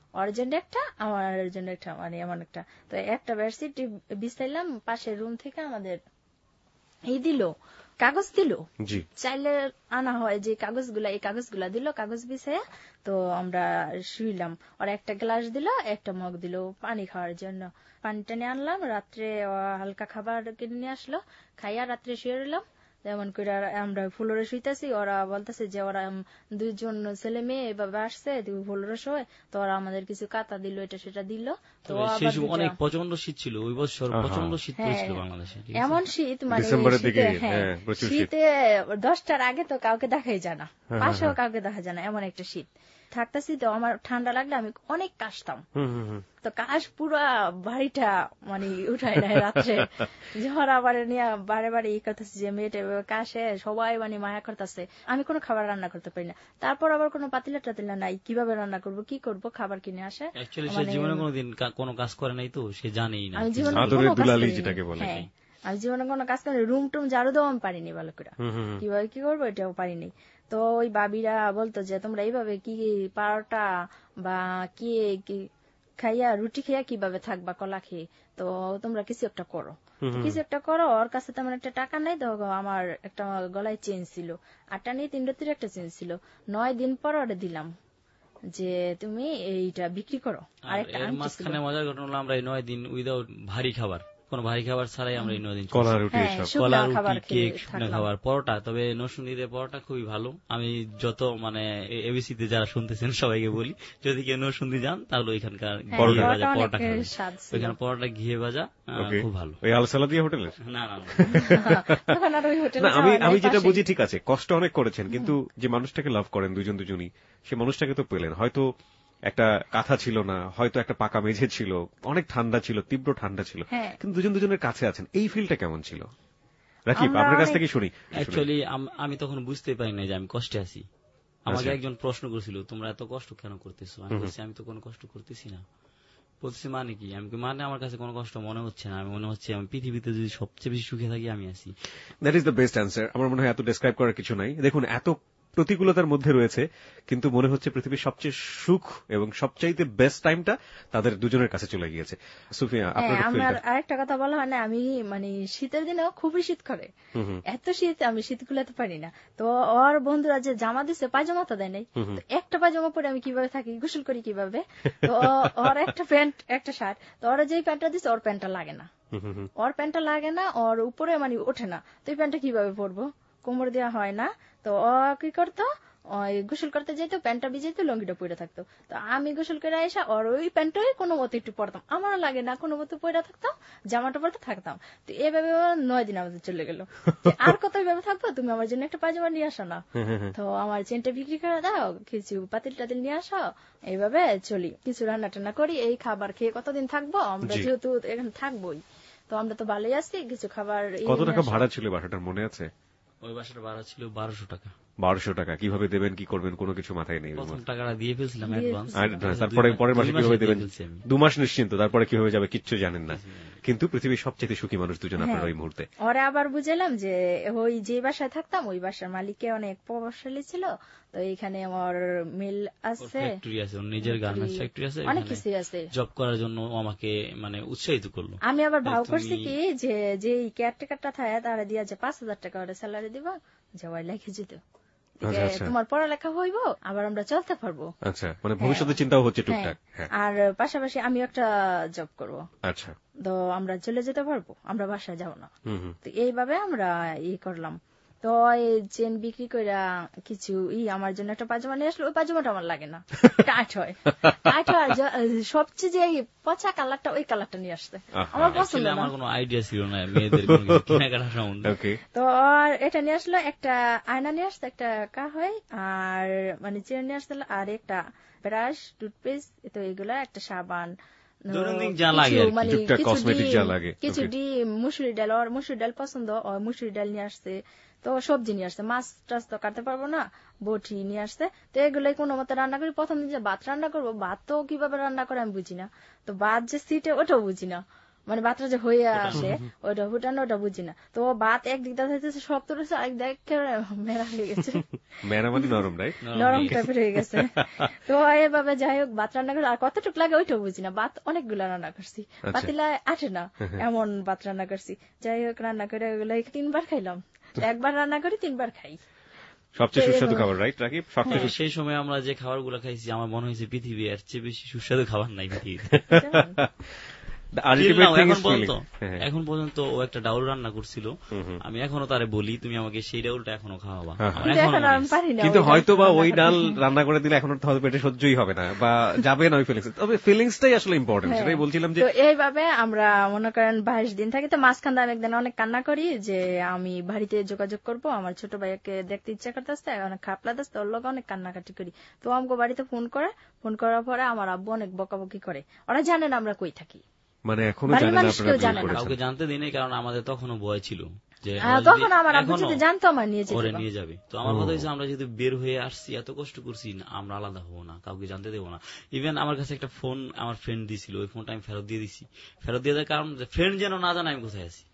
C: ওর জন্য একটা, আমার জন্য একটা, মানে এমন একটা। তো একটা বেডশিট বিছাইলাম, পাশের রুম থেকে আমাদের এই দিল, কাগজ দিল, চাইলে আনা হয় যে কাগজগুলা, এই কাগজগুলা দিল, কাগজ বিছাইয়া তো আমরা শুইলাম। ওর একটা গ্লাস দিল, একটা মগ দিল পানি খাওয়ার জন্য। পানি টানি আনলাম, রাত্রে হালকা খাবার কিনে নিয়ে আসলো, খাইয়া রাত্রে শুয়ে রইলাম। যেমন করে আমরা ফ্লোরে শুইতেছি, ওরা বলতেছে যে ওরা দুইজন ছেলে মেয়ে এভাবে আসছে ফ্লোরে শোয়, তো ওরা আমাদের কিছু কাতা দিল, এটা সেটা দিল। তো
D: অনেক প্রচন্ড শীত ছিল ওই বছর, প্রচন্ড শীত ছিল বাংলাদেশে,
C: এমন শীত মানে শীতে দশটার আগে তো কাউকে দেখাই যায় না, পাশেও কাউকে দেখা যায় না, এমন একটা শীত থাকতেছি। তো আমার ঠান্ডা লাগলে আমি অনেক কাশতাম, তো কাশ পুরা বাড়িটা মানে উঠায় নাই রাত্রে। ঝড় আবার নিয়ে বারে বারে ই করতেছে যে মেয়েটা কাশে, সবাই মানে মায়া করতেছে। আমি কোনো খাবার রান্না করতে পারি না, তারপর আবার কোনো পাতিলা টাতিলা নাই, কিভাবে রান্না করব, কি করব, খাবার কিনে আসে।
D: জীবনে কোনোদিন কোনো কাজ করে নাই, তো সে জানেই না।
C: আমি জীবনে হ্যাঁ আমি জীবনে কোনো কাজ করি, রুম টুম ঝাড়ু দেওয়া আমি পারিনি ভালো করে, কিভাবে কি করবো এটাও পারিনি। তো ওই বাবিরা বলতো যে তোমরা এইভাবে কি পারোটা বা কি খাইয়া রুটি খাইয়া কিভাবে থাকবা, কলা খেয়ে, তো তোমরা কিছু একটা করো, কিছু একটা করো। ওর কাছে তেমন একটা টাকা নাই, তো আমার একটা গলায় চেন ছিল, আটটা নিয়ে তিন রাত্রির একটা চেন ছিল। নয় দিন পর ওটা দিলাম যে তুমি এইটা বিক্রি করো। আর একটা
D: মাঝখানে মজার ঘটনা হলো, আমরা এই নয় দিন উইদাউট ভারী খাবার, কোন ভারী খাবার ছাড়াই আমরা এই নয় দিন
B: কলা রুটি,
D: কলা রুটি, কেক, শুকনো খাবার, পরোটা। তবে নরসিংদীতে পরোটা খুবই ভালো। আমি যত মানে এবিসিতে যারা শুনতেছেন সবাইকে বলি, যদি কেউ নরসিংদী যান তাহলে ওইখানকার ঘিয়ে ভাজা পরোটা খাবেন, ওইখানে পরোটা ঘিয়ে ভাজা খুব ভালো।
B: ওই আলসালা দিয়ে হোটেলের
D: না না
B: আমি আমি যেটা বুঝি, ঠিক আছে কষ্ট অনেক করেছেন, কিন্তু যে মানুষটাকে লাভ করেন দুজন দুজনই, সে মানুষটাকে তো পেলেন। হয়তো একটা কাঁথা ছিল না, হয়তো একটা পাকা মেঝে ছিল, অনেক ঠান্ডা ছিল, তীব্র ঠান্ডা ছিল, কিন্তু দুজন দুজনের কাছে আছেন, এই ফিলটা কেমন ছিল রাকিব, আপনার কাছ থেকে শুনি।
D: অ্যাকচুয়ালি আমি তখন বুঝতে পারি না যে আমি কষ্টে আছি। আমাকে একজন প্রশ্ন করেছিল, তোমরা এত কষ্ট কেন করতেছো? আমি বলছি আমি তো কোনো কষ্ট করতেছি না। বলছি মানে কি? আমি মানে আমার কাছে কোনো কষ্ট মনে হচ্ছে না, আমি মনে হচ্ছে আমি পৃথিবীতে যদি সবচেয়ে বেশি সুখে থাকি আমি আছি।
B: That is the best answer. আমার মনে হয় এত ডেসক্রাইব করার কিছু নাই। দেখুন, এত প্রতিকূলতার মধ্যে রয়েছে, কিন্তু মনে হচ্ছে পৃথিবীর সবচেয়ে সুখ এবং সবচাইতে বেস্ট টাইমটা তাদের দুজনের কাছে চলে গিয়েছে। সুফিয়া,
C: আমার আরেকটা কথা বলা হয় না, আমি মানে শীতের দিনেও খুবই শীত করে, এত শীত আমি শীত গুলাতে পারি না। তো ওর বন্ধুরা যে জামা দিচ্ছে, পায়জামা তো দেয় নাই, একটা পায়জামা পরে আমি কিভাবে থাকি, গোসল করি কিভাবে? তো ওর একটা প্যান্ট একটা শার্ট, তো ওরা যেই প্যান্টটা দিচ্ছে ওর প্যান্টটা লাগে না, ওর প্যান্টটা লাগে না, ওর উপরে মানে ওঠে না, তো এই প্যান্টটা কিভাবে পরবো, কোমর দেওয়া হয় না। তো ও কি করতো, গোসল করতে যেত, প্যান্টটা ভিজে যেত, লঙ্গিটা পরে থাকতো। তো আমি গোসল করে এসে ওর ওই প্যান্টটাই কোনো মতো একটু পরতাম, আমারও লাগে না, কোনো মতো পরে থাকতাম, জামাটা পরতে থাকতাম। তো এইভাবে নয় দিন আমাদের চলে গেল। আর কত এইভাবে থাকবো, তুমি আমার জন্য একটা পায়জামা নিয়ে আসো না, তো আমার চেনটা বিক্রি করে দাও, কিছু পাতিল টাতিল নিয়ে আসো, এইভাবে চলি, কিছু রান্না টান্না করি। এই খাবার খেয়ে কতদিন থাকবো আমরা, যেহেতু এখানে থাকবোই, তো আমরা তো ভালোই আছি। কিছু খাবার।
B: কত টাকা ভাড়া ছিল বাসাটার মনে আছে?
D: ওই বাসাটা ভাড়া ছিল বারোশো টাকা।
B: বারোশো টাকা কিভাবে দেবেন, কি করবেন, কোনো কিছু মাথায় নেই।
D: প্রথম টাকাটা দিয়ে ফেলছিলাম অ্যাডভান্স,
B: তারপরে পরের মাসে কিভাবে দেবেন, দু মাস নিশ্চিন্ত, তারপরে কিভাবে যাবে কিচ্ছু জানেন না। কিন্তু পৃথিবীর সবচেয়ে সুখী মানুষ দুজন আপনার ওই মুহূর্তে।
C: ওরা আবার বুঝলাম যে ওই যে বাসায় থাকতাম ওই বাসার মালিককে অনেক প্রভাবশালী ছিল, তো এখানে আমার মিল আছে,
D: ফ্যাক্টরি আছে, নিজের গার্মেন্টস ফ্যাক্টরি আছে,
C: অনেক কিছু আছে।
D: জব করার জন্য আমাকে মানে উৎসাহিত করলো।
C: আমি আবার ভাব করছি কি যে যে কেয়ারটেকারটা থাকে তারা দিয়া যে পাঁচ হাজার টাকা ওরা স্যালারি দিবা, যাওয়াই লেখে যেত, তোমার পড়ালেখা হইব, আবার আমরা চলতে পারবো।
B: আচ্ছা, মানে ভবিষ্যতের চিন্তাও হচ্ছে টুকটাক।
C: আর পাশাপাশি আমি একটা জব করব।
B: আচ্ছা,
C: তো আমরা চলে যেতে পারবো, আমরা বাসায় যাব না। তো এইভাবে আমরা ই করলাম। তো চেন বিক্রি করে কিছু ই আমার জন্য একটা পায়জামা নিয়ে আসলো, ওই পায়জামাটা আমার লাগে না, টাইট হয়, টাইট হয়। সবচেয়ে যে পচা কালারটা, ওই কালারটা নিয়ে আসতে আমার পছন্দ না,
D: আমার কোনো আইডিয়া ছিল না মেয়েদের কেনাকাটা সম্বন্ধে।
C: তো আর এটা নিয়ে আসলো, একটা আয়না নিয়ে আসতো, একটা কা হয়, আর মানে চেন নিয়ে আসতো, আর একটা ব্রাশ, টুথপেস্ট, তো এগুলা, একটা সাবান, কিছু ডিম, মুসুরি ডাল, ওর মুসুরি ডাল পছন্দ, মুসুরি ডাল নিয়ে আসছে। তো সবজি নিয়ে আসছে, মাছ টাছ তো কাটতে পারবো না, বটি নিয়ে আসছে। তো এগুলোই কোনো মতো রান্না করি। প্রথম দিন যে ভাত রান্না করবো, ভাত তো কিভাবে রান্না করে আমি বুঝি না, তো ভাত যে সিটে ওটাও বুঝি না, মানে ভাতটা যে হয়ে আসে ওইটা ফুটানো ওটা বুঝি না। তো ভাত একদিক দিয়ে হইতেছে শক্ত রয়েছে, আরেক দিক মেরা হয়ে গেছে,
B: মেরা মানে নরম, রাইট,
C: নরম টাইপের হয়ে গেছে। তো এভাবে যাই হোক ভাত রান্না করে আর কতটুকু লাগে ওইটাও বুঝি না। ভাত অনেকগুলো রান্না করছি, পাতিলা আটে না এমন ভাত রান্না করছি। যাই হোক রান্না করে ওগুলো তিনবার খাইলাম, একবার রান্না করি তিনবার খাই।
B: সবচেয়ে সুস্বাদু খাবার, রাইট রাকিব? সবচেয়ে
D: সেই সময় আমরা যে খাবার গুলো খাইছি আমার মনে হয়েছে পৃথিবী এর চেয়ে বেশি সুস্বাদু খাবার নাই পৃথিবীতে। এখন পর্যন্ত ও একটা ডাউল রান্না করছিল, আমি এখনো তারে বলি তুমি আমাকে সেই ডাউলটা এখনো খাওয়াবা,
B: কিন্তু হয়তো বা ওই ডাল রান্না করে দিলে এখন হয়তো পেটে সহ্যই হবে না বা যাবে না ওই ফিলিংস। তবে ফিলিংসটাই আসলে ইম্পর্টেন্ট, সেটাই বলছিলাম যে
C: এইভাবে আমরা মনে করেন বাইশ দিন থাকি। তো মাঝখান দিয়ে একদিন অনেক কান্না করি যে আমি বাড়িতে যোগাযোগ করবো, আমার ছোট ভাইকে দেখতে ইচ্ছা করতেছে, অনেক খারাপ লাগতেছে, ওর লোক অনেক কান্নাকাটি করি। তো আমাকে বাড়িতে ফোন করে, ফোন করার পরে আমার আব্বু অনেক বকাবকি করে, ওরা জানে না আমরা কই থাকি,
B: মানে এখনো
D: কাউকে জানতে দিই নাই, কারণ আমাদের তখনও ভয় ছিল যে
C: তখন আমার আব্বু যদি জানতো আমার নিয়ে
D: নিয়ে যাবে। তো আমার কথা হচ্ছে আমরা যদি বের হয়ে আসছি, এত কষ্ট করছি, আমরা আলাদা হবো না, কাউকে জানতে দেবো না। ইভেন আমার কাছে একটা ফোন আমার ফ্রেন্ড দিছিল, ওই ফোনটা আমি ফেরত দিয়ে দিছি। ফেরত দিয়ে দেওয়ার কারণ ফ্রেন্ড যেন না জানে আমি কোথায় আছি,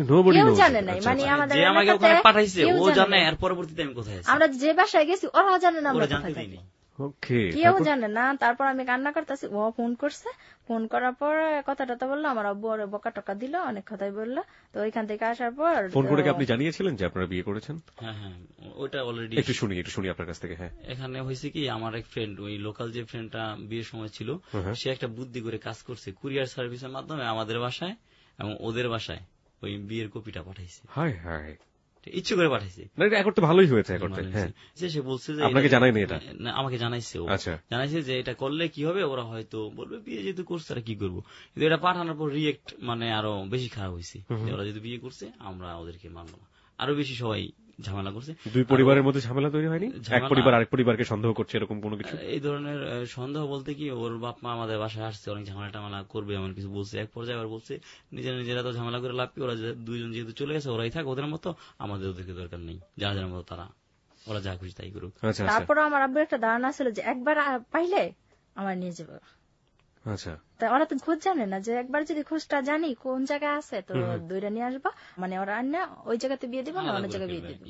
D: আমাকে ওখানে পাঠাইছে ও জানে, আর পরবর্তীতে আমি কোথায় আছি।
C: আমরা যে বাসায় গেছি ওরাও জানে না, আমরা
D: জানতে দিইনি,
C: কেউ জানে না। তারপর আমি কান্না করতেছি, ও ফোন করছে, ফোন করার পর কথা টথা বললো, আমার আব্বু ওর বকা টকা দিল, অনেক কথাই বললো। তো ওইখান থেকে আসার পর
B: ফোন করে আপনি জানিয়েছিলেন যে আপনারা বিয়ে করেছেন?
D: হ্যাঁ হ্যাঁ, ওটা অলরেডি
B: একটু শুনি একটু শুনি আপনার কাছ থেকে। হ্যাঁ,
D: এখানে হয়েছে কি, আমার এক ফ্রেন্ড, ওই লোকাল যে ফ্রেন্ডটা বিয়ের সময় ছিল, সে একটা বুদ্ধি করে কাজ করছে, কুরিয়ার সার্ভিসের মাধ্যমে আমাদের বাসায় এবং ওদের বাসায় ওই বিয়ের কপিটা পাঠাইছে।
B: হায় হায়,
D: ইচ্ছে করে পাঠাইছে।
B: এখন তো ভালোই হয়েছে।
D: সে বলছে যে
B: আপনাকে জানায়নি এটা?
D: আমাকে জানাইছে, জানাইছে যে এটা করলে কি হবে, ওরা হয়তো বলবে বিয়ে যেহেতু করছে তারা কি করবো। কিন্তু এটা পাঠানোর পর রিয়েক্ট মানে আরো বেশি খারাপ হয়েছে, ওরা যেহেতু বিয়ে করছে আমরা ওদেরকে মানবো না, আরো বেশি সবাই ঝামেলা করছে।
B: দুই পরিবারের মধ্যে ঝামেলা তৈরি হয়নি? এক পরিবার আরেক পরিবারকে সন্দেহ করছে এরকম কোনো কিছু?
D: এই ধরনের সন্দেহ বলতে কি, ওর বাপ মা আমাদের বাসায় আসছে, অনেক ঝামেলা টামেলা করবে এমন কিছু বলছে। এক পর্যায়ে আবার বলছে নিজেরা নিজেরা তো ঝামেলা করে লাভ কি, ওরা দুইজন যেহেতু চলে গেছে ওরাই থাক ওদের মতো, আমাদের ওদেরকে দরকার নেই, যারা যার মতো তারা, ওরা যা খুশি তাই করুক।
C: তারপর আমার আব্বুর একটা ধারণা ছিল যে একবার পাইলে আমার নিয়ে যাবো।
B: আচ্ছা,
C: তা ওরা তো খোঁজ জানে না, যে একবার যদি খোঁজটা জানি কোন জায়গায় আছে তো দুইটা নিয়ে আসবা, মানে ওরা আন্না ওই জায়গাতে বিয়ে দিব না অন্য জায়গায় বিয়ে দিয়ে দিব।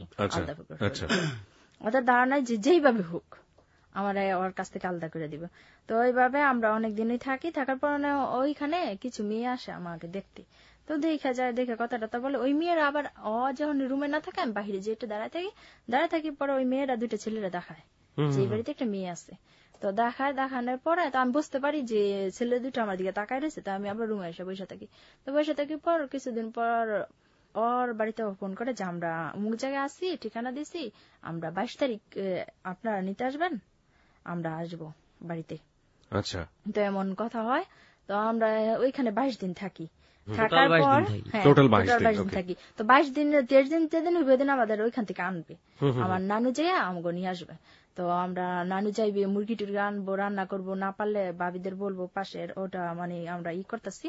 C: ওদের ধারণায় যে যেইভাবে হোক আমার ওর কাছ থেকে আলাদা করে দিব। তো ওইভাবে আমরা অনেক দিনই থাকি, থাকার পর ওইখানে কিছু মেয়ে আসে আমাকে দেখতে। তো দেখা যায়, দেখে কথা টথা বলে, ওই মেয়েরা আবার ও যখন রুমে না থাকে আমি বাহিরে যে একটু দাঁড়ায় থাকি, দাঁড়ায় থাকি পরে ওই মেয়েরা দুইটা ছেলেরা দেখায় যে এই বাড়িতে একটা মেয়ে আছে। তো দেখায়, দেখানোর পরে তো আমি বুঝতে পারি যে ছেলে দুটো আমার দিকে তাকায় রয়েছে। তো আমি আবার রুমে এসে বসে থাকি। তো বসে থাকি পর কিছুদিন পর ওর বাড়িতে ফোন করে যে আমরা অমুক জায়গায় আছি, ঠিকানা দিছি, আমরা বাইশ তারিখ আপনারা নিতে আসবেন, আমরা আসবো বাড়িতে।
B: আচ্ছা,
C: তো এমন কথা হয়। তো আমরা ওইখানে বাইশ দিন থাকি, থাকার পর
B: টোটাল বাইশ
C: দিন থাকি। তো বাইশ দিন দেড় দিন যেদিন ওই দিন আমাদের ওইখান থেকে আনবে, আমার নানু যাইয়া আমাকে নিয়ে আসবে। তো আমরা নানু যাইবে, মুরগি টুরগি আনবো, রান্না করবো, না পারলে ভাবিদের বলবো পাশের, ওটা মানে আমরা ই করতেছি।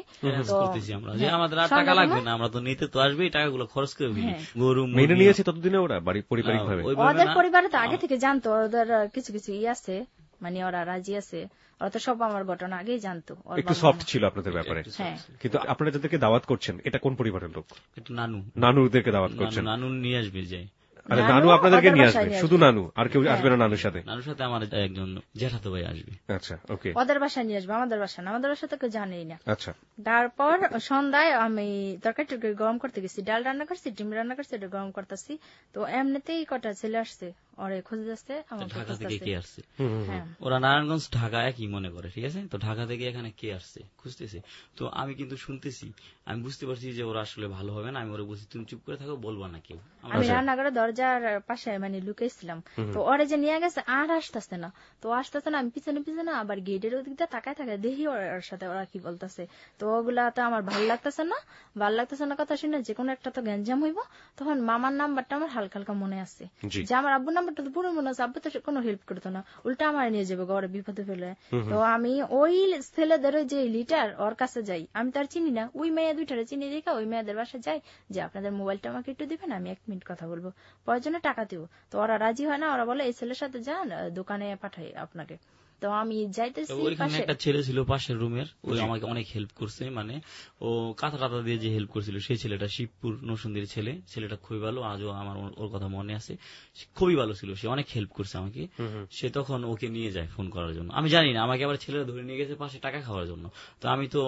D: আমাদের আর টাকা লাগবে না, আমরা তো নিতে তো আসবেই, টাকাগুলো খরচ করে
B: গরু মেনে নিয়েছে ততদিনে ওরা বাড়ি পরিবারিক ভাবে।
C: ওদের পরিবারে তো আগে থেকে জানতো, ওদের কিছু কিছু ই আছে, মানে ওরা রাজি আছে, ওরা তো সব আমার ঘটনা আগেই জানতো।
B: একটু সফট ছিল আপনাদের ব্যাপারে। কিন্তু আপনারা যাদেরকে দাওয়াত করছেন এটা কোন পরিবারের লোক?
D: নানু,
B: নানুদেরকে দাওয়াত করছেন?
D: নানু নিয়ে আসবে যাই।
B: আরে নানু আপনাদেরকে নিয়ে আসবে? শুধু নানু, আর কেউ আসবে না নানুর সাথে?
D: নানুর সাথে আমার একজন জ্যাঠাতো ভাই আসবে।
B: আচ্ছা, ওকে।
C: ওদের বাসায় নিয়ে আসবে, আমাদের বাসা না, আমাদের বাসা তো কেউ জানেই না।
B: আচ্ছা,
C: তারপর সন্ধ্যায় আমি তরকারি টরকারি গরম করতে গেছি, ডাল রান্না করছি, ডিম রান্না করছি, এটা গরম করতেছি। তো এমনিতেই কটা ছেলে আসছে, ওরে খুঁজে যাচ্ছে।
D: ঢাকা থেকে কে আসছে? ওরা নারায়ণগঞ্জ ঢাকা একই মনে করে, ঠিক আছে। তো ঢাকা থেকে এখানে কে আসছে খুঁজতেছে। তো আমি কিন্তু শুনতেছি, আমি বুঝতে পারছি যে ওরা আসলে ভালো হবে না। আমি ওরা বলছি তুমি চুপ করে থাকো, বলবা না কেউ।
C: আমি রান্নাঘরে দরজার পাশে মানে লুকাইছিলাম। তো ওরে যে নিয়ে গেছে আর আসতেছে না, তো আসতেছে না, আমি পিছনে পিছনে আবার গেটের ওদিক দিয়ে তাকায় থাকে, দেখি ওর সাথে ওরা কি বলতেছে। তো ওগুলা তো আমার ভালো লাগতেছে না, ভালো লাগতেছে না কথা শুনে যে কোনো একটা তো গ্যাঞ্জাম হইব। তখন মামার নাম্বারটা আমার হালকা হালকা মনে আছে, যে আমার আব্বুর নাম্বারটা তো পুরো মনে আছে। আব্বু তো কোনো হেল্প করতো না, উল্টা আমার নিয়ে যাবে ঘরে বিপদে ফেলে। তো আমি ওই ছেলেদের যে লিটার ওর কাছে যাই, আমি তার চিনি না, ওই মেয়ে দুইটারে চিনি রেখা ওই মেয়েদের বাসায় যাই, যে আপনাদের মোবাইলটা আমাকে একটু দিবেন, আমি এক মিনিট কথা বলবো, প্রয়োজনে টাকা দিব। তো ওরা রাজি হয় না, ওরা বলে এই ছেলের সাথে যান, দোকানে পাঠাই আপনাকে। তো আমি যাইতেছি,
D: ওইখানে একটা ছেলে ছিল পাশের রুমের, ওই আমাকে অনেক হেল্প করছে, মানে ও কাঁথা কাঁথা দিয়ে যে হেল্প করছিল সেই ছেলেটা শিবপুর নরসিংদীর ছেলে, ছেলেটা খুবই ভালো, আজও আমার ওর কথা মনে আছে, খুবই ভালো ছিল, সে অনেক হেল্প করছে আমাকে। সে তখন ওকে নিয়ে যায় ফোন করার জন্য, আমি জানি না, আমাকে আবার ছেলেরা ধরে নিয়ে গেছে পাশে টাকা খাওয়ার জন্য, তো আমি তো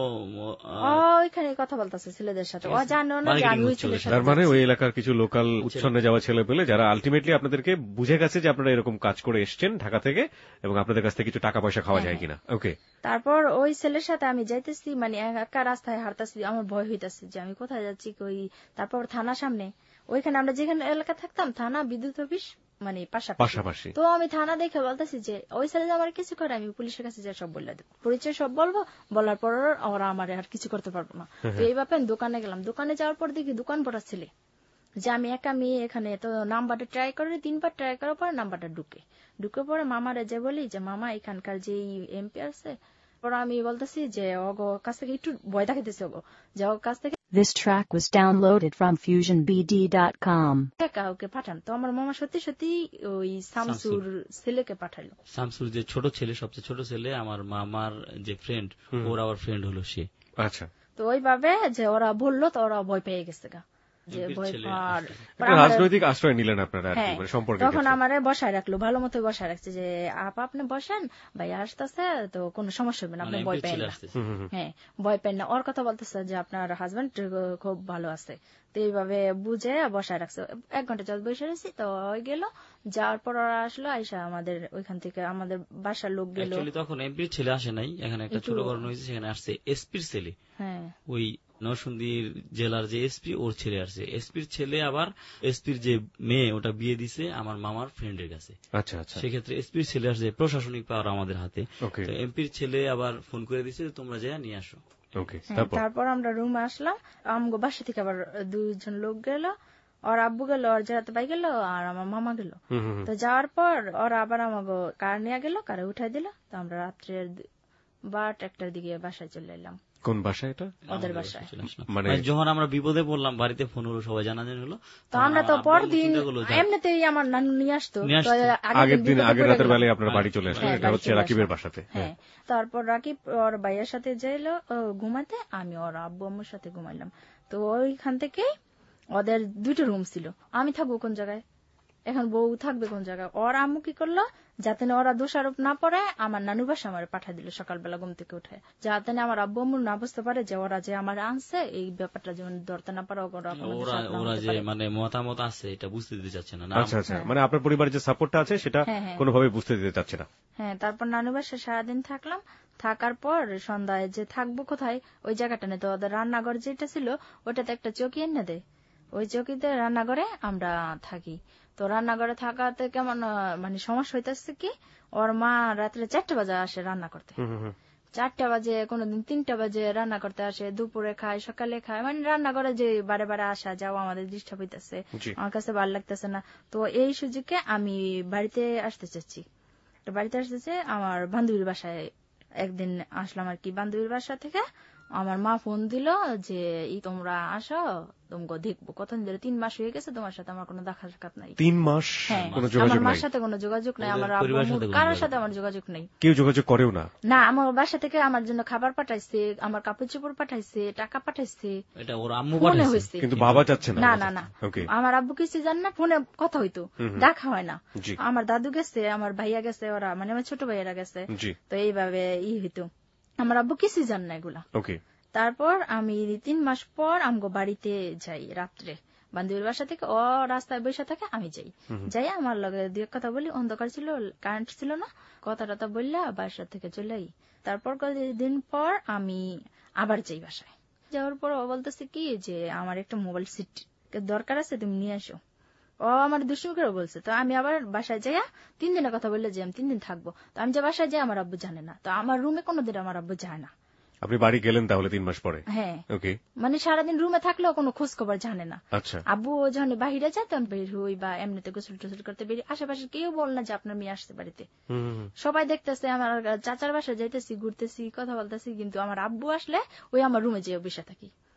C: ওইখানে কথা বলতেছে ছেলেদের সাথে, ও জানো না যে আমি ওই ছেলের সাথে।
B: তার মানে ওই এলাকার কিছু লোকাল উচ্ছন্নে যাওয়া ছেলে পেলে যারা আলটিমেটলি আপনাদেরকে বুঝে গেছে যে আপনারা এরকম কাজ করে এসছেন ঢাকা থেকে এবং আপনাদের কাছ থেকে কিছু টাকা পয়সা খাওয়া যায় কিনা। ওকে,
C: তারপর ওই ছেলের সাথে আমি যাইতেছি, মানে একা রাস্তায় হাঁটতেছি, আমার ভয় হইতেছে যে আমি কোথায় যাচ্ছি কই। তারপর থানার সামনে, ওইখানে আমরা যেখানে এলাকা থাকতাম থানা বিদ্যুৎ অফিস মানে পাশাপাশি, তো আমি থানা দেখে বলতেছি যে ওই ছেলে আমার কিছু করে, আমি পুলিশের কাছে যা সব বলে দেবো, পরিচয় সব বলবো, বলার পর ওরা আমার আর কিছু করতে পারবো না। তো এই ব্যাপারে দোকানে গেলাম, দোকানে যাওয়ার পর দেখি দোকান পড়া ছেলে, যে আমি একা মেয়ে এখানে, তো নাম্বারটা ট্রাই করে তিনবার ট্রাই করার পর নাম্বারটা ঢুকে ঢুকে পরে মামারে যে বলি যে মামা এখানকার যে এমপি আছে, পরে আমি বলতেছি যে ওগো কাছ থেকে একটু ভয় দেখাইতেছি, ওগো যে ওর কাছ থেকে
A: This track was downloaded from fusion b d dot com.
C: কাউকে পাঠান। তো আমার মামা সত্যি সত্যি ওই শামসুর ছেলেকে পাঠালো।
D: শামসুর যে ছোট ছেলে, সবচেয়ে ছোট ছেলে, আমার মামার যে ফ্রেন্ড, ওর আবার ফ্রেন্ড হলো সে।
B: আচ্ছা,
C: তো ওইভাবে যে ওরা বললো, তো ওরা ভয় পেয়ে গেছে গা, যে ভয় পাওয়ার
B: রাজনৈতিক আশ্রয় নিলেন আপনারা, সম্পর্কে
C: তখন আমারে বসায় রাখলো, ভালো মতো বসায় রাখছে যে আপা আপনি বসেন, ভাই আসতেছে, তো কোনো সমস্যা হবে না, আপনি ভয় পেন না। হ্যাঁ, ভয় পেন না, ওর কথা বলতেছে যে আপনার হাজবেন্ড খুব ভালো আছে, তো এইভাবে বুঝে বসায় রাখছে। এক ঘন্টা চল বসে রয়েছি, তো হয়ে গেল, যাওয়ার পর ওরা আসলো, আইসা আমাদের ওইখান থেকে আমাদের বাসার লোক গেল।
D: তখন এমপির ছেলে আসে নাই, এখানে একটা ছোট ঘটনা হয়েছে, সেখানে আসছে এসপির ছেলে।
C: হ্যাঁ,
D: ওই নরসিংদীর জেলার যে এসপি, ওর ছেলে আসছে। এসপির ছেলে আবার এসপির যে মেয়ে, ওটা বিয়ে দিছে আমার মামার ফ্রেন্ডের কাছে।
B: আচ্ছা আচ্ছা,
D: সেক্ষেত্রে এসপির ছেলে আসছে, প্রশাসনিক পাওয়ার আমাদের হাতে। এমপির ছেলে আবার ফোন করে দিছে তোমরা যা নিয়ে আসো।
C: তারপর আমরা রুমে আসলাম, আমগো বাসা থেকে আবার দুইজন লোক গেল, ওর আব্বু গেল, ওর জেরাতে ভাই গেল, আর আমার মামা গেল। তো যাওয়ার পর ওরা আবার আমাকে কার নিয়ে গেল, কারে উঠাই দিল। তো আমরা রাত্রের বারোটা একটার দিকে বাসায় চলে এলাম।
B: কোন বাসায় এটা?
C: ওদের বাসায়।
D: মানে যখন আমরা বিপদে পড়লাম, বাড়িতে ফোন হলো, সবাই জানাজানি হলো,
C: তো আমরা তো পরদিন এমনিতেই আমার নানু নিয়ে আসতো,
B: আগের দিন আগের রাতের বেলায় আপনার বাড়ি চলে আসলো, এটা হচ্ছে রাকিবের বাসাতে।
C: হ্যাঁ, তারপর রাকিব ওর ভাইয়ের সাথে যাইলো ঘুমাতে, আমি ওর আব্বু আম্মুর সাথে ঘুমাইলাম। তো ওইখান থেকে ওদের দুটো রুম ছিল, আমি থাকবো কোন জায়গায়, এখন বউ থাকবে কোন জায়গায়। ওর আম্মু কি করলো, যাতে ওরা দোষারোপ না পড়ে, আমার নানু বাসা আমার পাঠা দিল সকালবেলা ঘুম থেকে উঠে, যাতে আমার আব্বু আম্মু না বুঝতে পারে যে ওরা যে আমার আনছে, এই ব্যাপারটা যেমন ধরতে না পারে,
D: ওরা যে মানে মতামত আছে এটা বুঝতে দিতে চাচ্ছে না।
B: আচ্ছা আচ্ছা, মানে আপনার পরিবারের যে সাপোর্টটা আছে সেটা কোনোভাবে বুঝতে দিতে চাচ্ছে না।
C: হ্যাঁ, তারপর নানু বাসায় সারাদিন থাকলাম, থাকার পর সন্ধ্যায় যে থাকবো কোথায়, ওই জায়গাটা নেই, তো ওদের রান্নাঘর যেটা ছিল ওটাতে একটা চৌকি এনে দেয়, ওই চৌকিতে রান্নাঘরে আমরা থাকি। তো রান্নাঘরে থাকাতে কেমন মানে সমস্যা হইতেছে কি, ওর মা রাত্রে চারটা বাজে আসে রান্না করতে, চারটা বাজে কোনোদিন তিনটা বাজে রান্না করতে আসে, দুপুরে খায় সকালে খায়, মানে রান্নাঘরে যে বারে বারে আসা যাওয়া আমাদের ডিস্টার্ব হইতেছে, আমার কাছে ভালো লাগতেছে না। তো এই সুযোগে আমি বাড়িতে আসতে চাচ্ছি, বাড়িতে আসতেছে আমার বান্ধবীর বাসায় একদিন আসলাম আর কি। বান্ধবীর বাসা থেকে আমার মা ফোন দিল যে তোমরা আসো, তোমাকে দেখবো। কতদিন ধরে, তিন মাস হয়ে গেছে তোমার সাথে আমার কোনো দেখা সাক্ষাৎ নাই।
B: তিন মাস
C: আমার মার সাথে কোনো যোগাযোগ নাই, আমার কারোর সাথে আমার যোগাযোগ নেই,
B: কেউ যোগাযোগ করেও না।
C: না, আমার বাসা থেকে আমার জন্য খাবার পাঠাইছে, আমার কাপড় চোপড় পাঠাইছে, টাকা পাঠাইছে,
D: এটা ওর আম্মু পাঠাইছে,
B: কিন্তু বাবা চাচ্ছে না।
C: না না না, আমার আব্বু কিছু জান না, ফোনে কথা হইতো, দেখা হয় না। আমার দাদু গেছে, আমার ভাইয়া গেছে, ওরা মানে আমার ছোট ভাইয়ারা গেছে, তো এইভাবে ই হইতো, আমার আব্বু কিছু জান না এগুলা। তারপর আমি তিন মাস পর আমগো বাড়িতে যাই রাত্রে, বান্ধবীর বাসা থেকে, ও রাস্তায় বসে থাকে, আমি যাই যাই আমার লগে দুই কথা বলি, অন্ধকার ছিল, কারেন্ট ছিল না, কথা টথা বললে বাসা থেকে চলে আই। তারপর কয়েকদিন পর আমি আবার যাই বাসায়, যাওয়ার পর ও বলতেছে কি যে আমার একটা মোবাইল সিট দরকার আছে, তুমি নিয়ে আসো। ও আমার দুষ্টুমি করে বলছে। তো আমি আবার বাসায় যাইয়া তিন দিনের কথা বললে যে আমি তিন দিন থাকবো, তো আমি যে বাসায় যাই আমার আব্বু জানে না, তো আমার রুমে কোনোদিন আমার আব্বু যায় না।
B: আপনি বাড়ি গেলেন তাহলে তিন মাস পরে?
C: হ্যাঁ, ওকে, মানে সারাদিন রুমে থাকলেও কোনো খোঁজ খবর জানে না।
B: আচ্ছা,
C: আব্বু যখন বাহিরে যায় তখন বের হই, বা এমনিতে গোসল টোসল করতে বেরিয়ে, আশেপাশে কেউ বল না যে আপনার মেয়ে আসতে বাড়িতে, সবাই দেখতেছে আমার চাচার বাসায় যাইতেছি, ঘুরতেছি, কথা বলতেছি, কিন্তু আমার আব্বু আসলে ওই আমার রুমে যেয়ে বসে থাকি,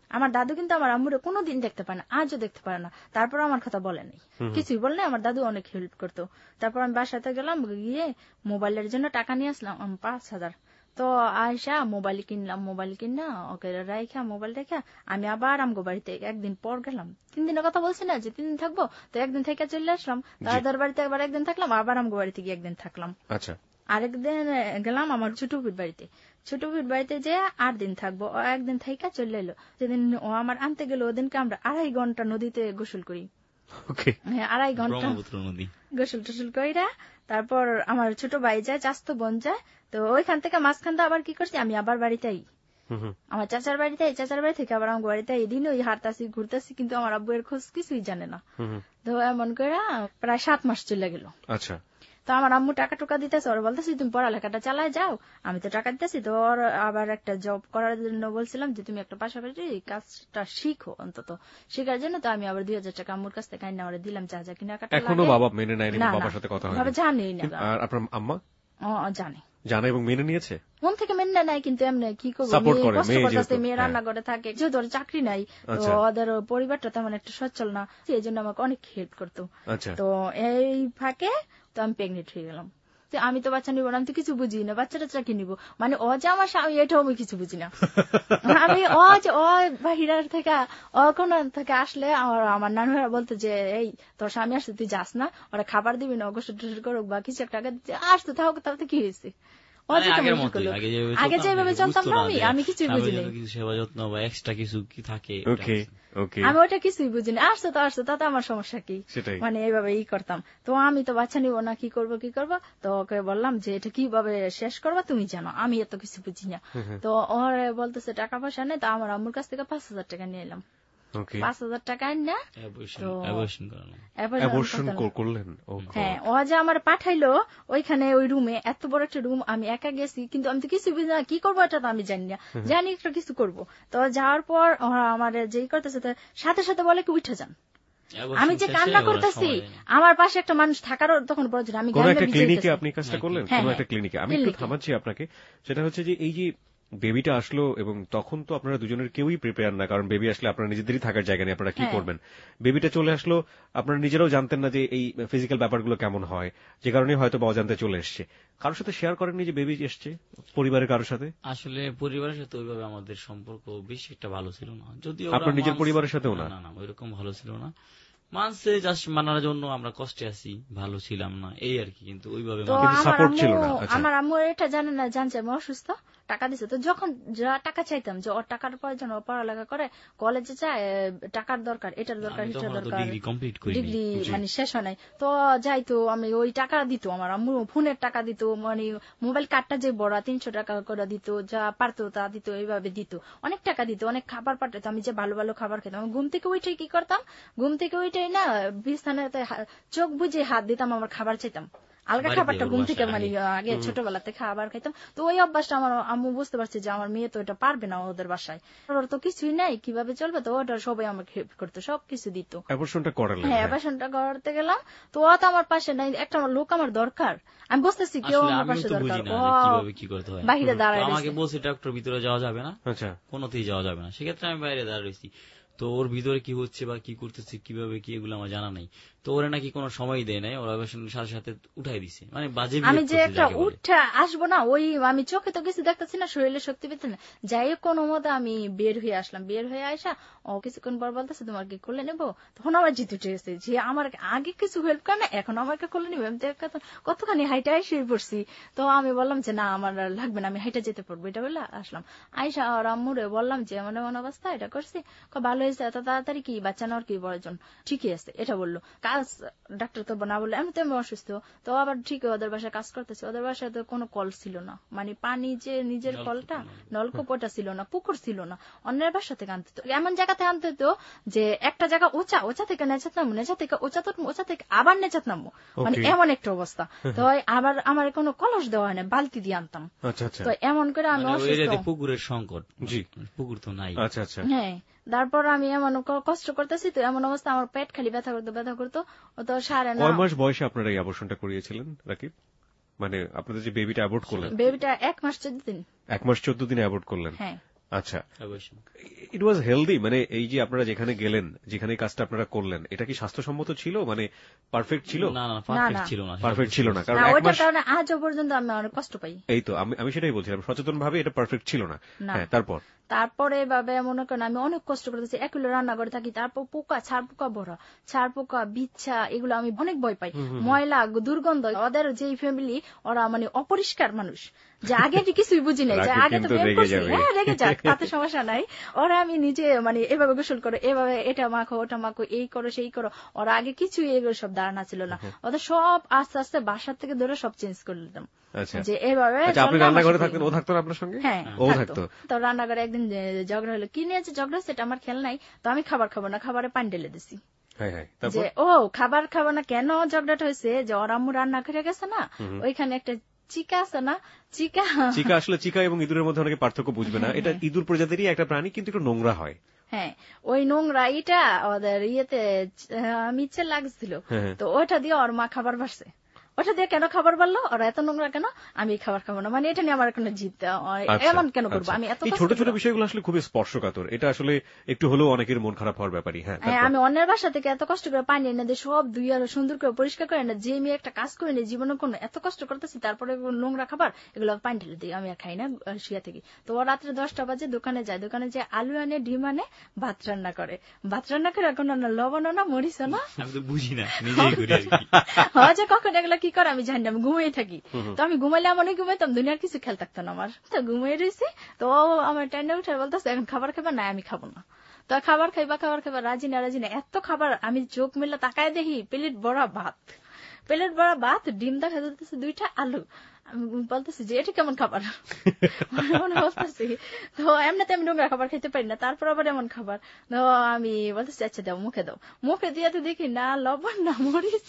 C: আমার দাদু কিন্তু আমার আম্মুরে কোনোদিন দেখতে পারে না, আজও দেখতে পারে না, তারপর আমার কথা বলে নাই, কিছুই বলে নাই। আমার দাদু অনেক হেল্প করতো। তারপর আমি বাসাতে গেলাম, গিয়ে মোবাইলের জন্য টাকা নিয়ে আসলাম পাঁচ হাজার। তো আয়সা মোবাইল কিনলাম, মোবাইল কিনা ওকে রাইখা মোবাইল রেখা আমি আবার আমগো বাড়িতে একদিন পর গেলাম। তিন দিনের কথা বলছি না যে তিন দিন থাকবো, তো একদিন থেকে চলে আসলাম। দাদার বাড়িতে একবার একদিন থাকলাম, আবার আমগো বাড়িতে গিয়ে একদিন থাকলাম।
B: আচ্ছা,
C: আরেকদিন গেলাম আমার ছোট পিঠ বাড়িতে। ছোট পিঠ বাড়িতে যে আট দিন থাকবো, ও একদিন থাইকা চলে এলো। যেদিন ও আমার আনতে গেল ওদিনকে আমরা আড়াই ঘন্টা নদীতে গোসল করি। হ্যাঁ, আড়াই ঘন্টা গোসল টোসল কইরা তারপর আমার ছোট ভাই যায়, চাস্তো বোন যায়। তো ওইখান থেকে মাঝখান দিয়ে আবার কি করছি, আমি আবার বাড়িতে আই, আমার চাচার বাড়িতে, চাচার বাড়ি থেকে আবার আমার বাড়িতে এদিন ওই হাঁটতাছি ঘুরতেছি, কিন্তু আমার আব্বু এর খোঁজ কিছুই জানে না। তো এমন করে প্রায় সাত মাস চলে গেল।
B: আচ্ছা,
C: তো আমার আম্মু টাকা টুকা দিতেছে, ওরা বলতেছি তুমি পড়ালেখাটা চালায় যাও, আমি তো টাকা দিতেছি। তো ওর আবার একটা জব করার জন্য বলছিলাম যে তুমি একটা পাশাপাশি কাজটা শিখো, অন্তত শেখার জন্য। তো আমি আবার দুই হাজার টাকা আম্মুর কাছ থেকে আইনা ওরা দিলাম, যা যা কিনাকাটা।
B: এখনো বাবা মেনে নেয়নি, বাবার সাথে কথা হয়নি,
C: জানি না।
B: আর আপনার আম্মা
C: জানে
B: জানে এবং মেনে নিয়েছে,
C: মন থেকে মেনে নেয়, কিন্তু এমনি কি করবো, কষ্ট করতেছে, মেয়ে রান্না করে থাকে, যেহেতু ওর চাকরি নাই, তো ওদের পরিবারটা তেমন একটা সচ্ছল না, এই জন্য আমাকে অনেক হেল্প করতো। তো এই ফাঁকে তো আমি প্রেগনেন্ট হয়ে গেলাম। আমি তো বাচ্চা নিবো না, আমি তো কিছু বুঝি না, বাচ্চা টাচ্চা কি নিবো, মানে ও যে আমার স্বামী এটাও আমি কিছু বুঝি না। আমি ও যে ও বাহিরের থেকে ও কোন থেকে আসলে আমার আমার নানুরা বলতো যে এই তোর স্বামী আসছে তুই যাস না, ওরা খাবার দিবি না, গোসল টোসল করুক বা কিছু একটা আসতে থাকুক, তাতে কি হয়েছে। আগে যেভাবে চলতাম না আমি আমি কিছুই বুঝি না,
D: সেবা যত্ন বা এক্সট্রা কিছু কি থাকে
C: আমি ওটা কিছুই বুঝি না। আসতো তো আসতো, তাতে আমার সমস্যা কি, মানে এইভাবে ই করতাম। তো আমি তো বাচ্চা নিবো না, কি করবো কি করবো। তো ওকে বললাম যে এটা কিভাবে শেষ করবা তুমি জানো, আমি এত কিছু বুঝি না। তো ওরে বলতেছে টাকা পয়সা নেই, তো আমার আম্মুর কাছ থেকে পাঁচ হাজার টাকা নিয়ে এলাম। পাঁচ হাজার টাকা না হ্যাঁ, ও যে আমার পাঠাইলো ওইখানে ওই রুমে, এত বড় একটা রুম, আমি একা গেছি, কিন্তু আমি তো কিছু বুঝি না, কি করবো এটা তো আমি জানি না, জানি একটা কিছু করবো। তো যাওয়ার পর আমার যেই করতেছে সাথে সাথে বলে কি উঠে যান। আমি যে কান্না করতেছি, আমার পাশে একটা মানুষ থাকারও তখন প্রয়োজন। আমি
B: ক্লিনিকে আপনি কাজটা করলেন, কোন একটা ক্লিনিকে। আমি একটু থামাচ্ছি আপনাকে, সেটা হচ্ছে যে এই যে বেবিটা আসলো এবং তখন তো আপনারা দুজনের কেউই প্রিপেয়ার না, কারণ বেবি আসলে আপনারা নিজেদেরই থাকার জায়গা নেই, আপনারা কি করবেন। বেবিটা চলে আসলো, আপনারা নিজেরাও জানতেন না যে এই ফিজিক্যাল ব্যাপারগুলো কেমন হয়, যে কারণে হয়তো অজান্তে চলে এসছে। কারোর সাথে শেয়ার করেননি যে বেবি এসছে, পরিবারের কারোর সাথে?
D: আসলে পরিবারের সাথে ওইভাবে আমাদের সম্পর্ক বেশি একটা ভালো ছিল না, যদিও
B: আপনার নিজের পরিবারের সাথেও না?
D: না, ওইরকম ভালো ছিল না, মানছে জাস্ট মানার জন্য আমরা কষ্টে আছি, ভালো ছিলাম না এই আর কি, কিন্তু ওইভাবে
B: সাপোর্ট ছিল না।
C: আমার আম্মু এটা জানে না, জানছে আমি অসুস্থ, টাকা দিছে। তো যখন যা টাকা চাইতাম যে ওর টাকার প্রয়োজন, ও পড়ালেখা করে, কলেজে চায়, টাকার দরকার, এটার দরকার, এটার দরকার, ডিগ্রি মানে শেষ হয় নাই, তো যাইতো আমি ওই টাকা দিত, আমার আম্মু ফোনের টাকা দিত, মানে মোবাইল কার্ডটা যে বড় তিনশো টাকা করে দিত, যা পারতো তা দিত, এইভাবে দিত, অনেক টাকা দিত, অনেক খাবার পাঠাতো। আমি যে ভালো ভালো খাবার খেতাম, ঘুম থেকে উঠে কি করতাম, ঘুম থেকে উঠে না বিছানাতে চোখ বুঝে হাত দিতাম, আমার খাবার চাইতাম, আলগা খাবারটা ঘুম থেকে, মানে আগে ছোটবেলাতে খাবার খাইতাম। তো ওই অভ্যাসটা আমার আম্মু বুঝতে পারছে যে আমার মেয়ে তো এটা পারবে না, ওদের বাসায় ওর তো কিছুই নাই, কিভাবে চলবে। তো ওটা সবাই আমাকে হেল্প করতো, সবকিছু দিত। হ্যাঁ, অ্যাবর্শনটা করতে গেলাম, তো ও তো আমার পাশে নাই, একটা লোক আমার দরকার, আমি বুঝতেছি কেউ আমার পাশে দরকার, বাইরে দাঁড়ায়
D: আমাকে বলছে ডক্টর ভিতরে যাওয়া যাবে না, কোনোতেই যাওয়া যাবে না, সেক্ষেত্রে আমি বাইরে দাঁড়িয়ে রয়েছি। তো ওর ভিতরে কি হচ্ছে বা কি করতেছে, কিভাবে কি, এগুলো আমার জানা নাই। তো ওরা নাকি কোনো সময় দেয় নাই, ওরা সাথে সাথে উঠাই দিছে, মানে বাজে।
C: আমি যে একটা উঠা আসবো না, ওই আমি চোখে তো কিছু দেখতেছি না, শরীরে শক্তি পেতে না, যাই হোক কোনো মতে আমি বের হয়ে আসলাম। বের হয়ে আসা ও কিছুক্ষণ পর বলতেছে তোমার কি খুলে নেবো, তখন আমার জিত উঠে গেছে যে আমার আগে কিছু হেল্প করে না, এখন আমাকে খুলে নিবে। আমি কতখানি হাইটা শুয়ে পড়ছি। তো আমি বললাম যে না আমার লাগবে না, আমি হাইটা যেতে পারবো, এটা বলে আসলাম। আইসা আর আম্মুরে বললাম যে এমন এমন অবস্থা, এটা করছি, ভালো হয়েছে, এত তাড়াতাড়ি কি বাচ্চা নেওয়ার কি প্রয়োজন, ঠিকই আছে, এটা বললো। কাজ ডাক্তার তো না বললো, আমি তো আমি অসুস্থ। তো আবার ঠিক ওদের বাসায় কাজ করতেছে, ওদের বাসায় তো কোনো কল ছিল না, মানে পানি যে নিজের কলটা, নলকূপ ওটা ছিল না, পুকুর ছিল না, অন্যের বাসা থেকে আনতে হতো, এমন জায়গাতে আনতে হতো যে একটা জায়গা ওচা, ওচা থেকে নেচাত নামবো, নেচা থেকে ওচা তো ওচা থেকে আবার নেচাত নামবো, মানে এমন একটা অবস্থা। তো আবার আমার কোনো কলস দেওয়া হয় না, বালতি দিয়ে আনতাম। তো এমন করে আমি অসুস্থ,
D: পুকুরের সংকট, পুকুর তো নাই।
C: হ্যাঁ, তারপর আমি এমন কষ্ট করতেছি, তো এমন অবস্থা আমার পেট খালি ব্যথা করতো ব্যথা করতো। তো সাড়ে
B: নয় মাস বয়সে আপনারা এই অপারেশনটা করিয়েছিলেন রাকিব? মানে আপনাদের যে বেবিটা অ্যাবর্ট করলেন,
C: বেবিটা এক মাস চোদ্দ দিন
B: এক মাস চোদ্দ দিনে অ্যাবর্ট করলেন।
C: হ্যাঁ।
B: আচ্ছা, ইট ওয়াজ হেলদি, মানে এই যে আপনারা যেখানে গেলেন, যেখানে কাজটা আপনারা করলেন, এটা কি স্বাস্থ্যসম্মত ছিল, মানে পারফেক্ট ছিল?
D: না না, পারফেক্ট ছিল না,
B: পারফেক্ট ছিল না, কারণ
C: ওইটার কারণে আজও পর্যন্ত আমি অনেক কষ্ট পাই। এই
B: তো আমি আমি সেটাই বলছিলাম, সচেতন ভাবে এটা পারফেক্ট ছিল না। হ্যাঁ, তারপর
C: তারপরে এভাবে মনে করেন আমি অনেক কষ্ট করতেছি, একুলো রান্না করে থাকি, তারপর পোকা, ছাড় পোকা বড়, ছাড় পোকা, বিচ্ছা, এগুলো আমি অনেক ভয় পাই, ময়লা, দুর্গন্ধ। ওদের যে ফ্যামিলি, ওরা মানে অপরিষ্কার মানুষ, যে আগে কিছুই বুঝি নাই, যে আগে তো হ্যাঁ রেগে যাক, তাতে সমস্যা নাই। ওরা আমি নিজে মানে এভাবে গোসল করো, এভাবে এটা মাখো, ওটা মাখো, এই করো, সেই করো। ওরা আগে কিছুই এগুলো সব ধারণা ছিল না। ওদের সব আস্তে আস্তে বাসার থেকে ধরে সব চেঞ্জ করে দিতাম, যে এভাবে।
B: আপনি রান্নাঘরে থাকতেন, ও থাকতো আপনার সঙ্গে?
C: হ্যাঁ, ও থাকতো। তো রান্নাঘরে একদিন ঝগড়া হলো, কি নিয়েছে ঝগড়া, সেটা আমার খেয়াল নাই। তো আমি খাবার খাবো না, খাবারে পানি ঢেলে দিছি। যে ও খাবার খাবো না কেন ঝগড়াটা হয়েছে, যে ওর আম্মু রান্না করে গেছে না, ওইখানে একটা চিকা আছে না, চিকা
B: চিকা আসলে চিকা এবং ইঁদুরের মধ্যে অনেকে পার্থক্য বুঝবে না, এটা ইঁদুর প্রজাতিরই একটা প্রাণী, কিন্তু একটু নোংরা হয়।
C: হ্যাঁ, ওই নোংরা এটা ওদের ইয়েতে মিচ্ছে লাগছিল, তো ওইটা দিয়ে ওর মা খাবার বাড়ছে। ওটা দিয়ে কেন খাবার বললো, ওরা এত নোংরা কেন, আমি খাবার খাবো না, মানে এটা নিয়ে আমার কোনো জিত এমন কেন করবো আমি? এত
B: ছোট ছোট বিষয়গুলো আসলে খুবই স্পর্শকাতর, এটা আসলে একটু হলেও অনেকের মন খারাপ হওয়ার ব্যাপারই। হ্যাঁ,
C: আমি অন্যের বাসা থেকে এত কষ্ট করে পানি এনে দিয়ে সব দুই আর সুন্দর করে পরিষ্কার করে না, যে মেয়ে একটা কাজ করে নেই জীবনে কোনো এত কষ্ট করতেছি, তারপরে নোংরা খাবার এগুলো পানি ঢেলে দিই, আমি আর খাই না, শুয়ে থাকি। তো ও রাত্রে দশটা বাজে দোকানে যায়, দোকানে যে আলু আনে, ডিম আনে, ভাত রান্না করে, ভাত রান্না করে এখন না লবণও না, মরিচও না,
D: আমি তো বুঝি না, নিজেই করি আর কি।
C: হয় যে কখন এগুলো কি করে আমি জানি না, আমি ঘুমিয়ে থাকি। তো আমি ঘুমাইলে এমনই ঘুমাইতাম, দুনিয়ার কিছু খেয়াল থাকতো না আমার। তো ঘুমিয়ে রয়েছি, তো আমার টেনে উঠে বলতেছে এখন খাবার খাবে না, আমি খাবো না। তো খাবার খাইবা, খাবার খাইবা, রাজি না রাজি না, এত খাবার। আমি চোখ মেলে তাকায় দেখি প্লেট বড়া ভাত, প্লেট বড়া ভাত, ডিম দেখা যাচ্ছে দুইটা, আলু। আমি বলতেছি যে এটা কেমন খাবার, বলতেছি তো এমনিতে আমি নোংরা খাবার খেতে পারি না, তারপর আবার এমন খাবার। তো আমি বলতেছি আচ্ছা দাও, মুখে দাও। মুখে দিয়ে তো দেখি না লবণ না মরিচ।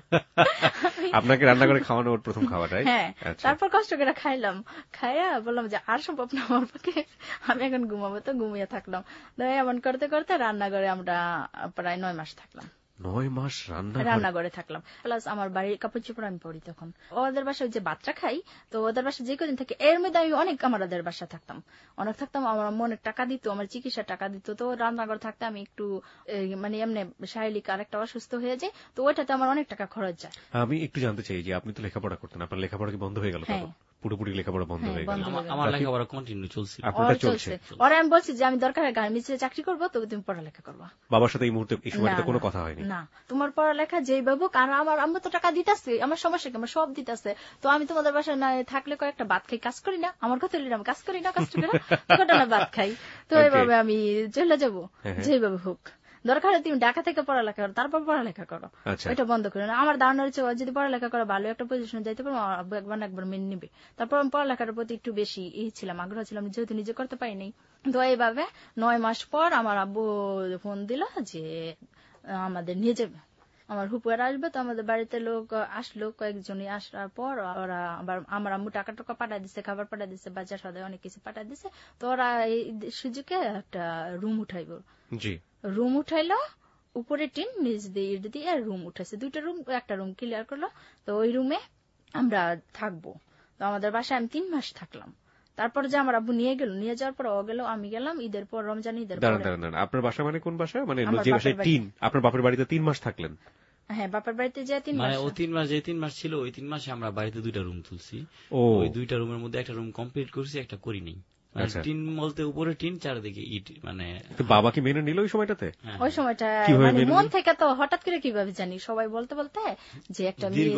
B: আপনাকে রান্না করে খাওয়ানো ওর প্রথম খাবার?
C: হ্যাঁ, তারপর কষ্ট করে খাইলাম, খাইয়া বললাম যে আর সম্ভব না আমার পক্ষে, আমি এখন ঘুমাবো। তো ঘুমিয়ে থাকলাম। এমন করতে করতে রান্নাঘরে আমরা প্রায় নয় মাস থাকলাম।
B: নয় মাস
C: রান্নাঘরে থাকলাম, প্লাস আমার বাড়ির কাপড় চোপড় আমি পরি। তখন ওদের বাসায় যে বাচ্চা খাই, তো ওদের বাসায় যে কদিন থাকে এর মধ্যে আমি অনেক আমার ওদের বাসা থাকতাম, অনেক থাকতাম। আমার অনেক টাকা দিত, আমার চিকিৎসার টাকা দিত। তো রান্নাঘর থাকতে আমি একটু মানে এমনি শারীরিক আর একটা অসুস্থ হয়ে যায়, তো ওইটাতে আমার অনেক টাকা খরচ যায়।
B: আমি একটু জানতে চাই যে আপনি তো লেখাপড়া করতেন, আপনার লেখাপড়া কি বন্ধ হয়ে গেল? পুরোপুরি লেখাপড়া বন্ধ হয়ে গেল?
D: আমার লেখাপড়া কন্টিনিউ চলছে।
B: আপনার চলছে?
C: ওরা আমি বলছি যে আমি দরকার হয় গার্মেন্টসে চাকরি করবো, তবে তুমি পড়ালেখা করবা।
B: বাবার সাথে এই মুহূর্তে এই সময়টাতে কোনো কথা হয়নি?
C: না, তোমার পড়ালেখা যেই বাবু, কারণ আমার আম্মু তো টাকা দিতেছে, আমার সমস্যা কি, আমার সব দিতেছে। তো আমি তোমাদের বাসায় না থাকলে কয়েকটা ভাত খাই, কাজ করি না, আমার কথা আমি কাজ করি না, কষ্ট করে কটা না ভাত খাই। তো এইভাবে আমি চলে যাবো, যেইভাবে হোক। দরকার তুমি ঢাকা থেকে পড়ালেখা করো, তারপর পড়ালেখা করো, ওইটা বন্ধ করো না। আমার ধারণা হচ্ছে যদি পড়ালেখা করো, ভালো একটা পজিশনে যাইতে পারবো, একবার না একবার মেনে নিবে। তারপর আমি পড়ালেখার প্রতি একটু বেশি ই ছিলাম, আগ্রহ ছিলাম, যেহেতু নিজে করতে পারিনি। তো এইভাবে নয় মাস পর আমার আব্বু ফোন দিল যে আমাদের নিয়ে যাবে, আমার হুপুয়ার আসবে। তো আমাদের বাড়িতে লোক আসলো, কয়েকজনই আসার পর ওরা আবার আমার আম্মু টাকা টাকা পাঠাই দিচ্ছে, খাবার পাঠাই দিচ্ছে, বাজার সদায় অনেক কিছু পাঠাই দিচ্ছে। তো ওরা এই সুযোগে একটা রুম উঠাইব। জি, রুম উঠাইলো, উপরে টিন, নিচ দিয়ে ইট দিয়ে রুম উঠাইছে, দুইটা রুম, একটা রুম ক্লিয়ার করলো। তো ওই রুমে আমরা থাকবো। তো আমাদের বাসায় আমি তিন মাস থাকলাম। তারপর যে আমার আব্বু নিয়ে গেল, নিয়ে যাওয়ার পর ও গেল, আমি গেলাম ঈদের পর, রমজান ঈদের পর।
B: আপনার বাসা মানে কোন বাসা? মানে যে বাসায় তিন, আপনার বাপের বাড়িতে তিন মাস থাকলেন?
C: হ্যাঁ, বাপের বাড়িতে যে তিন মাস,
D: ও তিন মাস যে তিন মাস ছিল, ওই তিন মাসে আমরা বাড়িতে দুইটা রুম তুলছি। ওই দুইটা রুমের মধ্যে একটা রুম কমপ্লিট করছি, একটা করি নেই। টিন বলতে উপরে টিন, চারিদিকে ইট। মানে
B: বাবা কি মেনে নিল ওই সময়টাতে?
C: ওই সময়টা মানে মন থেকে তো হঠাৎ করে কিভাবে জানি, সবাই বলতে বলতে যে একটা মেয়ে,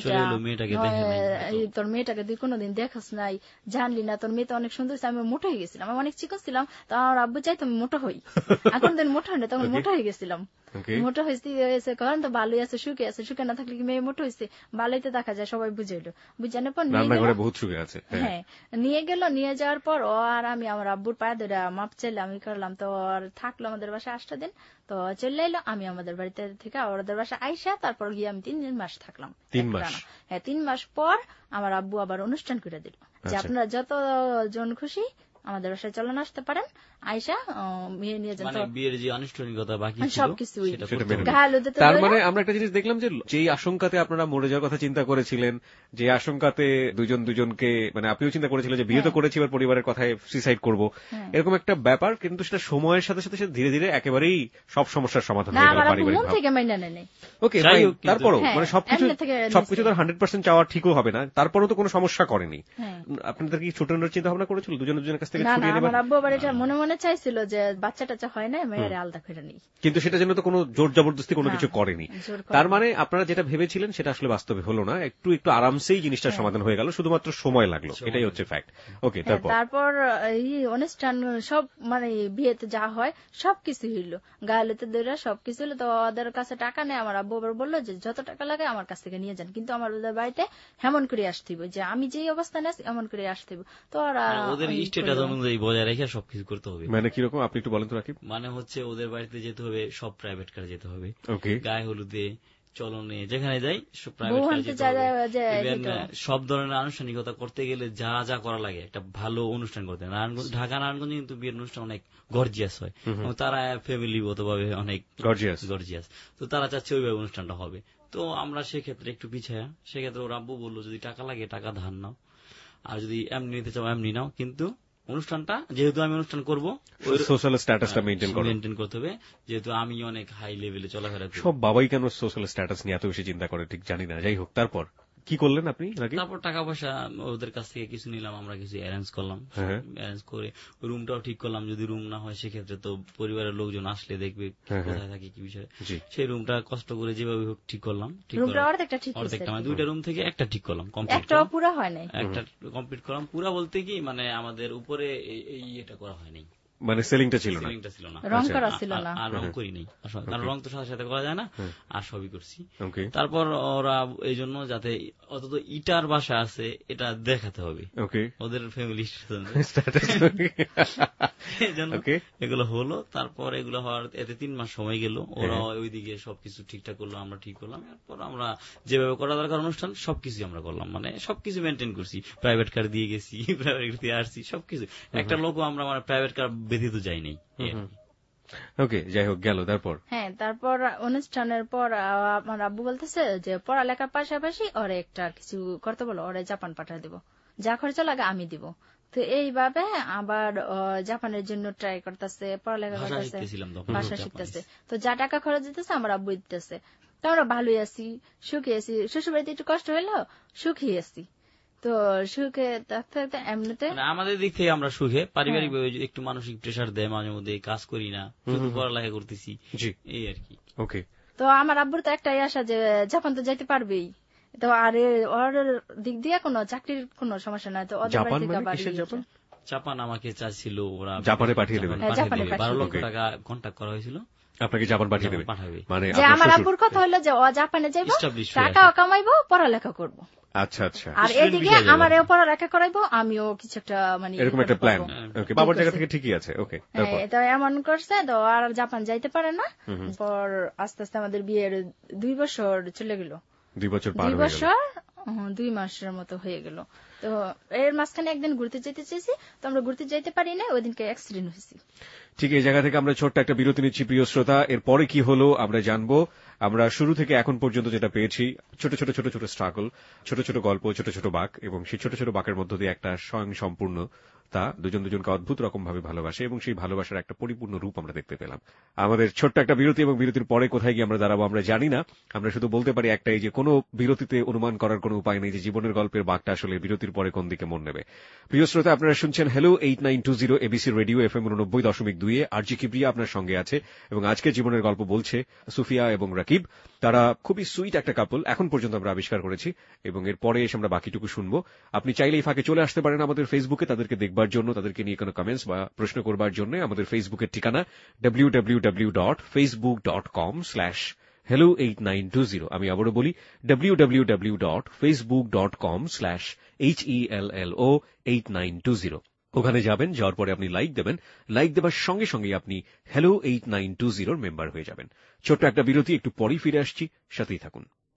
C: তোর মেয়েটাকে তুই কোনোদিন দেখাস নাই, জানলি না, তোর মেয়ে তো অনেক সুন্দর। আমি মোটা হয়ে গেছিলাম, আমি অনেক চিকন ছিলাম। তো আমার আব্বু চাই তুমি মোটা হই, এখন দিন মোটা হয় না, তখন মোটা হয়ে গেছিলাম। মোটা হয়েছে কারণ তো ভালোই আছে, সুখে আছে, সুখে না থাকলে কি মেয়ে মোটা হয়েছে, ভালোই তো দেখা যায়, সবাই বুঝাইলো। বুঝানোর পর হ্যাঁ নিয়ে গেল, নিয়ে যাওয়ার পর ও আর আমি আমার আব্বুর পায়ে ধরে মাপ চাইলে আমি করলাম। তো আর থাকলো আমাদের বাসায় আটটা দিন। তো চলে এলো, আমি আমাদের বাড়িতে থেকে ওদের বাসায় আইসা তারপর গিয়ে আমি তিন মাস থাকলাম।
B: তিন মাস
C: হ্যাঁ, তিন মাস পর আমার আব্বু আবার অনুষ্ঠান করে দিল যে আপনারা যত জন খুশি আমাদের বাসায় চলন আসতে পারেন, আয়সা মেয়ে নিয়ে যান,
D: মানে বিয়ের যে আনুষ্ঠানিকতা বাকি ছিল
C: সবকিছু।
B: তার মানে আমরা একটা জিনিস দেখলাম যে যেই আশঙ্কাতে আপনারা মরে যাওয়ার কথা চিন্তা করেছিলেন, যে আশঙ্কাতে দুজন দুজনকে, মানে আপনিও চিন্তা করেছিলেন যে বিয়ে তো করেছি এবার পরিবারের কথায় সুইসাইড করব, এরকম একটা ব্যাপার, কিন্তু সেটা সময়ের সাথে সাথে ধীরে ধীরে একেবারেই সব সমস্যার সমাধান হয়ে গেল পারিবারিক ভাবে। ওকে, তারপরও মানে সবকিছু সবকিছু তো হান্ড্রেড পার্সেন্ট চাওয়া ঠিকও হবে না, তারপরও তো কোনো সমস্যা করেনি। আপনাদের কি ছুটানোর চিন্তা ভাবনা করেছিল দুজন দুজনের কাছ থেকে?
C: আমার আব্বু আবার এটা মনে মনে চাইছিল যে বাচ্চা টাচ্চা হয় না, মেয়ের আলাদা করে নেই,
B: কিন্তু সেটার জন্য তো কোনো জোর জবরদস্তি কোনো কিছু করেনি। তার মানে আপনারা যেটা ভেবেছিলেন সেটা আসলে বাস্তবে হলো না, একটু একটু আরামসেই জিনিসটার সমাধান হয়ে গেল, শুধুমাত্র সময় লাগলো, এটাই হচ্ছে ফ্যাক্ট। ওকে, তারপর
C: তারপর এই অনুষ্ঠান সব মানে বিয়েতে যা হয় সবকিছু হইলো, গায়েতে দৌড়া সবকিছু হলো। তো ওদের কাছে টাকা নেই, আমার আব্বু আবার বললো যে যত টাকা লাগে আমার কাছ থেকে নিয়ে যান, কিন্তু আমার ওদের বাড়িতে হেমন করে আসতে হবে, যে আমি যেই অবস্থানে আছি এমন করে আসতে হবে। তো ওরা
D: ওদের স্টেটাস অনুযায়ী বজায় রেখে সবকিছু করতে হবে।
B: মানে কিরকম আপনি একটু বলেন তো রাকিব?
D: মানে হচ্ছে ওদের বাড়িতে যেতে হবে, সব প্রাইভেট কার যেতে হবে, গায়ে হলুদে চলনে যেখানে যাই সব প্রাইভেট কার যেতে হবে। সব ধরনের আনুষ্ঠানিকতা করতে গেলে যা যা করা লাগে একটা ভালো অনুষ্ঠান করতে, নারায়ণগঞ্জ ঢাকা নারায়ণগঞ্জে কিন্তু বিয়ের অনুষ্ঠান অনেক গর্জিয়াস হয়, তারা ফ্যামিলিগত ভাবে অনেক গর্জিয়াস গর্জিয়াস তো তারা চাচ্ছে ওইভাবে অনুষ্ঠানটা হবে। তো আমরা সেক্ষেত্রে একটু পিছায়া, সেক্ষেত্রে ওর আব্বু বললো যদি টাকা লাগে টাকা ধার নাও, আর যদি এমনি নিতে চাও এমনি নাও, কিন্তু অনুষ্ঠানটা যেহেতু আমি অনুষ্ঠান করবো
B: সোশ্যাল স্ট্যাটাসটা মেইনটেইন
D: করতে হবে, যেহেতু আমি অনেক হাই লেভেলে চলাফেরা করি।
B: সব বাবাই কেন সোশ্যাল স্ট্যাটাস নিয়ে এত বেশি চিন্তা করে ঠিক জানি না, যাই হোক। তারপর কি করলেন আপনি?
D: তারপর টাকা পয়সা ওদের কাছ থেকে কিছু নিলাম, আমরা কিছু অ্যারেঞ্জ করলাম, অ্যারেঞ্জ করে রুমটাও ঠিক করলাম। যদি রুম না হয় সেক্ষেত্রে তো পরিবারের লোকজন আসলে দেখবে কোথায় থাকি কি বিষয়ে, সেই রুমটা কষ্ট করে যেভাবে হোক ঠিক করলাম। অর্ধেকটা মানে দুইটা রুম থেকে একটা ঠিক করলাম,
C: একটা পুরো হয় নাই,
D: একটা কমপ্লিট করলাম। পুরা বলতে কি মানে আমাদের উপরে এই এটা করা হয়নি,
B: মানে সিলিংটা ছিল না,
D: সিলিংটা ছিল না,
C: রং করা ছিল না,
D: আর রং করি নাই, কারণ রং তো সাথে সাথে করা যায় না, আর সবই করছি। তারপর ওরা এই জন্য যাতে অন্তত ইটার বাসা আছে এটা দেখাতে হবে ওদের ফ্যামিলি এগুলো হলো। তারপর এগুলো হওয়ার এতে তিন মাস সময় গেল, ওরা ওইদিকে সবকিছু ঠিকঠাক করলো, আমরা ঠিক করলাম। এরপর আমরা যেভাবে করা দরকার অনুষ্ঠান সবকিছু আমরা করলাম, মানে সবকিছু মেনটেন করছি, প্রাইভেট কার দিয়ে গেছি, প্রাইভেট দিয়ে আসছি, সবকিছু। একটা লোকও আমরা মানে প্রাইভেট কার ব্যতীত যাই নাই।
B: ওকে, যাই হোক গেল। তারপর
C: হ্যাঁ, তারপর অনুষ্ঠানের পর আমার আব্বু বলতেছে যে পড়ালেখার পাশাপাশি ওরে একটা কিছু করতে বলো, ওরে জাপান পাঠিয়ে দেবো, যা খরচ লাগে আমি দিব। তো এইভাবে আবার জাপানের জন্য ট্রাই করতেছে, পড়ালেখা করতেছে, ভাষা শিখতেছে। তো যা টাকা খরচ দিতেছে আমার আব্বু দিতেছে। তো আমরা ভালোই আছি, সুখী আছি। শ্বশুর বাড়িতে একটু কষ্ট হইলো, সুখী আছি। তো সুখে থাকতে এমনিতে
D: আমাদের দিক থেকে আমরা সুখে, পারিবারিক একটু মানসিক প্রেশার দেয় মাঝে মধ্যে, কাজ করি না, শুধু পড়ালেখা করতেছি, এই আর কি।
B: ওকে,
C: তো আমার আব্বুর তো একটাই আশা যে জাপান তো যাইতে পারবেই, তো আর ওর দিক দিয়ে কোনো চাকরির কোনো সমস্যা নাই। তো
D: জাপান আমাকে চাচ্ছিল ওরা
B: জাপানে পাঠিয়ে দেবে,
D: বারো লক্ষ টাকা কন্ট্যাক্ট করা হয়েছিল,
B: আপনাকে জাপান পাঠিয়ে দেবে।
C: মানে আমার আব্বুর কথা হলো যে ও জাপানে যাইবো, টাকাও কামাইবো, পড়ালেখা করবো।
B: আচ্ছা আচ্ছা,
C: আর এদিকে আমার পড়ালেখা করাইবো, আমিও কিছু একটা মানে
B: এরকম একটা প্ল্যান। ওকে, বাবার জায়গা থেকে ঠিকই আছে। ওকে, তারপর
C: তো এমন করছে, তো আর জাপান যাইতে পারে না। পর আস্তে আস্তে আমাদের বিয়ের দুই বছর চলে গেল,
B: দুই বছর পার
C: দুই বছর দুই মাসের মতো হয়ে গেল। তো এর মাঝখানে একদিন ঘুরতে যেতে চেয়েছি, তো আমরা ঘুরতে যাইতে পারি না, ওই দিনকে অ্যাক্সিডেন্ট হয়েছি।
B: ঠিক এই জায়গা থেকে আমরা ছোট্ট একটা বিরতি নিচ্ছি প্রিয় শ্রোতা। এরপরে কি হলো আমরা জানবো। আমরা শুরু থেকে এখন পর্যন্ত যেটা পেয়েছি, ছোট ছোট ছোট ছোট স্ট্রাগল, ছোট ছোট গল্প, ছোট ছোট বাঁক, এবং সেই ছোট ছোট বাঁকের মধ্য দিয়ে একটা স্বয়ং সম্পূর্ণ তা দুজন দুজনকে অদ্ভুত রকম ভাবে ভালোবাসে, এবং সেই ভালোবাসার একটা পরিপূর্ণ রূপ আমরা দেখতে পেলাম। আমাদের ছোট্ট একটা বিরতি, এবং বিরতির পরে কোথায় গিয়ে আমরা দাঁড়াবো আমরা জানি না। আমরা শুধু বলতে পারি একটাই, যে কোনো বিরতিতে অনুমান করার কোনো উপায় নেই যে জীবনের গল্পের বাঁকটা আসলে বিরতির পরে কোন দিকে মন নেবে। প্রিয় শ্রোতা, আপনারা শুনছেন hello eight nine two zero ABC radio F M উননব্বই দশমিক দুই এ। আর জি কিবরিয়া আপনার সঙ্গে আছে, এবং আজকে জীবনের গল্প বলছে সুফিয়া এবং রাকিব। তারা খুবই সুইট একটা কাপল এখন পর্যন্ত আমরা আবিষ্কার করেছি, এবং এর পরে এসে আমরা বাকিটুকু শুনবো। আপনি চাইলে এই ফাঁকে চলে আসতে পারেন আমাদের ফেসবুকে, তাদেরকে দেখবার জন্য, তাদেরকে নিয়ে কোনো কমেন্টস বা প্রশ্ন করবার জন্য। আমাদের ফেসবুকের ঠিকানা W W W dot Facebook dot com slash hello eight nine two zero. আমি আবারও বলি W W W dot Facebook dot com slash H E L L O eight nine two zero. ওখানে যাবেন, যাওয়ার পরে আপনি লাইক দেবেন, like দেবার সঙ্গে সঙ্গে আপনি হ্যালো এইট নাইন টু জিরোর মেম্বার হয়ে যাবেন। ছোট্ট একটা বিরতি, একটু পরেই ফিরে আসছি, সাথেই থাকুন।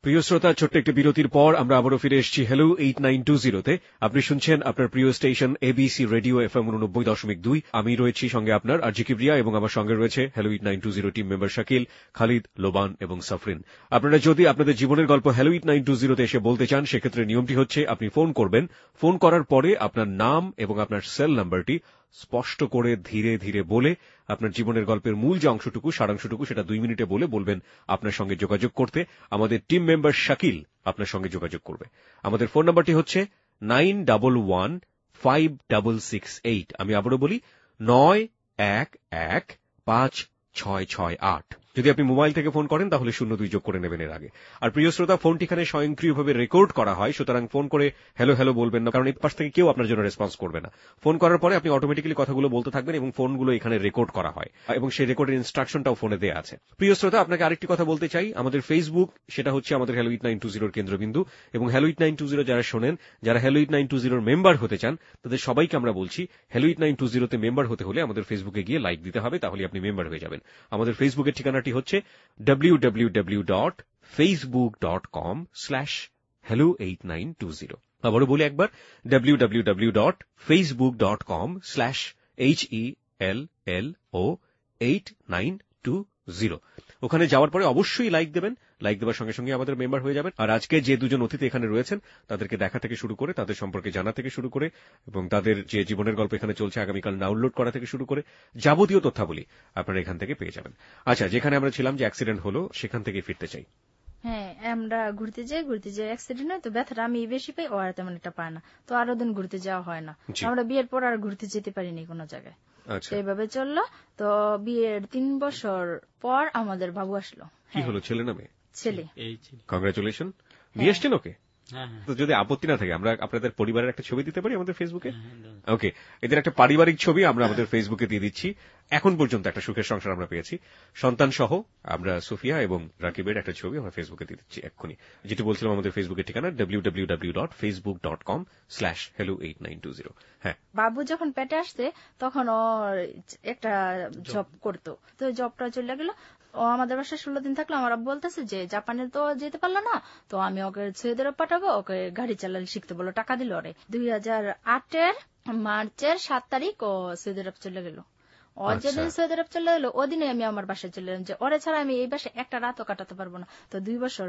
B: প্রিয় শ্রোতা, ছোট্ট একটি বিরতির পর আমরা আবারও ফিরে এসেছি হ্যালো এইট নাইন টু জিরোতে। আপনি শুনছেন আপনার প্রিয় স্টেশন এবিসি রেডিও এফএম উননব্বই দশমিক দুই। আমি রয়েছি সঙ্গে আপনার আরজি কিবরিয়া এবং আমার সঙ্গে রয়েছে hello eight nine two zero team member Shakil, Khalid, Loban এবং সাফরিন। আপনারা যদি আপনাদের জীবনের গল্প হ্যালো এইট নাইন টু জিরোতে এসে বলতে চান, সেক্ষেত্রে নিয়মটি হচ্ছে আপনি ফোন করবেন। ফোন করার পরে আপনার নাম এবং আপনার সেল নাম্বারটি স্পষ্ট করে ধীরে ধীরে বলে আপনার জীবনের গল্পের মূল যে অংশটুকু, সারাংশটুকু সেটা দুই মিনিটে বলে বলবেন আপনার সঙ্গে যোগাযোগ করতে। আমাদের টিম মেম্বার শাকিল আপনার সঙ্গে যোগাযোগ করবে। আমাদের ফোন নাম্বারটি হচ্ছে nine double one five double six eight. আমি আবারও বলি, নয় এক এক পাঁচ ছয় ছয় আট। যদি আপনি মোবাইল থেকে ফোন করেন তাহলে শূন্য দুই যোগ করে নেবেন এর আগে। আর প্রিয় শ্রোতা, ফোনটি এখানে স্বয়ংক্রিয়ভাবে রেকর্ড করা হয়, সুতরাং ফোন করে হ্যালো হ্যালো বলবেন না, কারণ এই পাশ থেকে কেউ আপনার জন্য রেসপন্স করবে না। ফোন করার পরে আপনি অটোমেটিক্যালি কথাগুলো বলতে থাকবেন এবং ফোনগুলো এখানে রেকর্ড করা হয় এবং সেই রেকর্ডের ইনস্ট্রাকশনটাও ফোনে দেওয়া আছে। প্রিয় শ্রোতা, আপনাকে আরেকটি কথা বলতে চাই। আমাদের ফেসবুক, সেটা হচ্ছে আমাদের হ্যালো এইট নাইন টু জিরোর কেন্দ্রবিন্দু, এবং hello eight nine two zero যারা শোনেন, যারা হ্যালো এইট নাইন টু জিরোর মেম্বার হতে চান, তাদের সবাইকে আমরা বলছি হ্যালো এইট নাইন টু জিরোতে মেম্বার হতে হলে আমাদের ফেসবুকে গিয়ে লাইক দিতে হবে, তাহলে আপনি মেম্বার হয়ে যাবেন। আমাদের ফেসবুকের ঠিকানাটি হচ্ছে W W W dot Facebook dot com slash hello eight nine two zero. আবারও বলি একবার, W W W dot Facebook dot com slash H E L L O eight nine two zero. ওখানে যাওয়ার পরে অবশ্যই লাইক দেবেন। Like দেওয়ার সঙ্গে সঙ্গে আমাদের মেম্বার হয়ে যাবেন। আর আজকে যে দুজন অতিথি এখানে রয়েছেন, তাদেরকে দেখা থেকে শুরু করে, তাদের সম্পর্কে জানা থেকে শুরু করে, এবং তাদের যে জীবনের গল্প এখানে চলছে আগামীকাল ডাউনলোড করা থেকে শুরু করে যাবতীয় তথ্যাবলী আপনারা এখান থেকে পেয়ে যাবেন। আচ্ছা, যেখানে আমরা ছিলাম, যে অ্যাক্সিডেন্ট হলো, সেখান থেকে ফিরতে চাই।
C: হ্যাঁ, আমরা ঘুরতে যাই, ঘুরতে যাই অ্যাক্সিডেন্ট হয়, তো ব্যথাটা আমি বেশি পাই, ও আর তেমন একটা পায় না, তো আরো দিন ঘুরতে যাওয়া হয় না। আমরা বিয়ের পর আর ঘুরতে যেতে পারিনি কোনো জায়গায়। এইভাবে চললো। তো বিয়ের তিন বছর পর আমাদের বাবু আসলো।
B: কি হলো, ছেলে না মেয়ে?
C: ছেলে।
B: কংগ্রাচুলেশন। নিয়ে এসছেন ওকে? তো যদি আপত্তি না থাকে আমরা আপনাদের পরিবারের একটা ছবি দিতে পারি আমাদের ফেসবুকে। ওকে, এদের একটা পারিবারিক ছবি আমরা আমাদের ফেসবুকে দিয়ে দিচ্ছি। এখন পর্যন্ত একটা সুখের সংসার আমরা পেয়েছি, সন্তান সহ। আমরা সুফিয়া এবং রাকিবের একটা ছবি আমরা ফেসবুকে দিয়ে দিচ্ছি এক্ষুনি। যেটা বলছিলাম, আমাদের ফেসবুকের ঠিকানা W W W dot Facebook dot com slash hello eight nine two zero. হ্যাঁ,
C: বাবু যখন পেটে আসছে তখন ও একটা জব করতো, তো জবটা চলে গেল। ও আমাদের বাসায় ষোলো দিন থাকলো। আমার বলতেছে যে জাপানে তো যেতে পারলো না, তো আমি ওকে সৌদি আরব পাঠাবো, ওকে গাড়ি চালালে শিখতে বলো, টাকা দিল ওরে। দুই হাজার আটের মার্চের সাত তারিখ ও সৌদি আরব চলে গেল। ও যেদিন সৌদি আরব চলে গেল, ওদিনে আমি আমার বাসায় চলে গেলাম, যে ওরে ছাড়া আমি এই বাসায় একটা রাতও কাটাতে পারবো না। তো দুই বছর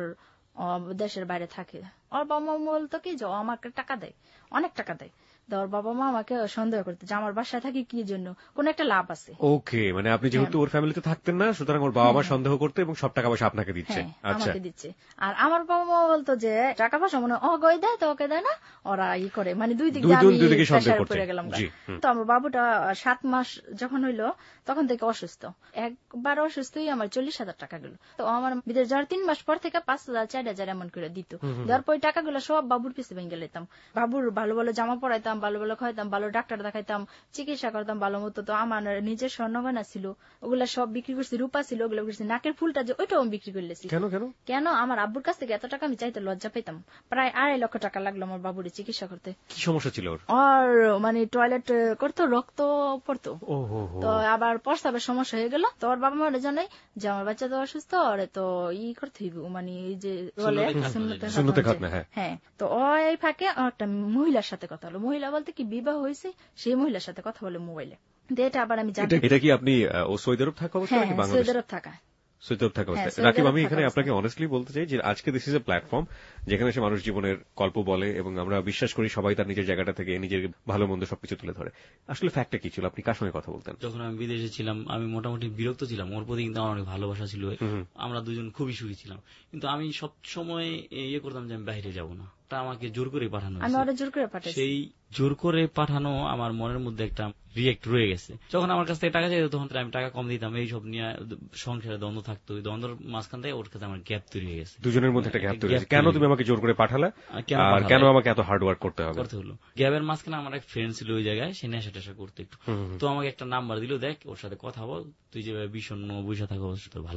C: দেশের বাইরে থাকে। ওর বাবা মা বলতো কি যে ও আমাকে টাকা দেয়, অনেক টাকা দেয়। ওর বাবা মা আমাকে সন্দেহ করতো যে আমার বাসায় থাকি কি জন্য, কোন একটা লাভ আছে।
B: ওকে, মানে আপনি যেহেতু ওর ফ্যামিলিতে থাকতেন না, সুতরাং ওর বাবা মা সন্দেহ করতো এবং সব টাকা পয়সা আপনাকে দিচ্ছে।
C: আচ্ছা, আমাকে দিচ্ছে। আর আমার বাবা মা বলতো যে টাকা পয়সা মনে ও গই দেয়, তো ওকে দেয় না, ওরা ই করে, মানে দুই দিক দিয়ে সন্দেহ করে গেলাম। তো আমার বাবুটা সাত মাস যখন হইলো তখন থেকে অসুস্থ, একবার অসুস্থই আমার চল্লিশ হাজার টাকা গেল। তো আমার বিদেশ যাওয়ার তিন মাস পর থেকে পাঁচ হাজার চার হাজার এমন করে দিত। দেওয়ার পর টাকাগুলো সব বাবুর পিছিয়ে ভেঙে যেতাম। বাবুর ভালো ভালো জামা পরাইতাম, ভালো ভালো খাইতাম, ভালো ডাক্তার দেখাইতাম, চিকিৎসা করতাম ভালো মতো। তো আমার নিজের স্বর্ণগয়না ছিল, ওগুলা সব বিক্রি করছি, রূপা ছিল ওগুলো করছি, নাকের ফুলটা যে ওইটাও আমি বিক্রি করলেছি।
B: কেন কেন
C: কেন আমার আব্বুর কাছ থেকে এত টাকা আমি চাইতে লজ্জা পেতাম। প্রায় আড়াই লক্ষ টাকা লাগলো আমার বাবুর চিকিৎসা করতে।
B: কি সমস্যা ছিল ওর?
C: আর মানে টয়লেট করতো, রক্ত পড়তো, তো আবার প্রস্রাবের সমস্যা হয়ে গেল। তো ওর বাবা মা জানাই যে আমার বাচ্চা তো অসুস্থ, ওরে তো ই করতে হইব, মানে এই যে বলে হ্যাঁ। তো ওই ফাঁকে একটা মহিলার সাথে কথা হলো। মহিলা বলতে কি বিবাহ হয়েছে, সেই মহিলার সাথে কথা বলে মোবাইলে। এটা আবার আমি জানি।
B: এটা কি আপনি ও সৌদি আরব থাকা অবস্থায় নাকি বাংলাদেশে?
C: সৌদি আরব থাকা।
B: সৌদি আরব থাকা অবস্থায়। রাকিব, আমি এখানে আপনাকে অনেস্টলি বলতে চাই যে আজকে দিস ইজ এ প্ল্যাটফর্ম যেখানে সে মানুষ জীবনের গল্প বলে, এবং আমরা বিশ্বাস করি সবাই তার নিজের জায়গাটা থেকে নিজের ভালো মন্দ সবকিছু তুলে ধরে। আসলে ফ্যাক্টটা কি ছিল? আপনি কার সঙ্গে কথা বলতেন?
D: যখন আমি বিদেশে ছিলাম আমি মোটামুটি বিরক্ত ছিলাম, ওর প্রতি কিন্তু আমার অনেক ভালোবাসা ছিল, আমরা দুজন খুবই সুখী ছিলাম। কিন্তু আমি সব সময় ইয়ে করতাম যে আমি বাইরে যাব না, আমাকে জোর করে পাঠানো, সেই জোর করে পাঠানো আমার মনের মধ্যে একটা রিয়েক্ট রয়ে গেছে। যখন আমার কাছ থেকে টাকা চাইতো তখন আমি টাকা কম দিতাম, এই সব নিয়ে সংসারে দ্বন্দ্ব থাকতো। ওই দ্বন্দ্বের মাঝখান থেকে ওর কাছে আমার গ্যাপ তৈরি হয়ে গেছে,
B: দুজনের মধ্যে একটা গ্যাপ তৈরি হয়েছে। কেন তুমি আমাকে জোর করে পাঠালে, আর কেন আমাকে এত হার্ড ওয়ার্ক করতে হবে করতে হলো?
D: গ্যাপের মাঝখানে আমার এক ফ্রেন্ড ছিল ওই জায়গায়, সে নেশা টেশা করতো একটু, তো আমাকে একটা নাম্বার দিল, দেখ ওর সাথে কথা বল, তুই যেভাবে বিষণ্ণ বসে থাকো তোর ভালো লাগবে।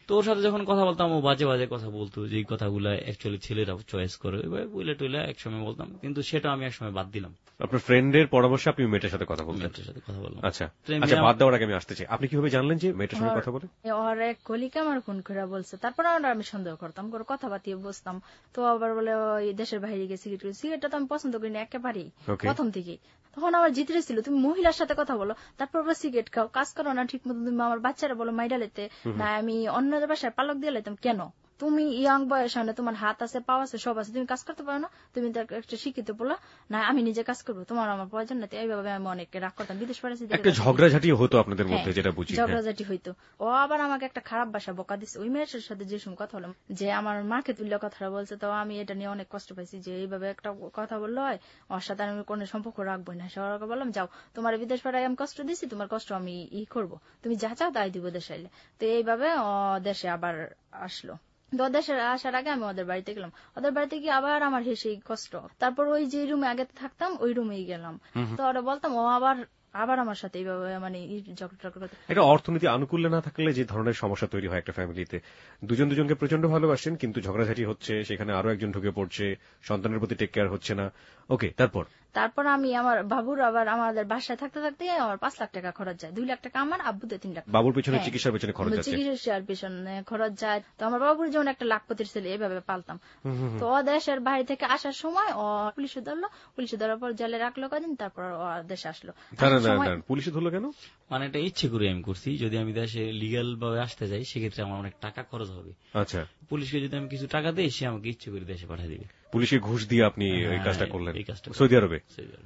D: তো ওর সাথে যখন কথা বলতাম ও বাজে বাজে কথা বলতো, যে কথাগুলো অ্যাকচুয়ালি ছেলেরা চয়েস করে, বুঝলে টুইলে একসময় বলতাম, কিন্তু সেটা আমি একসময় বাদ দিলাম।
B: আপনার ফ্রেন্ডের পরামর্শে আপনি মেয়েটার সাথে কথা বলতেন?
D: মেয়েটার সাথে কথা বললাম।
B: আচ্ছা আচ্ছা, বাদ দেওয়ার আগে আমি আসতে চাই, আপনি কিভাবে জানলেন যে মেয়েটার সঙ্গে কথা বলে?
C: ওর এক কলিকা আমার ফোন করে বলছে, তারপর আমি সন্দেহ করতাম, করে কথা বাতিয়ে বসতাম। তো আবার বলে ওই দেশের বাইরে গিয়ে সিগারেট, সিগারেটটা তো আমি পছন্দ করি না একেবারেই প্রথম থেকেই। তখন আমার জিতে ছিল, তুমি মহিলার সাথে কথা বলো, তারপর সিগারেট খাও, কাজ করো না ঠিক মতো, তুমি আমার বাচ্চারা বলো মাইডা লেতে না, আমি অন্য বাসায় পালক দিয়ে লেতাম, কেন তুমি ইয়াং বয়স হয় না, তোমার হাত আছে পা আছে সব আছে, তুমি কাজ করতে পারো না, তুমি একটা শিক্ষিত বলো না, আমি নিজে কাজ করবো, তোমার আমার প্রয়োজন না। এইভাবে আমি অনেক রাগ করতাম, বিদেশ পড়েছি,
B: একটা ঝগড়াঝাটি হতো আপনাদের মধ্যে, যেটা বুঝি
C: ঝগড়াঝাটি হইতো। ও আবার আমাকে একটা খারাপ ভাষা বকা দিচ্ছে ওই মেয়েটার সাথে, যে সময় কথা হলাম, যে আমার মাকে তুললে কথাটা বলছে। তো আমি এটা নিয়ে অনেক কষ্ট পাইছি, যে এইভাবে একটা কথা বললো হয়, ওর সাথে আমি কোনো সম্পর্ক রাখবো না। সবাইকে বললাম, যাও, তোমার বিদেশ পাড়ায় আমি কষ্ট দিছি, তোমার কষ্ট আমি ই করবো, তুমি যা চাও তাই দিব দেশে আইলে। তো এইভাবে দেশে আবার আসলো। তো দেশের আসার আগে আমি ওদের বাড়িতে গেলাম, ওদের বাড়িতে গিয়ে আবার আমার হেসে কষ্ট। তারপর ওই যে রুমে আগে থাকতাম ওই রুমেই গেলাম। তো ওরা বলতাম, ও আবার আবার আমার সাথে এইভাবে মানে
B: এটা অর্থনীতি অনুকূলে না থাকলে যে ধরনের সমস্যা তৈরি হয় একটা ফ্যামিলিতে, দুজন দুজনকে প্রচন্ড ভালোবাসেন কিন্তু ঝগড়াঝাটি হচ্ছে, সেখানে আরো একজন ঢুকে পড়ছে, সন্তানের প্রতি টেক কেয়ার হচ্ছে না। ওকে, তারপর
C: তারপর আমি আমার বাবুর আবার আমাদের বাসায় থাকতে থাকতে আমার পাঁচ লাখ টাকা খরচ যায়, দুই লাখ টাকা আমার, আব্বুতে তিন লাখ।
B: বাবুর পিছনে চিকিৎসার পিছনে খরচ যাচ্ছে,
C: চিকিৎসার পিছনে খরচ যায়। তো আমার বাবুর যেমন একটা লাখপতির ছেলে এভাবে পালতাম। তো ও দেশের বাইরে থেকে আসার সময় ও পুলিশে ধরলো, পুলিশে ধরার পর জেলে রাখলো কদিন, তারপর ও দেশে আসলো।
B: পুলিশে ধরলো কেন?
D: মানে এটা ইচ্ছে করে আমি করছি, যদি আমি দেশে লিগ্যাল ভাবে আসতে যাই সেক্ষেত্রে আমার অনেক টাকা খরচ হবে।
B: আচ্ছা,
D: পুলিশকে যদি আমি কিছু টাকা দিই সে আমাকে ইচ্ছে করে দেশে পাঠিয়ে দিবে।
B: পুলিশকে ঘুষ দিয়ে আপনি এই কাজটা করলেন সৌদি আরবে?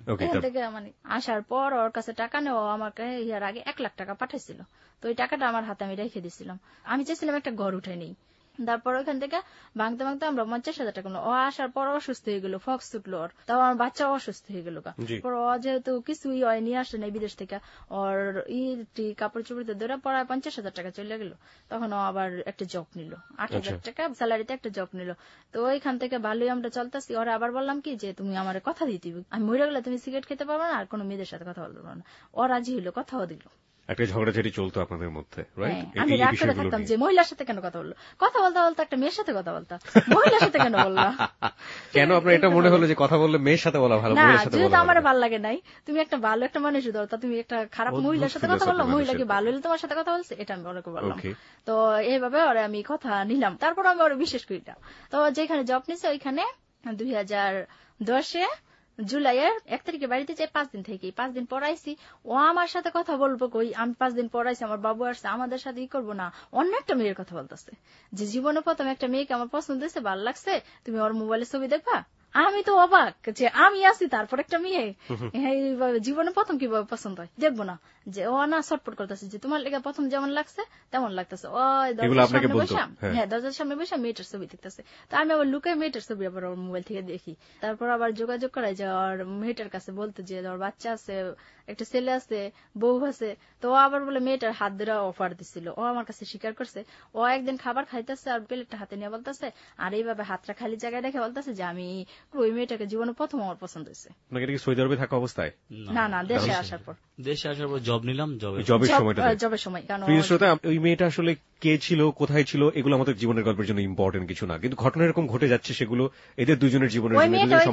C: মানে আসার পর ওর কাছে টাকা নেই, ও আমাকে ইয়ার আগে এক লাখ টাকা পাঠাইছিল। তো ওই টাকাটা আমার হাতে আমি রেখে দিছিলাম, আমি চেয়েছিলাম একটা ঘর উঠে নেই। তারপর ওইখান থেকে ভাঙতে ভাঙতে আমরা পঞ্চাশ হাজার টাকা ও আসার পর অসুস্থ হয়ে গেল, ফক্স ছুটলো ওর, তাও আমার বাচ্চা অসুস্থ হয়ে গেল। ও যেহেতু কিছুই হয় নিয়ে আসে নাই বিদেশ থেকে, ওর ই কাপড় চোপড়িতে ধরে পড়ায় পঞ্চাশ হাজার টাকা চলে গেল। তখন ও আবার একটা জব নিল, আট হাজার টাকা স্যালারিতে একটা জব নিল। তো ওইখান থেকে ভালোই আমরা চলতেছি। ওরা আবার বললাম কি যে তুমি আমার কথা দিতে, আমি মরে গেলে তুমি সিগারেট খেতে পারবে না, আর কোনো মেয়েদের সাথে কথা বলতে পারবে না। ও রাজি হইলো, কথাও দিল।
B: একটা ঝগড়াঝাটি চলতো আপনাদের মধ্যে, রাইট?
C: আমি রাগ করে থাকতাম যে মহিলার সাথে কেন কথা বললো, কথা বলতে বলতে একটা মেয়ের সাথে কথা বলতাম, মহিলার সাথে কেন বললাম?
B: কেন আপনার এটা মনে হলো যে কথা বললে মেয়ের সাথে বলা ভালো?
C: না, যেহেতু আমার ভালো লাগে নাই, তুমি একটা ভালো একটা মানুষ ধরো, তুমি একটা খারাপ মহিলার সাথে কথা বললো, মহিলা কি ভালো হলে তোমার সাথে কথা বলছে, এটা আমি ওরা বললাম। তো এইভাবে ওরা আমি কথা নিলাম, তারপর আমি ওরা বিশেষ করি না। তো যেখানে জব নিছে ওইখানে দুই হাজার দশে জুলাইয়ের এক তারিখে বাড়িতে যাই, পাঁচ দিন থেকে পাঁচ দিন পড়াইছি। ও আমার সাথে কথা বলবো কই, আমি পাঁচ দিন পড়াইছি, আমার বাবু আসছে, আমাদের সাথে ই করবো না, অন্য একটা মেয়ের কথা বলতেছে, যে জীবনে প্রথম একটা মেয়েকে আমার পছন্দ হয়েছে, ভালো লাগছে, তুমি ওর মোবাইলে ছবি দেখবা। আমি তো অবাক যে আমি আছি তারপর একটা মেয়ে এইভাবে জীবনে প্রথম কিভাবে পছন্দ হয়, দেখবো না যে ও না ছটফট করতেছে যে তোমার লেগে প্রথম যেমন লাগছে তেমন লাগতেছে। ওই দরজার সামনে বসা, হ্যাঁ দরজার সামনে বসা মেয়েটার ছবি দেখতেছে। তো আমি আবার লুকাই মেয়েটার ছবি আবার ওর মোবাইল থেকে দেখি। তারপর আবার যোগাযোগ করাই যে ওর মেয়েটার কাছে বলতে যে ওর বাচ্চা আছে, একটা ছেলে আছে, বউ আছে। তো ও আবার বলে মেয়েটার হাত ধরে অফার দিছিল, ও আমার কাছে স্বীকার করছে। ও একদিন খাবার খাইতেছে আর প্লেটটা হাতে নিয়ে বলতেছে, আর এইভাবে হাতটা খালি জায়গায় রেখে বলতেছে যে আমি ওই মেয়েটাকে জীবনে প্রথম আমার পছন্দ হয়েছে।
B: সৌদি আরবে থাকা অবস্থায়?
C: না না, দেশে আসার পর।
D: দেশে আসার পর জব নিলাম,
B: জবের সময়টা
C: জবের সময়।
B: ওই মেয়েটা আসলে কে ছিল, কোথায় ছিল, এগুলো আমাদের জীবনের গল্পের জন্য ইম্পর্টেন্ট কিছু না, কিন্তু ঘটনা এরকম ঘটে যাচ্ছে, সেগুলো এদের দুজনের জীবনের জন্য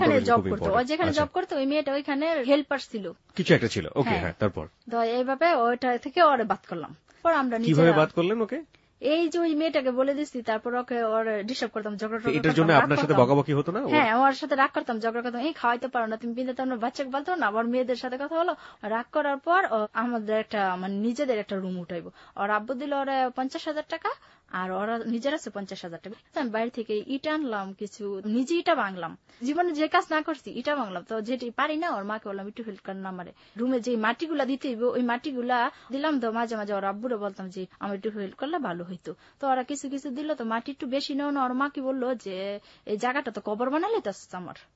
C: যেখানে জব করতো ওই মেয়েটা ওইখানে হেল্পার ছিল,
B: কিছু একটা ছিল। ওকে, হ্যাঁ, তারপর
C: এইভাবে ওইটা থেকে ওরে বাদ করলাম। পর আমরা
B: কিভাবে বাদ করলেন ওকে?
C: এই যে ওই মেয়েটাকে বলে দিচ্ছি, তারপর ওকে ওর ডিস্টার্ব করতাম, ঝগড়া।
B: এটার জন্য আপনার সাথে বকাবকি হতো না?
C: হ্যাঁ, ওর সাথে রাগ করতাম, ঝগড়া করতাম, এই খাওয়াইতে পারো না তুমি, বিন্দু তোমার বাচ্চাকে বলতো না, আবার মেয়েদের সাথে কথা হলো। রাগ করার পর আমাদের একটা মানে নিজেদের একটা রুম উঠাইবো, ওর আব্বু দিল ওরা পঞ্চাশ হাজার টাকা, আর ওরা নিজের আছে পঞ্চাশ হাজার টাকা। আমি বাইরে থেকে ইটা আনলাম, কিছু নিজে ইটা ভাঙলাম, জীবনে যে কাজ না করছি ইটা ভাঙলাম। তো যেটি পারি না ওর মাকে বললাম একটু হেল্প করেন না আমারে, রুমে যে মাটিগুলা দিতে হইব ওই মাটিগুলা দিলাম। তো মাঝে মাঝে ওর আব্বুরে বলতাম যে আমার একটু হেল্প করলে ভালো হইতো। তো ওরা কিছু কিছু দিল, তো মাটি একটু বেশি নেও না। ওর মা কি বললো যে এই জায়গাটা তো কবর বানালে তো আমার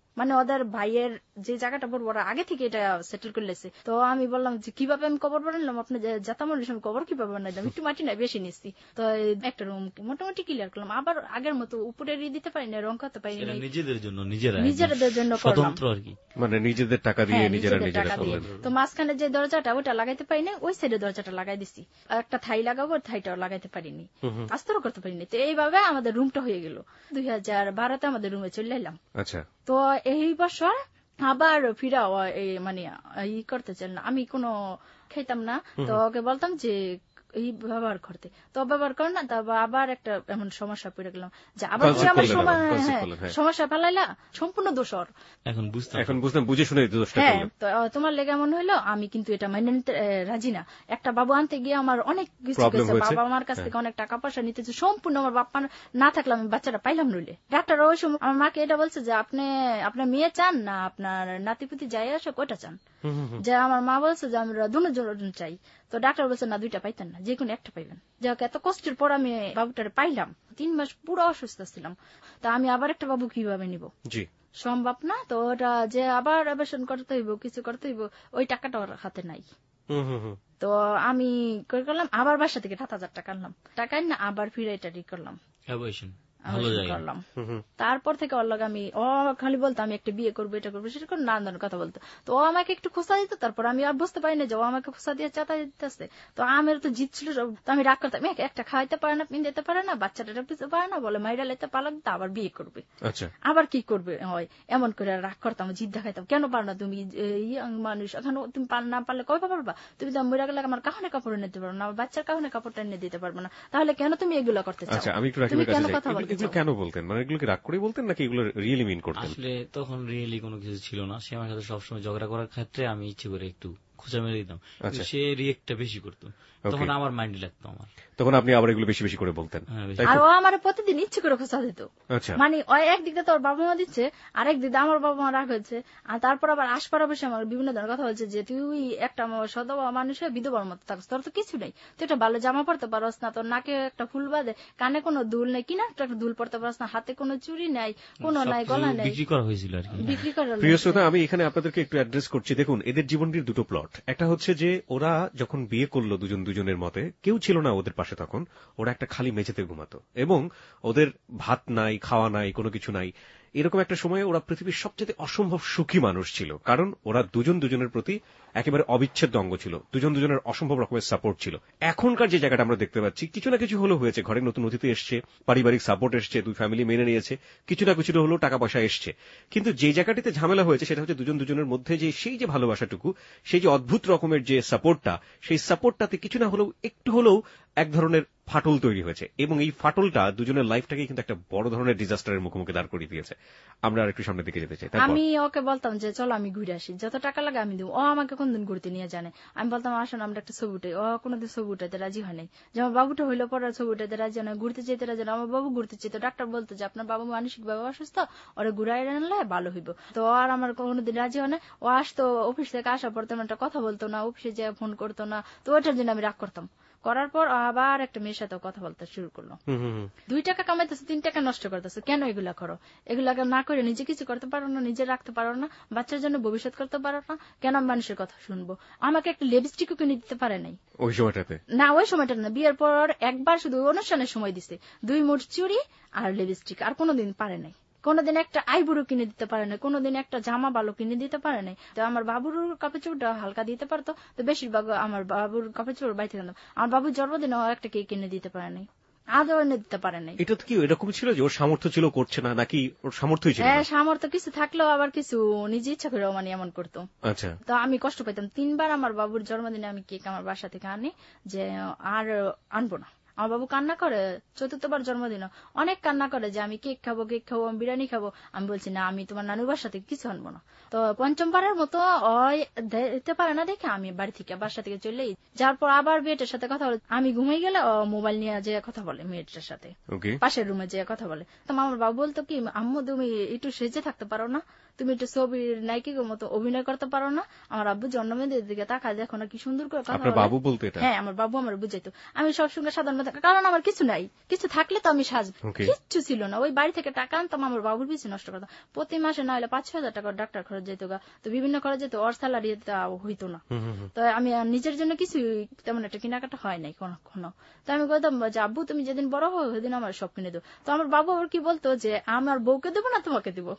C: মানে ওদের ভাইয়ের যে জায়গাটা বড় বড় আগে থেকে এটা সেটেল করে লেছে। তো আমি বললাম যে কিভাবে আমি কবর বানালাম, আপনি যাতা মানুষ আমি কবর কিভাবে বানাইলাম, একটু মাটি না বেশি নিচ্ছি। তো একটা রুম মোটামুটি ক্লিয়ার করলাম, আবার আগের মতো উপরে দিতে পারি না, রং করতে পারি না,
D: নিজেদের জন্য নিজেরা
C: নিজেদের জন্য
D: স্বতন্ত্র আর কি,
B: মানে নিজেদের টাকা দিয়ে নিজেরা নিজেরা করলেন।
C: তো মাঝখানে যে দরজাটা ওটা লাগাইতে পারি না, ওই সাইডে দরজাটা লাগাই দিছি, একটা থাই লাগাবো, থাইটাও লাগাইতে পারিনি, আস্তরও করতে পারিনি। তো এইভাবে আমাদের রুমটা হয়ে গেল। দুই হাজার বারোতে আমাদের রুমে চলে এলাম।
B: আচ্ছা।
C: তো এই বছর আবার ফিরা মানে ই করতে চাই না, আমি কোনো খাইতাম না। তো ওকে বলতাম যে এই ব্যবহার করতে, তো ব্যবহার করে না, তারপর আবার একটা এমন সমস্যা পড়ে গেলাম যে আবার আমার সমস্যা ফেলাইলা, সম্পূর্ণ দোষর।
D: এখন বুঝতে
B: এখন বুঝলাম, বুঝে শুনে দোষটা
C: হ্যাঁ। তো তোমার লেগে এমন হইলো, আমি কিন্তু এটা মাইনে নিতে রাজি না। একটা বাবু আনতে গিয়ে আমার অনেক কিছু গেছে, বাবা আমার কাছ থেকে অনেক টাকা পয়সা নিতেছে, সম্পূর্ণ আমার বাপ্পা না থাকলে আমি বাচ্চাটা পাইলাম নইলে। ডাক্তার ওই সময় আমার মাকে এটা বলছে যে আপনি আপনার মেয়ে চান না আপনার নাতিপুতি যাই আসে ওইটা চান, যে আমার মা বলছে যে আমরা দুজন চাই। তো ডাক্তার বলছে না, দুইটা পাইতেন না, যে কোনো একটা পাইবেন। যাক, এত কষ্টের পর আমি বাবুটারে পাইলাম, তিন মাস পুরো অসুস্থ ছিলাম। তা আমি আবার একটা বাবু কিভাবে নিব, সম্ভব না। তো ওটা যে আবার অপারেশন করতে হইব, কিছু করতে হইব, ওই টাকাটা ওর হাতে নাই। তো আমি কি করলাম, আবার বাসা থেকে সাত হাজার টাকা আনলাম, টাকা না আবার ফিরে এটা ঠিক করলাম, করলাম। তারপর থেকে ওর লগে আমি, ও খালি বলতো আমি একটা বিয়ে করবো, এটা করবো, সেটা করবো, নানান ধরনের কথা বলতো। তো ও আমাকে একটু খোঁচা দিত, তারপর আমি আর বুঝতে পারি না যে ও আমাকে খোঁচা দিয়ে চাতা দিতেছে। তো আমার তো জিত ছিল, তো আমি রাগ করতাম, একটা খাওয়াইতে পারে না, পিন্দাইতে পারে না, বাচ্চাটা পিছতে পারে না, বলে মাইরা লাইতে পালাক দিতে, আবার বিয়ে করবে, আবার কি করবে হয়, এমন করে রাগ করতাম, জিদ দেখাইতাম, কেন পার না তুমি মানুষ, এখন তুমি না পারলে কবে পারবা, তুমি তো মরে গেলে আমার কাহনে কাপড় নিতে পারবো না, আমার বাচ্চার কাহনে কাপড়টা এনে দিতে পারবো না, তাহলে কেন তুমি এগুলো করতে চাও, তুমি কেন কথা বলতে চাও?
B: কেন বলতেন, মানে এগুলোকে রাগ করে বলতেন নাকি এগুলো রিয়েলি মিন করতেন?
D: আসলে তখন রিয়েলি কোনো কিছু ছিল না, সে আমার সাথে সবসময় ঝগড়া করার ক্ষেত্রে আমি ইচ্ছে করে একটু খোঁচা মেরে দিতাম, সে রিয়েক্টটা বেশি করতো, তখন আমার মাইন্ড লাগতো, আমার তখন
B: আপনি আবার এগুলো বেশি বেশি করে বলতেন।
C: আর ও আমার প্রতিদিন ইচ্ছে করে খোঁচা দিত, মানে একদিক দিয়ে তোর বাবা মা দিচ্ছে, আরেক দিক দিয়ে আমার বাবা মা রাগ হয়েছে, আর তারপর আবার আশপাড়া বসে আমার বিভিন্ন ধরনের কথা বলছে যে তুই একটা সদবা মানুষের বিধবার মতো থাকিস, তোর তো কিছু নেই, তুই একটা ভালো জামা পড়তে পারস না, তোর নাকে একটা ফুল বাঁধে, কানে কোনো দুল নেই, কিনা একটা দুল পড়তে পারস না, হাতে কোনো চুড়ি নাই, কোনো নাই, গলা নেই,
D: বিক্রি করা হয়েছিল আর কি,
C: বিক্রি করা।
B: প্রিয় শ্রোতা, আমি এখানে আপনাদেরকে একটু অ্যাড্রেস করছি। দেখুন, এদের জীবনটির দুটো প্লট। একটা হচ্ছে যে ওরা যখন বিয়ে করলো দুজন দুজনের মতে, কেউ ছিল না ওদের পাশে, তখন ওরা একটা খালি মেঝেতে ঘুমাতো এবং ওদের ভাত নাই, খাওয়া নাই, কোনো কিছু নাই। এরকম একটা সময়ে ওরা পৃথিবীর সবচেয়ে অসম্ভব সুখী মানুষ ছিল, কারণ ওরা দুজন দুজনের প্রতি একেবারে অবিচ্ছেদ্য অঙ্গ ছিল, দুজন দুজনের অসম্ভব রকমের সাপোর্ট ছিল। এখনকার যে জায়গাটা আমরা দেখতে পাচ্ছি, কিছু না কিছু হলেও হয়েছে, ঘরে নতুন অতিথি এসছে, পারিবারিক সাপোর্ট এসছে, দুই ফ্যামিলি মেনে নিয়েছে, কিছু না কিছু হলেও টাকা পয়সা এসছে, কিন্তু যে জায়গাটিতে ঝামেলা হয়েছে সেটা হচ্ছে দুজন দুজনের মধ্যে যে সেই যে ভালোবাসাটুকু, সেই যে অদ্ভুত রকমের যে সাপোর্টটা, সেই সাপোর্টটাতে কিছু না হলেও একটু হলেও এক ধরনের ফাটল তৈরি হয়েছে, এবং এই ফাটলটা দুজনের লাইফটাকে কিন্তু একটা বড় ধরনের ডিজাস্টারের মুখোমুখি দাঁড় করিয়ে দিয়েছে। আমরা আর একটু সামনের দিকে যেতে চাই।
C: আমি ওকে বলতাম যে চলো আমি ঘুরে আসি, যত টাকা লাগে আমি দেবো। ও আমাকে কোনদিন ঘুরতে নিয়ে জানে, আমি বলতাম আসুন আমরা একটা ছবি উঠাই, ও কোনোদিন ছবি উঠাইতে রাজি হয় নাই। যেমন বাবুটা হইলো পরে ছবি উঠাইতে রাজি হয়, ঘুরতে যেতে রাজি না। আমার বাবু ঘুরতে চেত, ডাক্তার বলতো যে আপনার বাবু মানসিক ভাবে অসুস্থ, ওরা ঘুরাই আনলে ভালো হইব। তো আর আমার কোনোদিন রাজি হয় না। ও আসতো অফিস থেকে আসার পর তেমন একটা কথা বলতো না, অফিসে যেয়ে ফোন করতো না, তো ওটার জন্য আমি রাগ করতাম। করার পর আবার একটা মেয়ের সাথে কথা বলতে শুরু করলো, দুই টাকা কামাইতেছে, তিন টাকা নষ্ট করতেছে, কেন এগুলা করো? এগুলা না করে নিজে কিছু করতে পারো না, নিজে রাখতে পারো না, বাচ্চার জন্য ভবিষ্যৎ করতে পারো না, কেন আমি মানুষের কথা শুনবো? আমাকে একটা লিপস্টিকও কিনে দিতে পারে নাই
B: ওই সময়টাতে,
C: না ওই সময়টা না, বিয়ের পর একবার শুধু অনুষ্ঠানের সময় দিছে, দুই মুঠ চুড়ি আর লিপস্টিক, আর কোনোদিন পারে নাই। কোনোদিন একটা আইবুড়ো কিনে দিতে পারে না, কোনোদিন একটা জামা ভালো কিনে দিতে পারে নাই। তো আমার বাবুর কাপড় চোপড়টা হালকা দিতে পারতো, তো বেশিরভাগ আমার বাবুর কাপড় চোপড় বাইতে দিতাম। আমার বাবুর জন্মদিনে একটা কেক কিনে দিতে পারে নাই, আদৌ এনে দিতে পারে নাই।
B: এটা কি এরকম ছিল যে ওর সামর্থ্য ছিল করছে না, নাকি ওর সামর্থ্যই ছিল?
C: হ্যাঁ, সামর্থ্য কিছু থাকলেও আবার কিছু নিজে ইচ্ছা করে মানে এমন করতো।
B: আচ্ছা,
C: তো আমি কষ্ট পাইতাম। তিনবার আমার বাবুর জন্মদিনে আমি কেক আমার বাসা থেকে আনি, যে আর আনবো না। আমার বাবু কান্না করে, চতুর্থবার জন্মদিন অনেক কান্না করে যে আমি কেক খাবো, কেক খাবো, আমি বিরিয়ানি খাবো। আমি বলছি না, আমি তোমার নানুর বাসা থেকে কিছু আনবো না। তো পঞ্চমবারের মতো দিতে পারে না দেখে আমি বাড়ি থেকে বাসা থেকে চলে যাওয়ার পর আবার মেয়েটার সাথে কথা বলে, আমি ঘুমাই গেলে ও মোবাইল নিয়ে যে কথা বলে মেয়েটার সাথে, পাশের রুমে যে কথা বলে। তো আমার বাবু বলতো কি, আম্মু তুমি একটু সেজে থাকতে পারো না, তুমি একটু ছবির নায়িকার মতো অভিনয় করতে পারো না? আমার আব্বু জন্মদিনের দিকে তাকা, দেখো না কি সুন্দর করে কথা বলে।
B: বাবু বলতে?
C: হ্যাঁ, আমার বাবু আমার বুঝাইতো। আমি সবসময় সাধারণ কারণ আমার কিছু নাই, কিছু থাকলে তো আমি সাজবো, কিচ্ছু ছিল না। ওই বাড়ি থেকে টাকা আনতাম, আমার বাবুর পিছু নষ্ট করতাম, প্রতি মাসে না হলে পাঁচ ছয় হাজার টাকা ডাক্তার খরচ যেত গা, তো বিভিন্ন খরচ যেত, ওর স্যালারি হইতো না। তো আমি নিজের জন্য কিছু তেমন একটা কেনাকাটা হয় নাই কখনো। তো আমি বলতাম যে আব্বু তুমি যেদিন বড় হো সেদিন আমার সব কিনে দেবো। তো আমার বাবু আবার কি বলতো যে আমার বউকে দেবো না তোমাকে দেবো,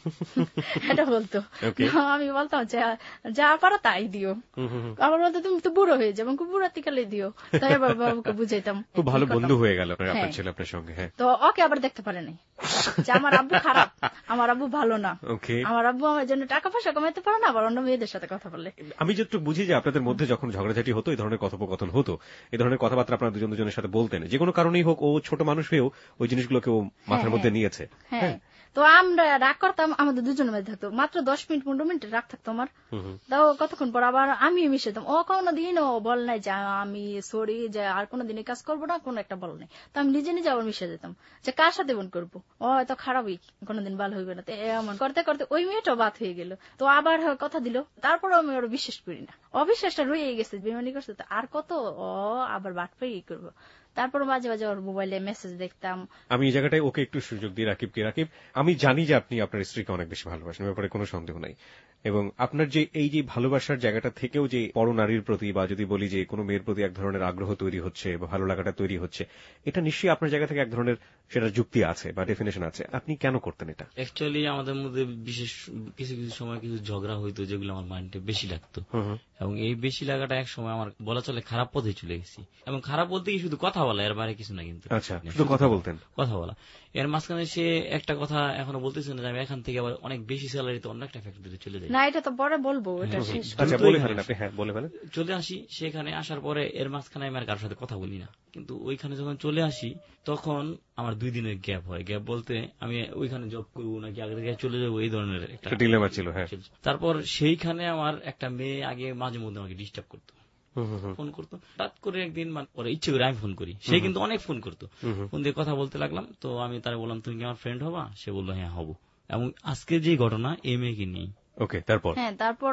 C: এটা বলতো। আমি বলতাম যা পারো তাই দিও। আবার বলতো তুমি তো বুড়ো হয়ে যাবো, খুব বুড়ো তিকালে দিও। তাই আবার বাবুকে বুঝাইতাম।
B: খুব ভালো বন্ধু হয়ে গেল আপনার ছেলে আপনার সঙ্গে।
C: তো ওকে আবার দেখতে পারে নাই যে আমার আব্বু খারাপ, আমার আব্বু ভালো না, আমার আব্বু আমার জন্য টাকা পয়সা কমাইতে পারে না, আবার অন্য মেয়েদের সাথে কথা বলে।
B: আমি যতটুকু বুঝি যে আপনাদের মধ্যে যখন ঝগড়াঝাটি হতো, এই ধরনের কথোপকথন হতো, এই ধরনের কথাবার্তা আপনারা দুজন দুজনের সাথে বলতেন, যে কোনো কারণেই হোক, ও ছোট মানুষ হয়েও ওই জিনিসগুলোকে ও মাথার মধ্যে নিয়েছে।
C: হ্যাঁ, তো আমরা রাগ করতাম, আমাদের দুজনের মধ্যে থাকতো মাত্র দশ মিনিট পনেরো মিনিট রাগ থাকতো আমার। তাও কতক্ষণ পর আবার আমি মিশে যেতাম। ও কোনো দিন ও বল নাই যে আমি সরি, যে আর কোনো দিনে কাজ করবো না, কোনো একটা বল নাই। তো আমি নিজে নিজে আবার মিশে যেতাম যে কার সাথে বোন করবো, ও হয়তো খারাপই, কোনোদিন ভালো হইবে না। তো এমন করতে করতে ওই মেয়েটাও বাদ হয়ে গেল। তো আবার কথা দিল, তারপরে আমি ওরা বিশ্বাস করি না, অবিশ্বাসটা রয়ে গেছে, বেমানি করছে। তো আর কত ও আবার বাদ পেয়ে করবো। তারপর মাঝে মাঝে ওর মোবাইলে মেসেজ দেখতাম।
B: আমি এই জায়গাটায় ওকে একটু সুযোগ দিই, রাকিবকে। রাকিব, আমি জানি যে আপনি আপনার স্ত্রীকে অনেক বেশি ভালোবাসেন, ব্যাপারে কোনো সন্দেহ নাই। এবং আপনার যে এই যে ভালোবাসার জায়গাটা থেকেও যে পর নারীর প্রতি, বা যদি বলি যে কোনো মেয়ের প্রতি এক ধরনের আগ্রহ তৈরি হচ্ছে বা ভালো লাগাটা তৈরি হচ্ছে, এটা নিশ্চয়ই আপনার জায়গা থেকে এক ধরনের সেটা যুক্তি আছে বা ডেফিনেশন আছে। আপনি কেন করতেন এটা?
D: অ্যাকচুয়ালি আমাদের মধ্যে বিশেষ কিছু কিছু সময় কিছু ঝগড়া হইতো, যেগুলো আমার মাইন্ডে বেশি লাগতো, এবং এই বেশি লাগাটা এক সময় আমার বলা চলে খারাপ পথে চলে গেছি। এবং খারাপ বলতে কি শুধু কথা বলা, এর বাইরে কিছু না। কিন্তু
B: আচ্ছা, শুধু কথা বলতেন?
D: কথা বলা। এর মাঝখানে সে একটা কথা এখনো বলতেছে না যে আমি এখান থেকে আবার অনেক বেশি স্যালারিতে অন্য একটা ফ্যাক্টরিতে চলে যাই।
C: না, এটা তো পরে বলবো, এটা শেষ।
B: আচ্ছা, বলে ফেলেন আপনি। হ্যাঁ, বলে ফেলেন।
D: চলে আসি, সেখানে আসার পরে এর মাঝখানে আমি আর কারোর সাথে কথা বলি না। কিন্তু ওইখানে যখন চলে আসি তখন আমার দুই দিনের গ্যাপ হয়। গ্যাপ বলতে আমি ওইখানে জব করবো নাকি আগে থেকে চলে যাবো, এই ধরনের একটা
B: ডিলেমা ছিল। হ্যাঁ।
D: তারপর সেইখানে আমার একটা মেয়ে আগে মাঝে মধ্যে আমাকে ডিস্টার্ব করতো, ফোন করতো। রাত করে একদিন ওরা ইচ্ছে করে আমি ফোন করি, সে কিন্তু অনেক ফোন করতো। ফোন দিয়ে কথা বলতে লাগলাম। তো আমি তারা বললাম তুমি কি আমার ফ্রেন্ড হবা? সে বললো হ্যাঁ হবো। এবং আজকে যে ঘটনা এই মেয়েকে নিয়ে।
B: ওকে, তারপর?
C: হ্যাঁ, তারপর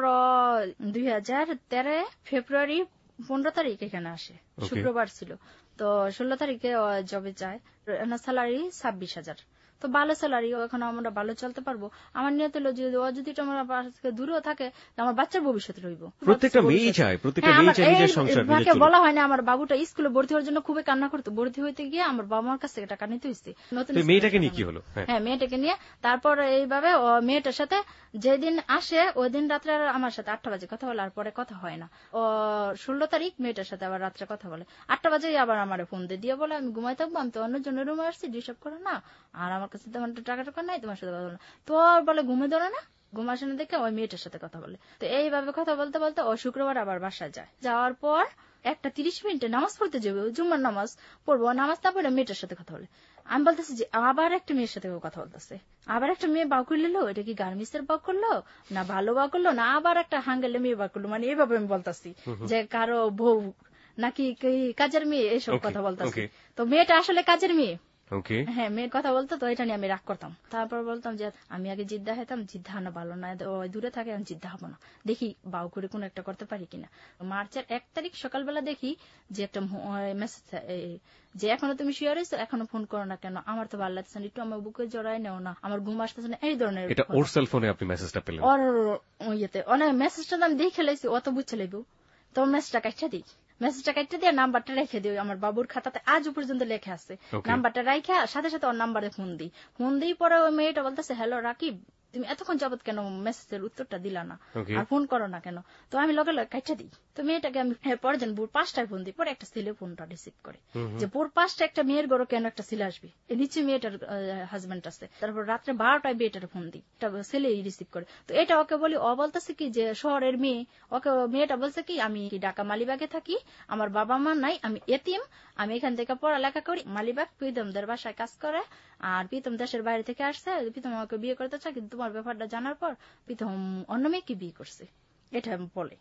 C: দুই হাজার তেরো ফেব্রুয়ারি পনেরো তারিখ এখানে আসে, শুক্রবার ছিল। তো ষোলো তারিখে জবে যায়, স্যালারি ছাব্বিশ হাজার। তো ভালো স্যালারি, এখন আমরা ভালো চলতে পারবো। আমার নিয়ত হলো যে ও যদি আমার দূরেও থাকে, আমার বাচ্চার ভবিষ্যৎ রইব।
B: প্রত্যেকটা মেয়েই চায়, প্রত্যেকটা মেয়েই চায় নিজের সংসার।
C: আমাকে বলা হয় না, আমার বাবুটা স্কুলে ভর্তি হওয়ার জন্য খুবই কান্না করতো। ভর্তি হইতে গিয়ে আমার বাবা মার কাছ থেকে টাকা নিতে হয়েছে।
B: নতুন মেয়েটাকে নিয়ে কি হলো?
C: হ্যাঁ, মেয়েটাকে নিয়ে তারপর এইভাবে ও মেয়েটার সাথে যেদিন আসে ওই দিন রাত্রে আমার সাথে আটটা বাজে কথা বলে, আর পরে কথা হয় না। ও ষোলো তারিখ মেয়েটার সাথে আবার রাত্রে কথা বলে, আটটা বাজে আবার আমার ফোন দিয়ে দিয়ে বলে আমি ঘুমাই থাকবো, আমি তো অন্য জনের রুমে আসছি, ডিস্টার্ব করো না, আর আমার কাছে তেমন টাকা টাকা নাই, তোমার সাথে কথা বলো না। তো বলে ঘুমে ধরে না, ঘুম আসে না দেখে ওই মেয়েটার সাথে কথা বলে। তো এইভাবে কথা বলতে বলতে ও শুক্রবার আবার বাসায় যায়। যাওয়ার পর একটা তিরিশ মিনিটে নামাজ পড়তে যাবে, জুম্মার নামাজ পড়বো, নামাজ না পড়ে মেয়েটার সাথে কথা বলে। আমি বলতেছি যে আবার একটা মেয়ের সাথে কথা বলতেছে, আবার একটা মেয়ে বাউ করলো, এটা কি গার্মেন্টসের বাউ করলো না ভালো বাউ করলো না আবার একটা হাঙ্গেলে মেয়ে বাউ করলো, মানে এইভাবে আমি বলতেছি যে কারো বউ নাকি কাজের মেয়ে, এইসব কথা বলতেছি। তো মেয়েটা আসলে কাজের মেয়ে। হ্যাঁ, মেয়ের কথা বলতো। তো এটা নিয়ে আমি রাগ করতাম। তারপর বলতাম যে আমি আগে জিদ্দা হতাম, জিদ্দা হানা ভালো না, দূরে থাকে, আমি জিদ্দা হবো না, দেখি বাউ করে কোন একটা করতে পারি কিনা। মার্চের এক তারিখ সকালবেলা দেখি যে একটা মেসেজ, যে এখনো তুমি শুয়ে রয়েছো, এখনো ফোন করো না কেন, আমার তো ভালো লাগছে না, একটু আমার বুকে জড়াই নেও না, আমার ঘুম আসতেছে না, এই ধরনের।
B: এটা ওর সেল ফোনে আপনি মেসেজটা পেলেন?
C: ওর ইয়েতে অনেক মেসেজটা আমি দেখে লাইছি, অত বুঝছে লাইব। তো মেসেজটা কাটটা দিই, মেসেজটা কাটতে দিয়ে নাম্বারটা রেখে দিই, আমার বাবুর খাতাতে আজও পর্যন্ত লেখা আছে। নাম্বারটা রাখা সাথে সাথে ওর নাম্বারে ফোন দিই। ফোন দিই পরে ওই মেয়েটা বলতেছে হ্যালো রাকিব, তুমি এতক্ষণ যাবত কেন মেসেজের উত্তরটা দিলা না, আর ফোন করো না কেন? তো আমি লগে লগে কাটটা দিই। তো মেয়েটাকে আমি পরে যেন ভোর পাঁচটায় ফোন দিই, পরে একটা ছেলে ফোনটা রিসিভ করে, যে ভোর পাঁচটা একটা মেয়ের ঘরে কেন একটা ছেলে আসবে, এই নিচে মেয়েটার হাজবেন্ড আছে। তারপর রাত্রে বারোটায় মেয়েটার ফোন দিই, একটা ছেলে রিসিভ করে। তো এটা ওকে বলি, ও বলতেছে কি যে শহরের মেয়ে। ওকে মেয়েটা বলছে কি আমি ঢাকা মালিবাগে থাকি, আমার বাবা মা নাই, আমি এতিম, আমি এখান থেকে পড়ালেখা করি। মালিবাগ প্রীতমদের বাসায় কাজ করে, আর প্রীতম দেশের বাইরে থেকে আসছে, প্রীতম আমাকে বিয়ে করতে চায়, কিন্তু তোমার ব্যাপারটা জানার পর প্রীতম অন্য মেয়েকে বিয়ে করছে, এটা বলে।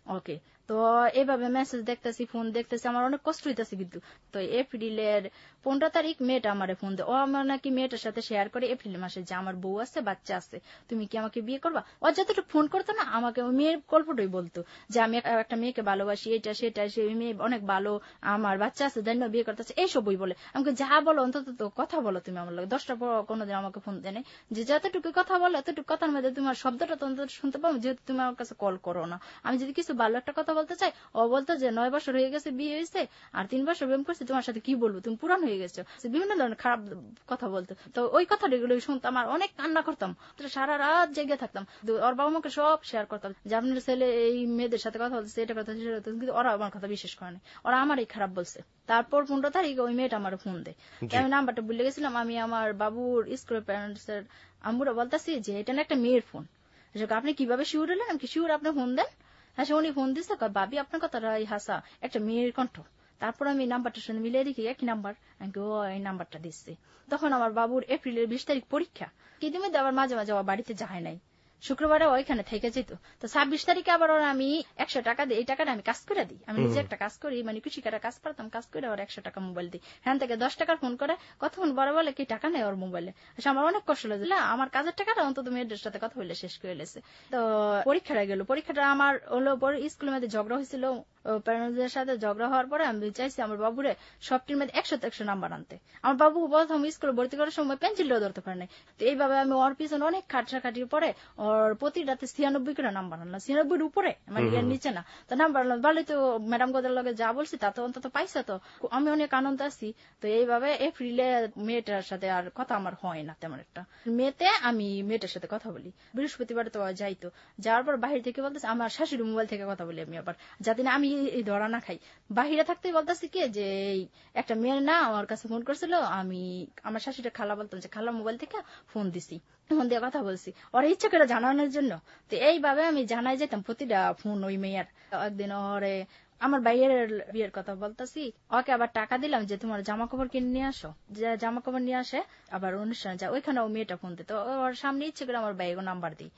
C: ওকে, তো এইভাবে মেসেজ দেখতেছি, ফোন দেখতেছি, আমার অনেক কষ্ট হইতেছে। কিন্তু তো এপ্রিলের পনেরো তারিখ মেয়েটা আমার ফোন দেয়। ও আমার নাকি মেয়েটার সাথে শেয়ার করে এপ্রিল মাসে যে আমার বউ আছে, বাচ্চা আছে, তুমি কি আমাকে বিয়ে করবা। ও যতটুকু ফোন করতো না, আমাকে ওই মেয়ের গল্পটাই বলতো যে আমি একটা মেয়েকে ভালোবাসি, এটা সেটা, সে মেয়ে অনেক ভালো, আমার বাচ্চা আছে, দেন বিয়ে করতেছে, এইসবই বলে। আমাকে যা বলো অন্তত তো কথা বলো তুমি আমার লাগে। দশটার পর কোনোদিন আমাকে ফোন দেয় নাই, যে যতটুকু কথা বলো এতটুকু কথার মধ্যে তোমার শব্দটা তো অন্তত শুনতে পাবো, যেহেতু তুমি আমার কাছে কল করো না। আমি যদি কিছু ভালো একটা কথা বলতে চাই, ও বলতো যে নয় বছর হয়ে গেছে, বিয়ে হয়েছে, আর তিন বছর প্রেম করছি, তোমার সাথে কি বলবো, তুমি পুরান হয়ে গেছো, বিভিন্ন ধরনের খারাপ কথা বলতো। তো ওই কথাগুলো শুনতাম আর অনেক কান্না করতাম, সারা রাত জেগে থাকতাম। ওর বাবা মাকে সব শেয়ার করতাম যে আপনার ছেলে এই মেয়েদের সাথে কথা বলছে, এটা কথা সেটা কথা, কিন্তু ওরা আমার কথা বিশ্বাস করে না, ওরা আমারই খারাপ বলছে। তারপর পনেরো তারিখে ওই মেয়েটা আমার ফোন দেয়, আমি নাম্বারটা ভুলে গেছিলাম। আমি আমার বাবুর স্কুলের প্যারেন্টস এর আম্মুরা বলতেছি যে এটা না একটা মেয়ের ফোন, আপনি কিভাবে শিউর হলেন, আমি কি শিউর আপনি ফোন দেন। হ্যাঁ, উনি ফোন দিচ্ছে, ভাবি আপনার কথাটা হাসা, একটা মেয়ের কণ্ঠ। তারপর আমি নাম্বারটার সঙ্গে মিলিয়ে দেখি একই নাম্বার, আমি ও এই নাম্বারটা দিচ্ছে। তখন আমার বাবুর এপ্রিলের বিশ তারিখ পরীক্ষা, কিন্তু আবার মাঝে মাঝে আমার বাড়িতে যায় নাই, শুক্রবারে ওইখানে থেকে যেত। তো ছাব্বিশ তারিখে আবার আমি একশো টাকা দিই, এই টাকাটা আমি কাজ করে দিই, আমি নিজে একটা কাজ করি, মানে কৃষি কাটা কাজ পারতাম, কাজ করে ওর একশো টাকা মোবাইল দিই। হ্যাঁ থেকে দশ টাকার ফোন করে কতক্ষণ বড় বলে কি টাকা নেই ওর মোবাইলে। আমার অনেক কষ্ট লাগে, আমার কাজের টাকাটা অন্তত মেয়েদের সাথে কথা বলে শেষ করে লেছে। তো পরীক্ষাটা গেল, পরীক্ষাটা আমার হলো স্কুলের মধ্যে ঝগড়া হয়েছিল, প্যারেন্টসদের সাথে ঝগড়া হওয়ার পরে আমি চাইছি আমার বাবুরে সবটির মধ্যে একশো একশো নাম্বার আনতে। আমার বাবু প্রথম স্কুলে ভর্তি করার সময় পেন্সিলটাও ধরতে পারে নাই। তো এইভাবে আমি ওর পিছনে অনেক খাটাখাটির পরে ওর প্রতিটাতে ছিয়ানব্বই করে নাম্বার আনলাম, ছিয়ানব্বইয়ের উপরে, মানে এর নিচে না। তো নাম্বার আনলাম ভালোই, তো ম্যাডাম গোদের লগে যা বলছি তা তো অন্তত পাইছে, তো আমি অনেক আনন্দ আছি। তো এইভাবে এপ্রিলে মেয়েটার সাথে আর কথা আমার হয় না তেমন একটা। মেয়েতে আমি মেয়েটার সাথে কথা বলি, বৃহস্পতিবারে তো যাইতো, যাওয়ার পর বাহির থেকে বলতেছে আমার শাশুড়ি মোবাইল থেকে কথা বলি আমি আবার, যাতে না আমি এই ধরা না খাই। বাহিরে থাকতেই বলতেছি কি যে একটা মেয়ের না আমার কাছে ফোন করছিল, আমি আমার শাশুড়ি খালা বলতাম যে খালা মোবাইল থেকে ফোন দিছি, ফোন দিয়ে কথা বলছি ওরা ইচ্ছা করে জানানোর জন্য। তো এইভাবে আমি জানাই যেতাম প্রতিটা ফোন ওই মেয়ের। একদিন ওরে আমার বাইরের বিয়ের কথা বলতেছি, ওকে আবার টাকা দিলাম যে তোমার জামা কাপড় কিনে নিয়ে আসো, যে জামা কাপড় নিয়ে আসে আবার অনুষ্ঠানে যায়, ওইখানে ও মেয়েটা ফোন দিত, ওর সামনে ইচ্ছে করে আমার বাইরের নাম্বার দিই।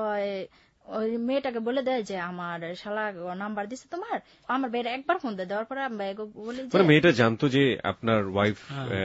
C: ওই মেয়েটাকে বলে দেয় যে আমার শালা নাম্বার দিছে তোমার, আমার বাইরে একবার ফোন দেয়, দেওয়ার পরে বলি
B: মানে মেয়েটা জানতো যে আপনার ওয়াইফ,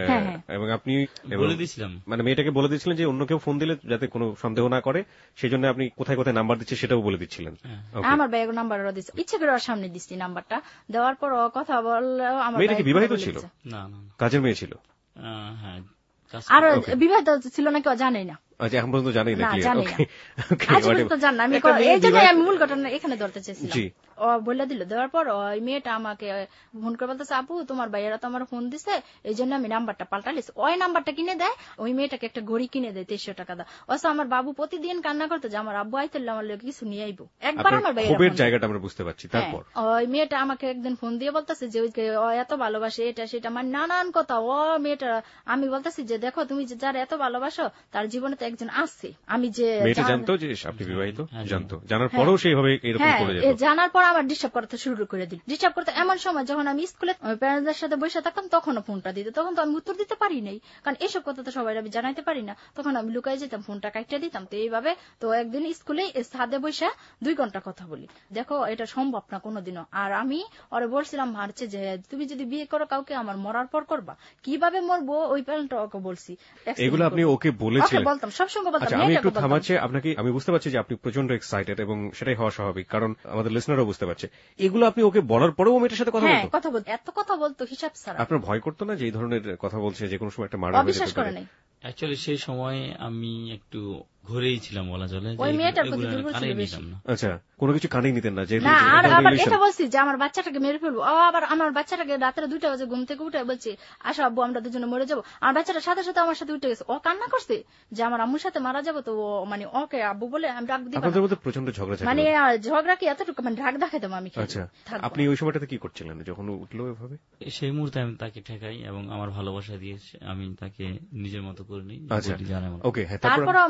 B: এবং আপনি বলে দিয়েছিলেন, মানে মেয়েটাকে বলে দিয়েছিলেন যে অন্য কেউ ফোন দিলে যাতে কোনো সন্দেহ না করে, সেই জন্য আপনি কোথায় কোথায় নাম্বার দিচ্ছে সেটাও বলে দিচ্ছিলেন।
C: আমার বাইরে নাম্বার ওরা দিচ্ছে, ইচ্ছে করে ওর সামনে দিচ্ছি নাম্বারটা, দেওয়ার পর কথা বললেও আমার
B: মেয়েটা কি বিবাহিত ছিল? না, কাজের মেয়ে ছিল।
D: হ্যাঁ,
C: আর বিবাহিত ছিল না কেউ জানেই না,
B: আচ্ছা এখন পর্যন্ত জানি না,
C: জানি না, আজ পর্যন্ত জান না। আমি এই জন্য আমি মূল ঘটনা এখানে ধরতে চেয়েছিলাম। ও বলে দিল, দেওয়ার পর ওই মেয়েটা আমাকে ফোন করে বলতেছে আপু তোমার ভাইয়েরা তো আমার ফোন দিছে, এই জন্য আমি নাম্বারটা পাল্টালিস। ওই নাম্বারটা কিনে দেয়, ওই মেয়েটাকে একটা ঘড়ি কিনে দেয় তেইশশো টাকা দা। অবশ্য আমার বাবু প্রতিদিন কান্না করতো যে আমার আব্বু আইতেলে আমার লোক কিছু নিয়ে আইবো। একবার আমার
B: ভাইয়ের জায়গাটা আমরা বুঝতে পারছি। তারপর
C: ওই মেয়েটা আমাকে একদিন ফোন দিয়ে বলতেছে যে ও এত ভালোবাসে এটা সেটা, আমার নানান কথা। ও মেয়েটা আমি বলতেছি যে দেখো তুমি যে যারা এত ভালোবাসো তার জীবনে তো একজন আছে। আমি যে
B: মেয়েটা জানতো যে আপনি বিবাহিত, জানতো, জানার পরেও সেইভাবে এরকম করে যেত।
C: জানার পর আমার ডিস্টার্ব করতে শুরু করে দিল। ডিস্টার্ব করতে এমন সময় যখন আমি স্কুলে প্যারেন্টসদের সাথে বসে থাকতাম তখনও ফোনটা দিত, তখন তো আমি উত্তর দিতে পারি নাই, কারণ এসব কথা তো সবাই আমি জানাইতে পারি না। তখন আমি লুকাই যেতাম, ফোনটা কাটতে দিতাম। তো এইভাবে তো একদিন স্কুলে ছাদে বসে দুই ঘন্টা কথা বলি। দেখো এটা সম্ভব না কোনোদিনও। আর আমি ওরে বলছিলাম মারছে যে তুমি যদি বিয়ে করো কাউকে আমার মরার পর করবা, কিভাবে মরবো ওই প্যারেন্টটা ওকে বলছি।
B: এগুলো আপনি ওকে বলেছিলেন?
C: বলতাম, সবসময় বলতাম।
B: আমি একটু থামাচ্ছি আপনাকে, আমি বুঝতে পারছি যে আপনি প্রচন্ড এক্সাইটেড এবং সেটাই হওয়া স্বাভাবিক, কারণ আমাদের লিসনারও বুঝতে পারছে। এগুলো আপনি ওকে বলার পরেও মেয়েটার সাথে কথা বলতো?
C: হ্যাঁ, কথা বলতো, এত কথা বলতো হিসাব ছাড়া।
B: আপনার ভয় করতো না যে এই ধরনের কথা বলছে যে কোনো সময় একটা মার্ডার হয়ে যেতে পারে?
D: অ্যাকচুয়ালি সেই সময় আমি একটু ঘুরেই ছিলাম বলা চলে।
C: ওই মেয়েটার প্রতি দুর্বল ছিল বেশি।
B: আচ্ছা, কোনো কিছু কানে নিতেন না? যে
C: না, আর আবার এটা বলছি যে আমার বাচ্চাটাকে মেরে ফেলবো। আবার আমার বাচ্চাটাকে রাতে দুইটা বাজে ঘুম থেকে উঠে বলছি আসো আব্বু আমরা দুজনে মরে যাবো। আমার বাচ্চাটার সাথে সাথে আমার সাথে উঠে গেছে, ও কান্না করছে যে আমার আম্মুর সাথে মারা যাবো। তো মানে ওকে আব্বু বলে আমি ডাক দিই।
B: আপনাদের মধ্যে প্রচন্ড ঝগড়া ছিল?
C: মানে ঝগড়া কি এতটুকু, মানে রাগ দেখাইতাম আমি।
B: আচ্ছা, আপনি ওই সময়টাতে কি করছিলেন যখন উঠলো এভাবে?
D: সেই মুহূর্তে আমি তাকে ঠেকাই এবং আমার ভালোবাসা দিয়ে আমি তাকে নিজের মতো করে নিই।
B: আচ্ছা, ওকে।
C: তারপর মানে আমার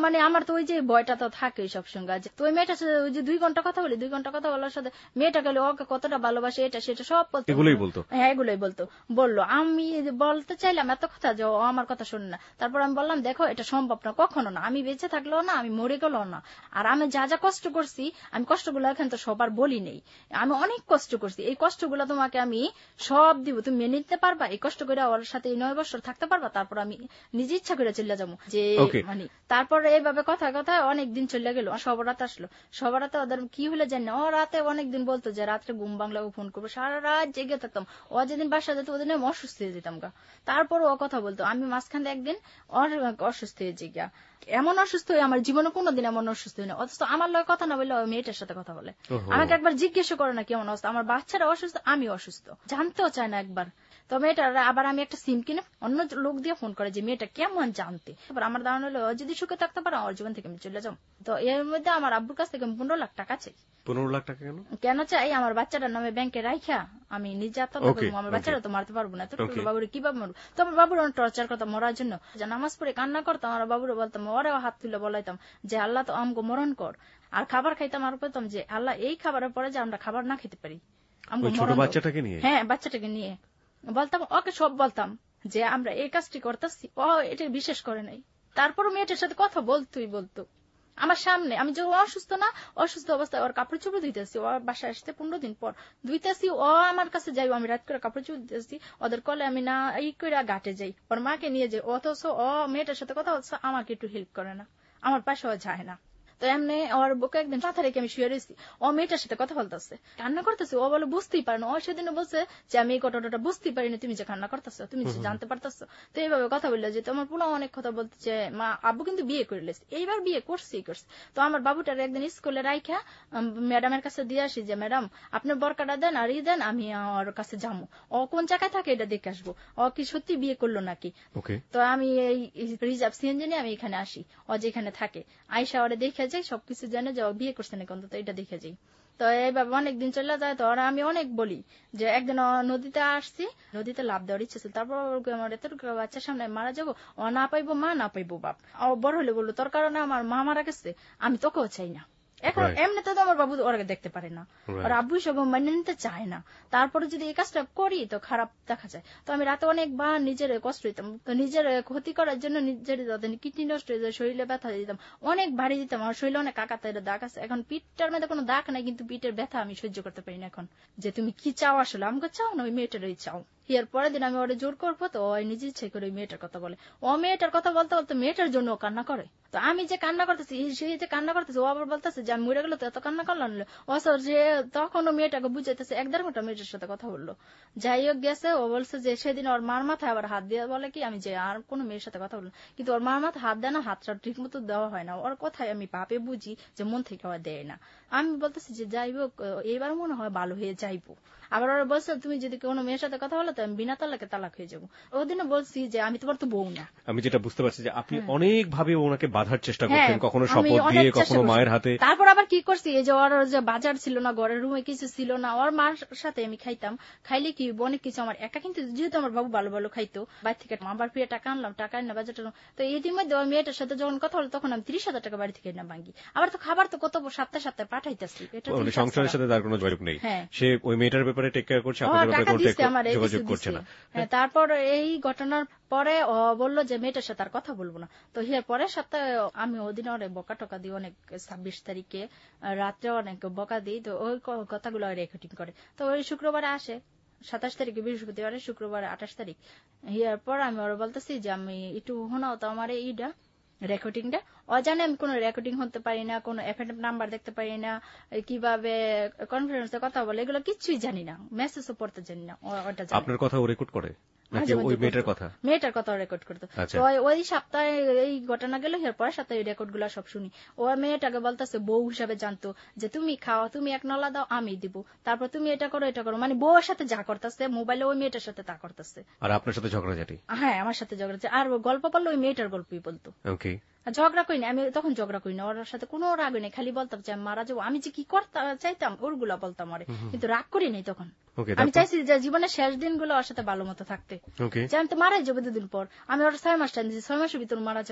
C: তো ওই যে ভয়টা তো থাকে সবসঙ্গে। তো ওই মেয়েটার সাথে ওই যে দুই ঘন্টা কথা বলি, দুই ঘন্টা কথা বলার সাথে মেয়েটা গেলে ওকে কতটা ভালোবাসে এটা সেটা সব বলতো,
B: এগুলোই বলতো।
C: হ্যাঁ এগুলোই বলতো। বললো আমি বলতে চাইলাম এত কথা যে ও আমার কথা শোনে না। তারপর আমি বললাম দেখো এটা সম্ভব না, কখনো না, আমি বেঁচে থাকলেও না, আমি মরে গেলেও না। আর আমি যা যা কষ্ট করছি, আমি কষ্টগুলো এখন তো সবার বলি নেই, আমি অনেক কষ্ট করছি, এই কষ্টগুলো তোমাকে আমি সব দিব, তুমি মেনে নিতে পারবা? এই কষ্ট করে ওর সাথে এই নয় বছর থাকতে পারবা? তারপর আমি নিজে ইচ্ছা করে চলে যাবো যে মানে। তারপরে এইভাবে কথা কথা অনেক দিন চলে গেল। সবার রাত আসলো, সবার রাতে ওদের কি হলে জানি না, ও রাতে অনেকদিন বলতো যে রাত্রে ঘুম বাংলা ফোন করবো, সারা রাত জেগে থাকতাম। ও যেদিন বাসা যেত ওদিন আমি অসুস্থ হয়ে যেতাম গা। তারপর ও কথা বলতো, আমি মাঝখানে একদিন অসুস্থ হয়ে যাই গা, এমন অসুস্থ হয়ে আমার জীবনে কোনোদিন এমন অসুস্থ হই না। অথচ আমার লগে কথা না বললে ওই মেয়েটার সাথে কথা বলে। আমাকে একবার জিজ্ঞেস করে না কেমন অবস্থা, আমার বাচ্চারা অসুস্থ, আমি অসুস্থ, জানতেও চায় না একবার। তো মেয়েটার আবার আমি একটা সিম কিনে অন্য লোক দিয়ে ফোন করে যে মেয়েটা কেমন জানতে। এবার আমার ধারণা হলো যদি সুখে থাকতে পারো ওর জীবন থেকে আমি চলে যাবো। তো এর মধ্যে আমার আব্বুর কাছ থেকে পনেরো লাখ টাকা চাই।
B: পনেরো লাখ টাকা কেন
C: কেন চাই? আমার বাচ্চাটার নামে ব্যাংকে রাইখা আমি নিজে আত্মহত্যা করবো, আমার বাচ্চারা তো মারতে পারবো না, তো বাবুরে কিভাবে মারবো? তো আমার বাবুর টর্চার করতাম মরার জন্য, নামাজ পড়ে কান্না করতাম, আমার বাবুরে বলতাম, ওরেও হাত তুলে বলাইতাম যে আল্লাহ তো আমগো মরণ কর। আর খাবার খাইতাম আর বলতাম যে আল্লাহ এই খাবারের পরে যে আমরা খাবার না খেতে পারি,
B: বাচ্চাটাকে নিয়ে।
C: হ্যাঁ বাচ্চাটাকে নিয়ে বলতাম, ওকে সব বলতাম যে আমরা এই কাজটি করতেছি। ও এটা বিশ্বাস করে নাই। তারপর মেয়েটার সাথে কথা বলতোই বলতো আমার সামনে। আমি যে অসুস্থ না, অসুস্থ অবস্থায় ওর কাপড় চোপড় ধুইতেছি, ও বাসায় আসতে পনেরো দিন পর ধুইতেছি, ও আমার কাছে যাই, আমি রাত করে কাপড় চোপড় দিতেছি, ওদের কলে আমি না ই করে ঘাটে যাই, ওর মাকে নিয়ে যাই। অথচ ও মেয়েটার সাথে কথা বলছে, আমাকে একটু হেল্প করে না, আমার পাশেও যায় না। তো এমনি ওর বুকে একদিন মাথা রেখে আমি শুয়ে রয়েছি, ও মেয়েটার সাথে কথা বলতেছে, কান্না করতেছে। ও বলে বুঝতেই পারে না, ও সেদিনও বলছে যে আমি এই ঘটনাটা বুঝতেই পারিনি, তুমি যে কান্না করতেছো, তুমি যে জানতে পারতেছো। তো এইভাবে কথা বললো যে তোমার পুরো অনেক কথা বলতেছে। মা আব্বু কিন্তু বিয়ে করে লেছে, এইবার বিয়ে করছেই করছে। তো আমার বাবুটার একদিন স্কুলে রাইখা ম্যাডামের কাছে দিয়ে আসি যে ম্যাডাম আপনার বরকাটা দেন আর ই দেন, আমি ওর কাছে যাবো, ও কোন জায়গায় থাকে এটা দেখে আসবো, ও কি সত্যি বিয়ে করলো নাকি। তো আমি এই রিজার্ভ সিএনজি নিয়ে আমি এখানে আসি, ও যেখানে থাকে, আইসা ওরা দেখে যাই, সবকিছু জানে যে ও বিয়ে করছে নাকি, অন্তত এটা দেখে যাই। তো এইভাবে অনেকদিন চলে যায়। তো ওরা আমি অনেক বলি যে একদিন নদীতে আসছি, নদীতে লাভ দেওয়ার ইচ্ছে ছিল, তারপর আমার এতটুকু বাচ্চার সামনে মারা যাবো, ও না পাইবো মা না পাইবো বাপ। ও বড় হলে বললো তোর কারণে আমার মা মারা গেছে, আমি তোকেও চাই না। এখন এমনিতে তো আমার বাবু ওরা দেখতে পারে না, ওরা আব্বু সব মেনে নিতে চায় না। তারপরে যদি এই কাজটা করি তো খারাপ দেখা যায়। তো আমি রাতে অনেকবার নিজের কষ্ট দিতাম, তো নিজের ক্ষতি করার জন্য নিজের কিডনি নষ্ট হয়ে যায়, শরীরে ব্যথা দিতাম, অনেক ভারী দিতাম, আমার শরীরে অনেক কাকাতের দাগ আছে। এখন পিঠটার মধ্যে কোনো দাগ নাই, কিন্তু পিঠের ব্যথা আমি সহ্য করতে পারি না। এখন যে তুমি কি চাও আসলে, আমাকে চাও না ওই মেয়েটারই চাও। এর পরের দিন আমি ওরা জোর করবো, তো ওই নিজে ইচ্ছে করে ওই মেয়েটার কথা বলে। ও মেয়েটার কথা বলতে বলতে মেয়েটার জন্য কান্না করে। তো আমি যে কান্না করতেছি, সেই যে কান্না করতেছে, ও আবার বলতেছে যে আমি মরে গেলো তো এত কান্না করলাম। ও যে তখনও মেয়েটাকে বুঝাইতেছে, এক দেড় ঘন্টা মেয়েটার সাথে কথা বললো। যাই হোক গেছে, ও বলছে যে সেদিন ওর মার মাথায় আবার হাত দিয়ে বলে কি আমি যে আর কোনো মেয়ের সাথে কথা বললাম, কিন্তু ওর মার মাথায় হাত দেয় না, হাতটা ঠিক মতো দেওয়া হয় না। ওর কথায় আমি পাপে বুঝি যে মন থেকে ওরা দেয় না। আমি বলতেছি যে যাই হোক এবার মনে হয় ভালো হয়ে যাইবো। আবার ওরা বলছে তুমি যদি কোনো মেয়ের সাথে কথা বলো তো আমি বিনা তালাকে তালাক হয়ে যাবো। ওদিনও বলছি যে আমি তোমার তো বউ না।
B: আমি যেটা বুঝতে পারছি যে আপনি অনেক ভাবে ওনাকে বাধার চেষ্টা করছেন, কখনো শপথ দিয়ে, কখনো মায়ের হাতে।
C: তারপর আবার কি করছি, এই যে ওর যে বাজার ছিল না, ঘরের রুমে কিছু ছিল না, ওর মার সাথে আমি খাইতাম, খাইলে কি অনেক কিছু আমার একা, কিন্তু যেহেতু আমার বাবু ভালো ভালো খাইতো, বাড়ি থেকে আবার ফিরে টাকা আনলাম, টাকা আনলাম বাজারটা। তো এটির মধ্যে ওই মেয়েটার সাথে যখন কথা হলো তখন আমি ত্রিশ হাজার টাকা বাড়ি থেকে না ভাঙ্গি। আবার তো খাবার তো কত সপ্তাহে সপ্তাহে পাঠাইতেছি, এটা
B: সংসারের সাথে তার কোনো যোগাযোগ নেই। সে ওই মেয়েটার ব্যাপারে টেক কেয়ার করছে, যোগাযোগ করছে না।
C: তারপর এই ঘটনার পরে ও বললো যে মেয়েটার সাথে আর কথা বলবো না। তো এর পরের সপ্তাহে আমি ওদিন অনেক বকা টকা দিই, অনেক ছাব্বিশ তারিখে রাত্রে অনেক বকা দিই। তো ওই কথাগুলো রেকর্ডিং করে। তো ওই শুক্রবারে আসে, সাতাশ তারিখে বৃহস্পতিবারে, শুক্রবারে আঠাশ তারিখ। এরপর আমি ওরা বলতেছি যে আমি একটু শোনাও তো আমার এইটা রেকর্ডিংটা। অজানে আমি কোনো রেকর্ডিং হতে পারি না, কোনো এফএনএফ নাম্বার দেখতে পারি না, কিভাবে কনফারেন্সে কথা বলে এগুলো কিছুই জানি না, মেসেজও পড়তে জানি না। ওটা
B: আপনার কথা ও রেকর্ড করে নাকি ওই মেয়েটার কথা?
C: মেয়েটার কথা রেকর্ড করতো। ওই সপ্তাহে এই ঘটনা গেল, এর পরের সপ্তাহে রেকর্ড গুলা সব শুনি। ও মেয়েটাকে বলতেছে বউ হিসাবে জানতো যে তুমি খাও, তুমি এক নলা দাও আমি দিব, তারপর তুমি এটা করো এটা করো, মানে বউয়ের সাথে যা করতেছে মোবাইলে ওই মেয়েটার সাথে তা করতেছে।
B: আর আপনার সাথে ঝগড়াঝাটি?
C: হ্যাঁ আমার সাথে ঝগড়া, আর গল্প পারলো ওই মেয়েটার গল্পই বলতো। ঝগড়া করি না আমি তখন, ঝগড়া করি না ওর সাথে, কোনো রাগ নেই, খালি বলতাম যে আমি মারা যাবো, আমি যে কি করতাম চাইতাম ওরগুলা বলতাম আরে, কিন্তু রাগ করি নাই তখন। আমি চাইছি যে জীবনের শেষ দিনগুলো ওর সাথে ভালো মতো থাকতে, যে আমি তো মারাই যাবো দুদিন পর, আমি ওর ছয় মাস টাইম দিয়েছি, ছয় মাসের ভিতর মারা যাবো।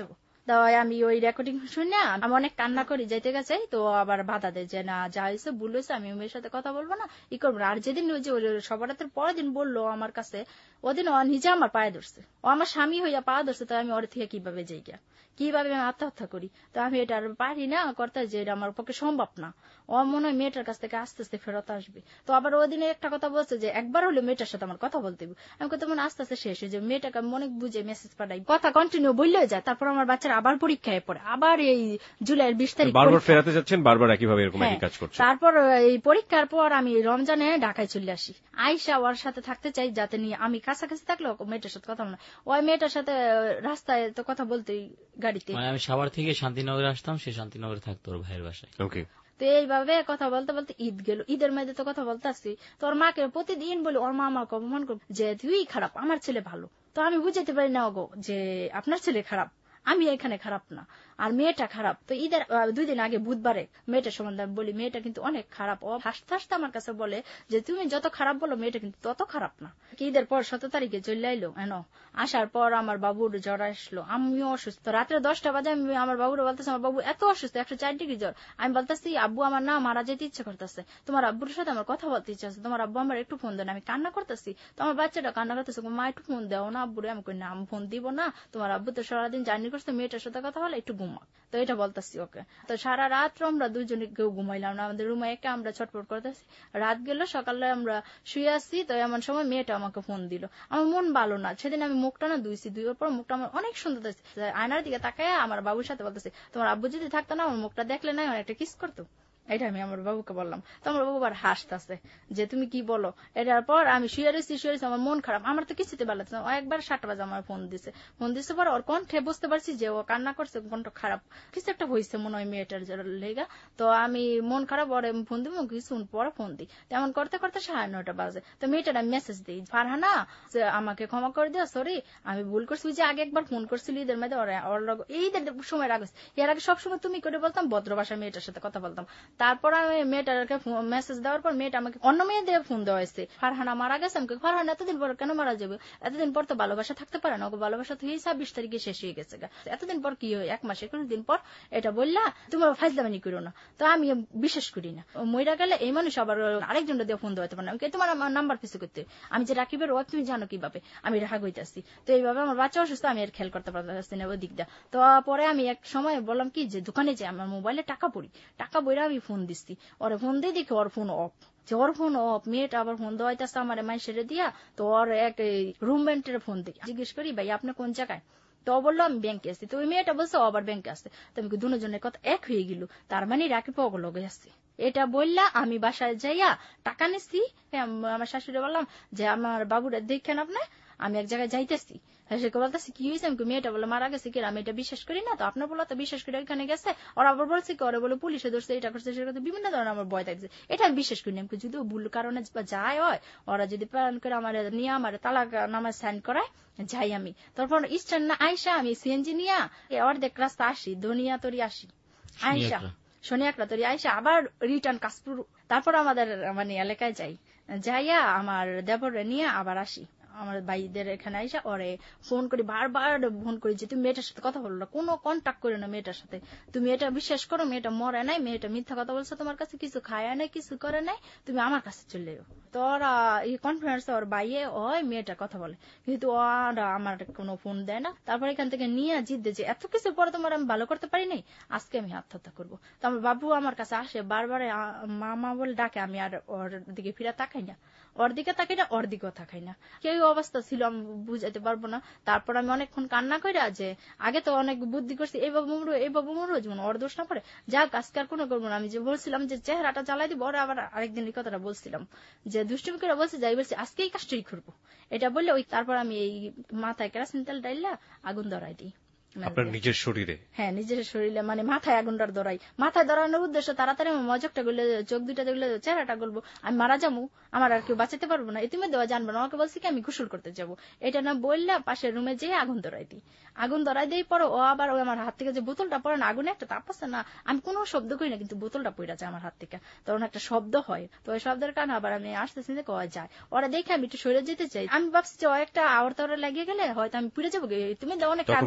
C: তো আমি ওই রেকর্ডিং শুনে আমি অনেক কান্না করি যাইতে গেছে, তো আবার বাধা দেয় যে না যা হয়েছে ভুল হয়েছে, আমি মেয়ের সাথে কথা বলবো না, ই করবো না। আর যেদিন ওই যে সবার পরের দিন বললো আমার কাছে, ওদিন ও নিজে আমার পায়ে ধরছে, ও আমার স্বামী হইয়া পায়ে ধরছে, তো আমি ওর থেকে কিভাবে যাই গিয়া, কিভাবে আমি আত্মহত্যা করি। তো আমি এটা আর পারি না করতে, যে এটা আমার পক্ষে সম্ভব না। ও মনে হয় মেয়েটার কাছ থেকে আস্তে আস্তে ফেরত আসবে। তো আবার ওদিনে একটা কথা বলছে যে একবার হলে মেয়েটার সাথে আমার কথা বলতে হবে। আমি কত মনে আস্তে আস্তে শেষ হয়ে যে মেয়েটাকে আমি মনে বুঝে মেসেজ পাঠাই, কথা কন্টিনিউ বললেও যায়। তারপর আমার বাচ্চারা আবার পরীক্ষায় পড়ে, আবার এই জুলাইয়ের বিশ তারিখ
B: বারবার ফেরাতে যাচ্ছেন, বারবার একইভাবে এরকম একই কাজ করছেন।
C: তারপর এই পরীক্ষার পর আমি রমজানে ঢাকায় চলে আসি, আইসা ওর সাথে থাকতে চাই, যাতে নিয়ে আমি কাছাকাছি থাকলে মেয়েটার সাথে কথা বলা। ওই মেয়েটার সাথে রাস্তায় তো কথা বলতে গাড়িতে,
D: আমি সাভার থেকে শান্তিনগরে আসতাম, সে শান্তিনগরে থাকতো ওর ভাইয়ের বাসায়।
B: ওকে।
C: তো এইভাবে কথা বলতে বলতে ঈদ গেল, ঈদের মধ্যে তো কথা বলতে আসছি। তোর মাকে প্রতিদিন বলি, ওর মা আমাকে অপমান করবে যে তুই খারাপ, আমার ছেলে ভালো। তো আমি বুঝাতে পারি না গো যে আপনার ছেলে খারাপ, আমি এখানে খারাপ না, আর মেয়েটা খারাপ। তো ঈদের দুই দিন আগে বুধবারে মেয়েটার সম্বন্ধে বলি, মেয়েটা কিন্তু অনেক খারাপ। ও হাসতে হাসতে আমার কাছে বলে যে তুমি যত খারাপ বলো মেয়েটা কিন্তু তত খারাপ না। ঈদের পর সতেরো তারিখে চলে আইলো, এন আসার পর আমার বাবুর জ্বর আসলো, আমিও অসুস্থ। রাত্রে দশটা বাজে আমি আমার বাবুর বলতেছি আমার বাবু এত অসুস্থ, একশো চার ডিগ্রি জ্বর। আমি বলতেছি আব্বু আমার না মারা যেতে ইচ্ছে করতেছে, তোমার আব্বুর সাথে আমার কথা বলতে ইচ্ছে আছে, তোমার আব্বু আমার একটু ফোন দেন। আমি কান্না করতেছি, তো আমার বাচ্চাটা কান্না করতেছে, মা একটু ফোন দেও না আব্বুরে। আমি কই না আমি ফোন দিব না, তোমার আব্বু তো সারাদিন জার্নি করছে, মেয়েটার সাথে কথা বলে একটু ঘুমা। তো এটা বলতেছি ওকে। তো সারা রাত আমরা দুজনে কেউ ঘুমাইলাম না, আমাদের রুমে একা আমরা ছটফট করতেছি। রাত গেল, সকালে আমরা শুয়ে আসছি, তো এমন সময় মেয়েটা আমাকে ফোন দিল। আমার মন ভালো না, সেদিন আমি মুখটা না ধুইছি, ধুইবার পর মুখটা আমার অনেক সুন্দর দেখছি। আয়নার দিকে তাকায় আমার বাবুর সাথে বলতেছি, তোমার আব্বু যদি থাকতো না আমার মুখটা দেখলে না একটা কিস করতো। এটা আমি আমার বাবুকে বললাম। তো আমার বাবু আবার হাসতেছে যে তুমি কি বলো। এটার পর আমি শুয়ে রয়েছি শুয়ে রয়েছি আমার মন খারাপ, আমার তো কিছুতে ভালো লাগছে না। ও একবার সাতটা বাজে আমার ফোন দিছে, ফোন দিচ্ছে পর ওর কণ্ঠে বুঝতে পারছি যে ও কান্না করছে, কণ্ঠ খারাপ, কিছু একটা হয়েছে মনে হয় মেয়েটার লেগা। তো আমি মন খারাপ ওর ফোন দিব, কিছুক্ষণ পরে ফোন দিই। তেমন করতে করতে সাড়ে নয়টা বাজে। তো মেয়েটার আমি মেসেজ দিই, ফারহানা আমাকে ক্ষমা করে দিও, সরি আমি ভুল করছি, যে আগে একবার ফোন করছিল ঈদের মধ্যে, ওর ঈদের সময় আগে, এর আগে সবসময় তুমি করে বলতাম, ভদ্র ভাষায় মেয়েটার সাথে কথা বলতাম। তারপর আমি মেয়েটাকে মেসেজ দেওয়ার পর মেয়েটা আমাকে অন্য মেয়ে দিয়ে ফোন দেওয়া হয়েছে, ফারহানা মারা গেছে। আমাকে ফারহানা এতদিন পর কেন মারা যাবে, এতদিন পর তো ভালোবাসা থাকতে পারে না, ওকে ভালোবাসা তো এই ছাব্বিশ তারিখে শেষ হয়ে গেছে, এতদিন পর কি হয় এক মাস একুশ দিন পর এটা বললা, তোমার ফাইজলামানি করো না। তো আমি বিশ্বাস করি না, মইরা গেলে এই মানুষ আবার আরেকজন দিয়ে ফোন দেওয়াতে পারে না, তোমার নাম্বার পিছু করতে আমি যে রাকিবের ও তুমি জানো কিভাবে আমি রাগ হইতেছি। তো এইভাবে আমার বাচ্চা অসুস্থ, আমি আর খেয়াল করতে পারতেছি না ওই দিকটা। তো পরে আমি এক সময় বললাম কি যে দোকানে যে আমার মোবাইলে টাকা পড়ি, টাকা বইরা আমি ফোন দিচ্ছি, ওর ফোন দিয়ে দেখি ওর ফোন অফ, যে ওর ফোন অফ। মেয়েটা আবার ফোন দেওয়াইতেছে আমার মাই সেরে দিয়া। তো ওর এক রুমমেন্টের ফোন দিই, জিজ্ঞেস করি ভাই আপনি কোন জায়গায়, তো বললো আমি ব্যাংকে আসছি। তো ওই মেয়েটা বলছে ও আবার ব্যাংকে আসছে। তো আমি দুজনের কথা এক হয়ে গেল, তার মানে রাকিব লগে আসছে। এটা বললা আমি বাসায় যাইয়া টাকা নিচ্ছি, আমার শাশুড়ি বললাম যে আমার বাবুরা দেখেন আপনি, আমি এক জায়গায় যাইতেছি। সে বলতেছি কি হয়েছে, আমি মেয়েটা বলে মারা গেছে কি, আমি এটা বিশ্বাস করি না। তো আপনার বলো তো বিশ্বাস করি ওইখানে গেছে, ওরা আবার বলছে কি ওরা বলে পুলিশে ধরছে, এটা করছে সেটা করছে, বিভিন্ন ধরনের আমার ভয় থাকছে। এটা আমি বিশ্বাস করি না, আমি যদি ভুল কারণে যায় হয়, ওরা যদি প্ল্যান করে আমার নিয়ে আমার তালাক নামাজ সাইন করায় যাই আমি, তারপর ইস্টার্ন না আইসা আমি সিএনজি নিয়া অর্ধেক রাস্তা আসি, ধনিয়া তরি আসি, আইসা শনিয়াকড়া তরি আইসা আবার রিটার্ন কাশপুর, তারপর আমাদের মানে এলাকায় যাই, যাইয়া আমার দেবরে নিয়ে আবার আসি আমার ভাইদের এখানে আইসা। ওরে ফোন করি, বারবার ফোন করি যে তুমি মেয়েটার সাথে কথা বলো না, কোনো কন্ট্যাক্ট করে না মেয়েটার সাথে, তুমি এটা বিশ্বাস করো মেয়েটা মরে নাই, মেয়েটা মিথ্যা কথা বলছো তোমার কাছে, কিছু খায় নাই কিছু করে নাই, তুমি আমার কাছে চলে যাও। তো ওরা এই কনফারেন্সে ওর বাইয়ে ওই মেয়েটা কথা বলে, কিন্তু ওরা আমার কোনো ফোন দেয় না। তারপর এখান থেকে নিয়ে জিদ্দে যে এত কিছু পরে তোমার আমি ভালো করতে পারি নাই, আজকে আমি আত্মহত্যা করবো। তো আমার বাবু আমার কাছে আসে বারবার মামা বলে ডাকে, আমি আর ওর দিকে ফিরে তাকাই না, ওর দিকে তাকাই না, ওর দিকেও তাকাই না। কেউ অবস্থা ছিল আমি বুঝাইতে পারবো না। তারপর আমি অনেকক্ষণ কান্না কইরা যে আগে তো অনেক বুদ্ধি করছি, এই বাবু মরু এই বাবু মরু, যেমন ওর দোষ না পড়ে, যাক আজকে আর কোনো করবো না। আমি যে বলছিলাম যে চেহারাটা জ্বালাই দিব, ওরা আবার আরেকদিন এই কথাটা বলছিলাম যে দুষ্টুমি করে বলছে, যাই বলছি আজকে এই কাজটাই করবো, এটা বললে ওই তারপর আমি এই মাথায় কেরাসিন তেল ডাইলা আগুন ধরাই দিই
B: আপনার নিজের শরীরে।
C: হ্যাঁ নিজের শরীরে, মানে মাথায় আগুনটার ধরাই। মাথায় ধরানোর উদ্দেশ্য তাড়াতাড়ি আমার মজকটা গলে, চোখ দুইটা দেখলে, চেহারাটা গলবো, আমি মারা যাবো, আমার আর কেউ বাঁচাতে পারবো না, ইতিমধ্যে দেওয়া জানবো না। আমাকে বলছি কি আমি গোসল করতে যাবো, এটা না বললে পাশের রুমে যেয়ে আগুন ধরাই দিই। আগুন ধরাই দিই পরে ও আবার ওই আমার হাত থেকে যে বোতলটা পড়ে না, আগুনে একটা তাপ আছে না, আমি কোনো শব্দ করি না, কিন্তু বোতলটা পড়ে যায় আমার হাত থেকে, তখন একটা শব্দ হয়। তো ওই শব্দের কারণে আবার আমি আসতেছি যে কয়া যায়, ওরা দেখে আমি একটু সরে যেতে চাই, আমি ভাবছি যে ও একটা আওয়ার তাওয়ার লাগিয়ে গেলে হয়তো আমি পুড়ে যাবো, তুমি অনেক আগুন ধরে গেছে।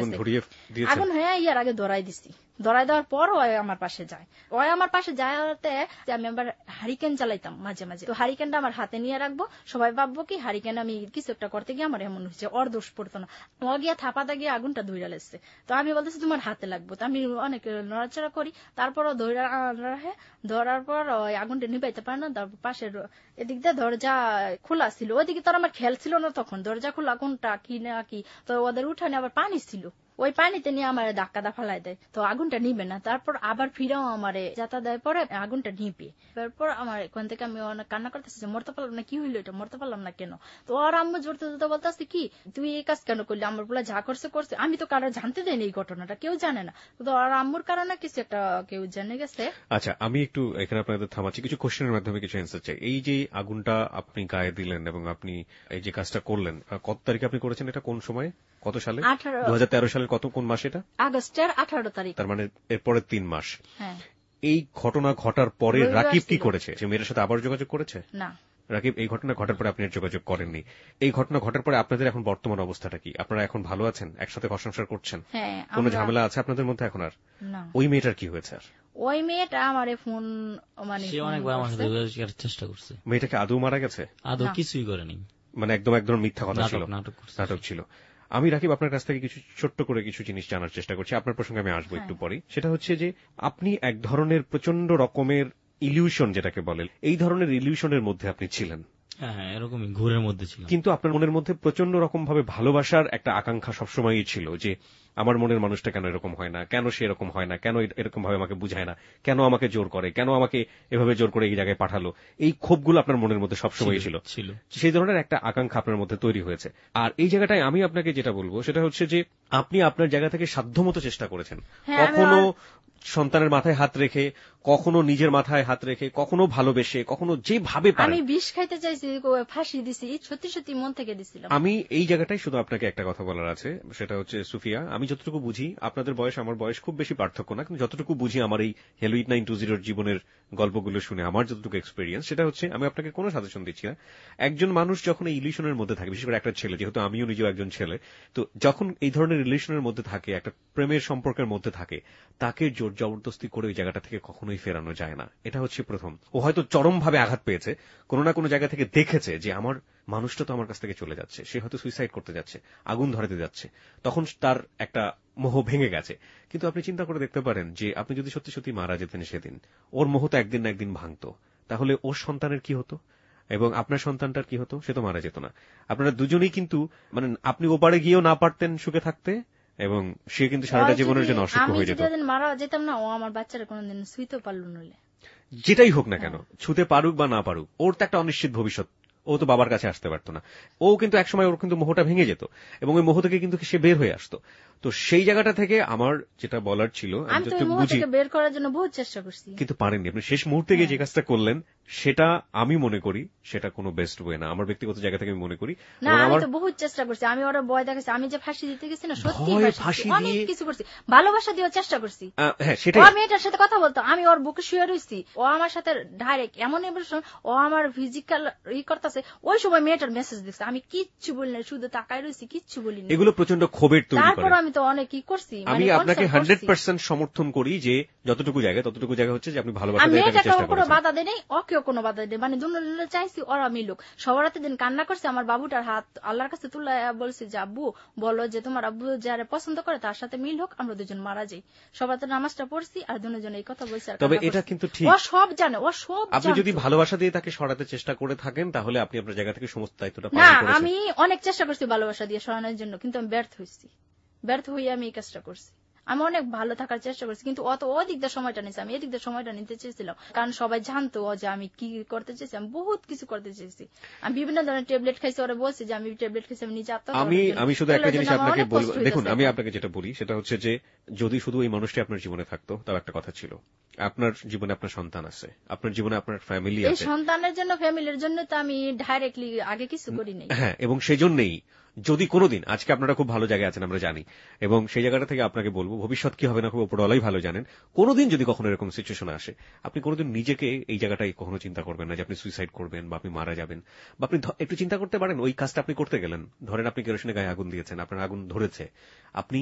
C: আগুন হয়ে ইয়ার আগে ধরাই দিছি, ধরাই দেওয়ার পর ওই আমার পাশে যায়, ওই আমার পাশে যাওয়াতে আমি আবার হারিকেন চালাইতাম মাঝে মাঝে, তো হারিকেনটা আমার হাতে নিয়ে রাখবো, সবাই ভাববো কি হারিকেন আমি কিছু একটা করতে গিয়ে আমার এমন হচ্ছে, ওর দোষ পড়তো না, ও গিয়া থাপাতে গিয়ে আগুনটা ধইরা লেছে, তো আমি বলতেছি তোমার হাতে লাগবো, তো আমি অনেক নড়াচড়া করি, তারপরও ধৈরা রাখে, ধরার পর ওই আগুনটা নিবাইতে পারে না, তারপর পাশের এদিক দিয়ে দরজা খোলা ছিল, ওইদিকে তো আমার খেয়াল ছিল না তখন দরজা খোলা কোনটা কি না কি, তো ওদের উঠানে আবার পানি ছিল, ওই পানিতে নিয়ে আমার ধাক্কা দা ফালাই দেয়, তো আগুনটা নিবে না, তারপর আবার ফিরেও আমারে যাতা দেয়, পরে আগুনটা নিবে, তারপর আমার এখান থেকে আমি অনেক কান্না করতেছি যে মরতে পারলাম না, কি হইলো এটা, মরতে পারলাম না কেন, তো আর আম্মু জোরতে জোরতে বলতেছি কি তুই এই কাজ কেন করলি, আমার বলে যা করছে করছে, আমি তো কারো জানতে দেয়নি এই ঘটনাটা, কেউ জানে না, তো আর আম্মুর কারণে কিছু একটা কেউ জেনে গেছে।
B: আচ্ছা, আমি একটু এখানে আপনাদের থামাচ্ছি, কিছু কোশ্চেনের মাধ্যমে কিছু অ্যান্সার চাই। এই যে আগুনটা আপনি গায়ে দিলেন এবং আপনি এই যে কাজটা করলেন, কত তারিখে আপনি করেছেন এটা, কোন সময়, কত সালে? দু হাজার তেরো সালের কত কোন মাসে এটা?
C: আগস্টের আঠারো তারিখ,
B: তার মানে এরপরে তিন মাস।
C: হ্যাঁ।
B: এই ঘটনা ঘটার পরে রাকিব কি করেছে? সে মেয়ের সাথে আবার যোগাযোগ করেছে?
C: না,
B: রাকিব এই ঘটনা ঘটার পরে আপনি যোগাযোগ করেননি। এই ঘটনা ঘটার পরে আপনাদের এখন বর্তমান অবস্থাটা কি? আপনারা এখন ভালো আছেন, একসাথে ঘর সংসার করছেন?
C: হ্যাঁ।
B: কোনো ঝামেলা আছে আপনাদের মধ্যে এখন আর?
C: না।
B: ওই মেয়েটার কি হয়েছে? আর
C: ওই মেয়েটা আমারে ফোন মানে
D: সে অনেকবার আমার সাথে যোগাযোগ করার চেষ্টা করছে।
B: মেয়েটাকে আদৌ মারা গেছে?
D: আদৌ কিছুই করেনি,
B: মানে একদম একদম মিথ্যা কথা ছিল, নাটক ছিল। আমি রাকিব আপনার কাছ থেকে কিছু ছোট্ট করে কিছু জিনিস জানার চেষ্টা করছি, আপনার প্রসঙ্গে আমি আসবো একটু পরে। সেটা হচ্ছে যে আপনি এক ধরনের প্রচন্ড রকমের ইলিউশন যেটাকে বলেন, এই ধরনের ইলিউশনের মধ্যে আপনি ছিলেন।
D: হ্যাঁ, এরকমই ঘুরের মধ্যে ছিল,
B: কিন্তু আপনার মনের মধ্যে প্রচন্ড রকম ভাবে ভালোবাসার একটা আকাঙ্ক্ষা সবসময়ই ছিল যে আমার মনের মানুষটা কেন এরকম হয় না, কেন সে এরকম হয় না, কেন এরকম ভাবে আমাকে বুঝায় না, কেন আমাকে জোর করে, কেন আমাকে এভাবে জোর করে এই জায়গায় পাঠালো, এই ক্ষোভগুলো আপনার মনের মধ্যে সবসময় ছিল ছিল সেই ধরনের একটা আকাঙ্ক্ষা আপনার মধ্যে তৈরি হয়েছে। আর এই জায়গাটায় আমি আপনাকে যেটা বলবো সেটা হচ্ছে যে আপনি আপনার জায়গা থেকে সাধ্যমতো চেষ্টা করেছেন, কখনো সন্তানের মাথায় হাত রেখে, কখনো নিজের মাথায় হাত রেখে, কখনো ভালোবেসে, কখনো যেভাবে পারেন।
C: আমি বিষ খাইতে চাইছি, ফাঁসি দিছি, সত্যি সত্যি মন থেকে দিছিলাম।
B: আমি এই জায়গাটাই শুধু আপনাকে একটা কথা বলার আছে, সেটা হচ্ছে সুফিয়া, আমি যতটুকু বুঝি, আপনাদের বয়স আমার বয়স খুব বেশি পার্থক্য না, কিন্তু যতটুকু বুঝি আমার এই হ্যালো এইট নাইন টু জিরোর জীবনের গল্পগুলো শুনে আমার যতটুকু এক্সপেরিয়েন্স, সেটা হচ্ছে, আমি আপনাকে কোনো সাজেশন দিচ্ছি না, একজন মানুষ যখন এই ইলিউশনের মধ্যে থাকে, বিশেষ করে একটা ছেলে, যেহেতু আমিও নিজেও একজন ছেলে, তো যখন এই ধরনের রিলেশনের মধ্যে থাকে, একটা প্রেমের সম্পর্কের মধ্যে থাকে, তাকে জোর জবরদস্তি করে ওই জায়গাটা থেকে কখনোই ফেরানো যায় না। এটা হচ্ছে প্রথম। ও হয়তো চরমভাবে আঘাত পেয়েছে, কোনো না কোনো জায়গা থেকে দেখেছে যে আমার মানুষটা তো আমার কাছ থেকে চলে যাচ্ছে, সে হয়তো সুইসাইড করতে যাচ্ছে, আগুন ধরাতে যাচ্ছে, তখন তার একটা মোহ ভেঙে গেছে। কিন্তু আপনি চিন্তা করে দেখতে পারেন যে আপনি যদি সত্যি সত্যি মারা যেতেন সেদিন, ওর মোহ তো একদিন না একদিন ভাঙত, তাহলে ওর সন্তানের কি হতো এবং আপনার সন্তানটার কি হতো? সে তো মারা যেত না। আপনারা দুজনেই কিন্তু, মানে আপনি ওপারে গিয়েও না পারতেন সুখে থাকতে, এবং সে কিন্তু সারাটা জীবনের জন্য অসুখ হয়ে যেত।
C: আমি যদি মারা যেতাম না, ও আমার বাচ্চারা কোনোদিন ছুঁইতে পারল না।
B: যেটাই হোক না কেন, ছুঁতে পারুক বা না পারুক, ওর তো একটা অনিশ্চিত ভবিষ্যৎ, ও তো বাবার কাছে আসতে পারতো না। ও কিন্তু একসময় ওর কিন্তু মোহটা ভেঙে যেত এবং ওই মোহ থেকে কিন্তু সে বের হয়ে আসতো। তো সেই জায়গাটা থেকে আমার যেটা বলার ছিল,
C: আমি তো মোহ থেকে বের করার জন্য বহু চেষ্টা করছি,
B: কিন্তু পারেননি। আপনি শেষ মুহূর্তে গিয়ে যে কাজটা করলেন, সেটা আমি মনে করি সেটা কোনো বেস্ট ওয়ে না, আমার ব্যক্তিগত জায়গা থেকে আমি মনে করি।
C: না, আমি তো বহু চেষ্টা করছি, আমি ওরা ভয় দেখাচ্ছি, আমি যে ফাঁসি দিতে গেছি না, সত্যি ফাঁসি অনেক কিছু করছি, ভালোবাসা দেওয়ার চেষ্টা করছি।
B: হ্যাঁ, সেটাই।
C: আমি এটার সাথে কথা বলতো, আমি ওর বুকে শুয়ে রয়েছি, ও আমার সাথে ডাইরেক্ট এমন ইমোশন, ও আমার ফিজিক্যাল ই করতেছে, ওই সময় মেয়েটার মেসেজ দিচ্ছে, আমি কিচ্ছু বলি না, শুধু তাকাই রয়েছি, কিচ্ছু বলিনি।
B: এগুলো প্রচন্ড ক্ষোভের তৈরি করে।
C: তারপর আমি তো অনেক কি করছি।
B: আমি আপনাকে হান্ড্রেড পার্সেন্ট সমর্থন করি যে যতটুকু জায়গা ততটুকু জায়গা হচ্ছে যে আপনি ভালোবাসা দেওয়ার চেষ্টা করেছেন।
C: কোনো বাধা দেয় নেই, ওকেও কোনো বাধা দেয়, মানে দুজনে চাইছি ওরা মিলুক। সবরাতে দিন কান্না করছে, আমার বাবুটার হাত আল্লাহর কাছে তুলে বলছি যে আব্বু বলো যে তোমার আব্বু যারা পছন্দ করে তার সাথে মিল হোক, আমরা দুজন মারা যাই। সবরাতে নামাজটা পড়ছি আর দুজন এই কথা বলছি।
B: তবে এটা কিন্তু ঠিক,
C: ও সব জানে, ও সব।
B: আপনি যদি ভালোবাসা দিয়ে তাকে সরাতে চেষ্টা করে থাকেন, তাহলে আপনি আপনার জায়গা থেকে সমস্ত দায়িত্বটা পালন
C: করেছেন।
B: করেছেন।
C: না, আমি অনেক চেষ্টা করছি ভালোবাসা দিয়ে সরানোর জন্য, কিন্তু আমি ব্যর্থ হয়েছি। ব্যর্থ হয়ে আমি এই কাজটা করছি। আমি অনেক ভালো থাকার চেষ্টা করছি, কিন্তু অত ওদিক দিয়ে সময়টা নিয়েছি, আমি এদিক দিয়ে সময়টা নিতে চেয়েছিলাম, কারণ সবাই জানতো যে আমি কি করতে চেয়েছি, আমি বহুত কিছু করতে চেয়েছি। আমি বিভিন্ন ধরনের ট্যাবলেট খাইছি, ওরা বলছি যে আমি ট্যাবলেট খাইছি, আমি নিজে আত্মহত্যা।
B: আমি আমি শুধু একটা জিনিস আপনাকে বলবো, দেখুন আমি আপনাকে যেটা বলি সেটা হচ্ছে যে যদি শুধু এই মানুষটি আপনার জীবনে থাকতো তাও একটা কথা ছিল। আপনার জীবনে আপনার সন্তান আছে, আপনার জীবনে আপনার ফ্যামিলি আছে।
C: এই সন্তানের জন্য, ফ্যামিলির জন্য তো আমি ডাইরেক্টলি আগে কিছু করি নাই।
B: হ্যাঁ, এবং সেজন্যই যদি কোনোদিন, আজকে আপনারা খুব ভালো জায়গায় আছেন আমরা জানি, এবং সেই জায়গাটা থেকে আপনাকে বলবো ভবিষ্যৎ কি হবে না খুব উপরওয়ালাই ভালো জানেন। কোনোদিন যদি কখনো এরকম সিচুয়েশন আসে, আপনি কোনোদিন নিজেকে এই জায়গাটায় কখনো চিন্তা করবেন না যে আপনি সুইসাইড করবেন বা আপনি মারা যাবেন, বা আপনি একটু চিন্তা করতে পারেন ওই কাজটা আপনি করতে গেলেন, ধরেন আপনি কেরোসিনের গায়ে আগুন দিয়েছেন, আপনার আগুন ধরেছে, আপনি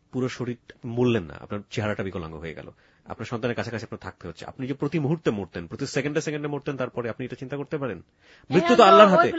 B: পুরো শরীর মরলেন না, আপনার চেহারাটা বিকলাঙ্গ হয়ে গেল, আপনার সন্তানের কাছাকাছি আপনার থাকতে হচ্ছে, আপনি যে প্রতি মুহূর্তে মরতেন, প্রতি সেকেন্ডে সেকেন্ডে মরতেন, তারপরে আপনি এটা চিন্তা করতে পারেন? মৃত্যু তো আল্লাহর হাতে।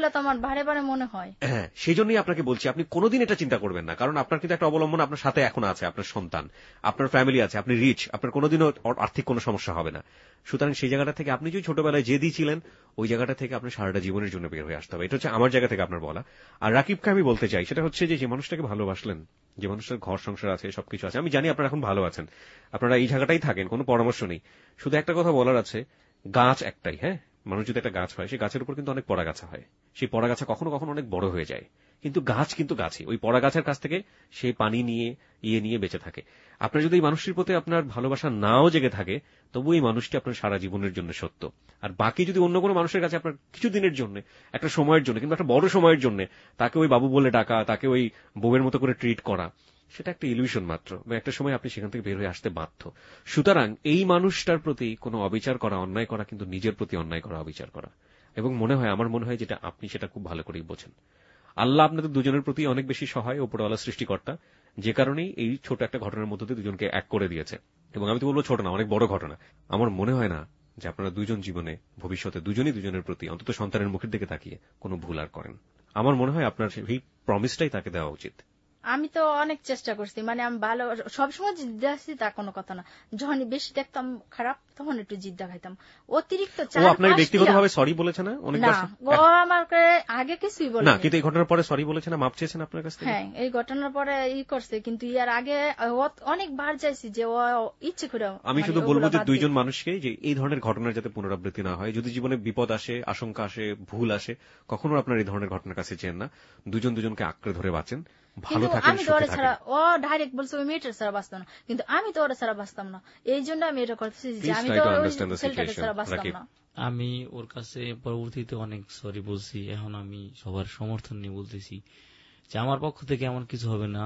B: হ্যাঁ, সেই জন্যই আপনাকে বলছি আপনি কোনোদিন এটা চিন্তা করবেন না, কারণ আপনার কিন্তু একটা অবলম্বন আপনার সাথে এখন আছে, আপনার সন্তান, আপনার ফ্যামিলি আছে, আপনি রিচ, আপনার কোনোদিনও আর্থিক কোনো সমস্যা হবে না। সুতরাং সেই জায়গাটা থেকে আপনি যদি ছোটবেলায় যে দিয়েছিলেন ওই জায়গাটা থেকে আপনার সারাটা জীবনের জন্য বের হয়ে আসতে হবে। এটা হচ্ছে আমার জায়গা থেকে আপনার বলা। আর রাকিবকে আমি বলতে চাই সেটা হচ্ছে যে যে মানুষটাকে ভালোবাসলেন, যে মানুষটার ঘর সংসার আছে, সবকিছু আছে, আমি জানি আপনারা এখন ভালো আছেন, আপনারা এই জায়গাটাই থাকেন, কোনো পরামর্শ নেই। শুধু একটা কথা বলার আছে, গাছ একটাই, হ্যাঁ, মানুষ যদি একটা গাছ হয় সেই গাছের উপর কিন্তু অনেক পরাগাছা হয়, সেই পরাগাছা কখনো কখনো অনেক বড় হয়ে যায়, কিন্তু গাছ কিন্তু গাছই, ওই পরাগাছার কাছ থেকে সেই পানি নিয়ে ইয়ে নিয়ে বেঁচে থাকে। আপনার যদি এই মানুষটির প্রতি আপনার ভালোবাসা নাও জেগে থাকে, তবু এই মানুষটি আপনার সারা জীবনের জন্য সত্য। আর বাকি যদি অন্য কোনো মানুষের কাছে আপনার কিছু দিনের জন্য, একটা সময়ের জন্য, কিংবা একটা বড় সময়ের জন্য তাকে ওই বাবু বলে ডাকা, তাকে ওই বউয়ের মতো করে ট্রিট করা, সেটা একটা ইলিউশন মাত্র, বা একটা সময় আপনি সেখান থেকে বের হয়ে আসতে বাধ্য। সুতরাং এই মানুষটার প্রতি কোনো অবিচার করা, অন্যায় করা কিন্তু নিজের প্রতি অন্যায় করা, অবিচার করা। এবং মনে হয়, আমার মনে হয় যেটা আপনি সেটা খুব ভালো করেই বোঝেন। আল্লাহ আপনাদের দুজনের প্রতি অনেক বেশি সহায়, ওপরওয়ালা সৃষ্টিকর্তা, যে কারণেই এই ছোট একটা ঘটনার মধ্যে দিয়ে দুজনকে এক করে দিয়েছে। এবং আমি তো বলবো ছোট না, অনেক বড় ঘটনা। আমার মনে হয় না যে আপনারা দুজন জীবনে ভবিষ্যতে দুজনই দুজনের প্রতি অন্তত সন্তানের মুখের দিকে তাকিয়ে কোনো ভুল আর করেন। আমার মনে হয় আপনার সেই প্রমিসটাই তাকে দেওয়া উচিত।
C: আমি তো অনেক চেষ্টা করছি, মানে আমি ভালো সবসময় জিদ্দা আসছি তা কোনো কথা না, যখন বেশি দেখতাম খারাপ তখন একটু জিদ্দা খাইতাম অতিরিক্ত।
B: ও আপনাকে ব্যক্তিগতভাবে সরি বলেছে না অনেকবার?
C: না, ও আমাকে আগে কিছুই বলে
B: না, কিন্তু এই ঘটনার পরে সরি বলেছে না, মাপ চেয়েছেন আপনার কাছ থেকে?
C: হ্যাঁ, এই ঘটনার পরে ই করছে, কিন্তু ইয়ার আগে অনেকবার চাইছি যে ও ইচ্ছে করে।
B: আমি শুধু বলবো যে দুইজন মানুষকে যে এই ধরনের ঘটনার যাতে পুনরাবৃত্তি না হয়, যদি জীবনে বিপদ আসে, আশঙ্কা আসে, ভুল আসে, কখনো আপনার এই ধরনের ঘটনার কাছে চেন না, দুজন দুজনকে আঁকড়ে ধরে বাঁচেন, ভালো থাকেন, সুখে থাকেন।
C: ও ডাইরেক্ট বলছে ওই মেয়েটার ছাড়া বাঁচতাম না, কিন্তু আমি তো ওরা ছাড়া বাঁচতাম না, এই জন্য আমি এটা করতেছি যে আমি তো ছেলেটাকে ছাড়া বাঁচতাম না।
D: আমি ওর কাছে পরবর্তীতে অনেক সরি বলছি, এখন আমি সবার সমর্থন নিয়ে বলতেছি যে আমার পক্ষ থেকে এমন কিছু হবে না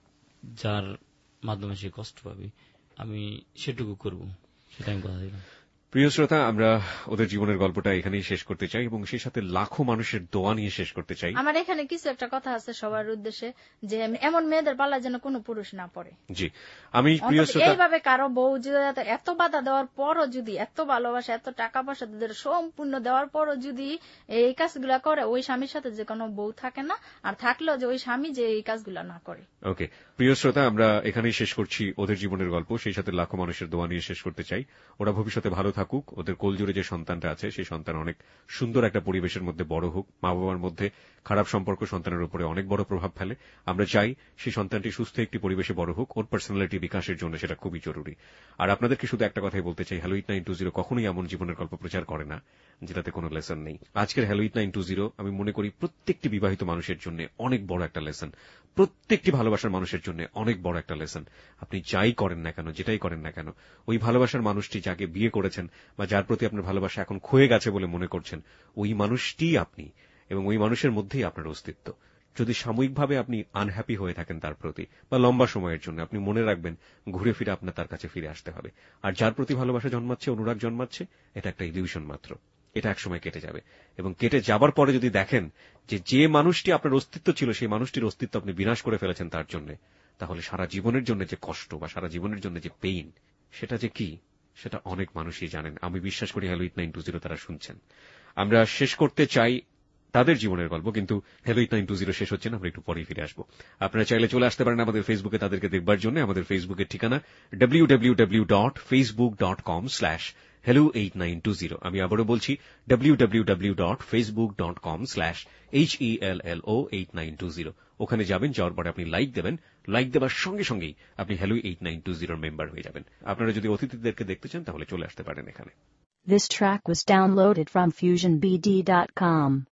D: যার মাধ্যমে সে কষ্ট পাবে, আমি সেটুকু করব, সেটা আমি কথা দিলাম।
B: প্রিয় শ্রোতা, আমরা ওদের জীবনের গল্পটা এখানেই শেষ করতে চাই এবং সেই সাথে লাখো মানুষের দোয়া নিয়ে শেষ করতে চাই।
C: আমার এখানে কিছু একটা কথা আছে সবার উদ্দেশ্যে, যে এমন মেয়েদের পাল্লা যেন কোনো পুরুষ না পড়ে।
B: জি, আমি প্রিয় শ্রোতা,
C: এইভাবে কারো বউ যদি এত বাধা দেওয়ার পরও, যদি এত ভালোবাসা, এত টাকা পয়সা তাদের সম্পূর্ণ দেওয়ার পরও যদি এই কাজগুলা করে, ওই স্বামীর সাথে যে কোনো বউ থাকে না, আর থাকলেও যে ওই স্বামী যে এই কাজগুলা না করে।
B: ওকে প্রিয় শ্রোতা, আমরা এখানেই শেষ করছি ওদের জীবনের গল্প, সেই সাথে লাখো মানুষের দোয়া নিয়ে শেষ করতে চাই। ওরা ভবিষ্যতে ভালো থাকুক, ওদের কোলজুড়ে যে সন্তানটা আছে সেই সন্তান অনেক সুন্দর একটা পরিবেশের মধ্যে বড় হোক। মা বাবার মধ্যে খারাপ সম্পর্ক সন্তানের উপরে অনেক বড় প্রভাব ফেলে। আমরা চাই সেই সন্তানটি সুস্থ একটি পরিবেশে বড় হোক, ওর পার্সোনালিটি বিকাশের জন্য সেটা খুবই জরুরি। আর আপনাদেরকে শুধু একটা কথাই বলতে চাই, hello eight nine two zero কখনোই এমন জীবনের গল্প প্রচার করে না যেটাতে কোনো লেসন নেই। আজকের hello eight nine two zero আমি মনে করি প্রত্যেকটি বিবাহিত মানুষের জন্য অনেক বড় একটা লেসন, প্রত্যেকটি ভালোবাসার মানুষের জন্য অনেক বড় একটা লেসন। আপনি যাই করেন না কেন, যেটাই করেন না কেন, ওই ভালোবাসার মানুষটি যাকে বিয়ে করেছেন বা যার প্রতি আপনার ভালোবাসা এখন ক্ষয়ে গেছে বলে মনে করছেন, ওই মানুষটিই আপনি, এবং ওই মানুষের মধ্যেই আপনার অস্তিত্ব। যদি সাময়িকভাবে আপনি আনহ্যাপি হয়ে থাকেন তার প্রতি, বা লম্বা সময়ের জন্য, আপনি মনে রাখবেন ঘুরে ফিরে আপনার তার কাছে ফিরে আসতে হবে। আর যার প্রতি ভালোবাসা জন্মাচ্ছে, অনুরাগ জন্মাচ্ছে, এটা একটা ইলিউশন মাত্র, এটা একসময় কেটে যাবে। এবং কেটে যাবার পরে যদি দেখেন যে যে মানুষটি আপনার অস্তিত্ব ছিল সেই মানুষটির অস্তিত্ব আপনি বিনাশ করে ফেলেছেন তার জন্য, তাহলে সারা জীবনের জন্য যে কষ্ট বা সারা জীবনের জন্য যে পেইন, সেটা যে কি, সেটা অনেক মানুষই জানেন। আমি বিশ্বাস করি hello eight nine two zero তারা শুনছেন। আমরা শেষ করতে চাই তাদের জীবনের গল্প, কিন্তু hello eight nine two zero শেষ হচ্ছে না, আমরা একটু পরেই ফিরে আসবো। আপনারা চাইলে চলে আসতে পারেন আমাদের ফেসবুকে তাদেরকে দেখবার জন্য। আমাদের ফেসবুকের ঠিকানা W W W dot Facebook dot com slash hello eight nine two zero. আমি আবারও বলছি W W W dot Facebook dot com slash H E L L O eight nine two zero. ওখানে যাবেন, যাওয়ার পরে আপনি লাইক দেবেন, like দেবার সঙ্গে সঙ্গেই আপনি হ্যালো এইট নাইন টু জিরোর মেম্বার হয়ে যাবেন। আপনারা যদি অতিথিদেরকে দেখতে চান তাহলে চলে আসতে পারেন এখানে।
A: This track was downloaded from fusion b d dot com.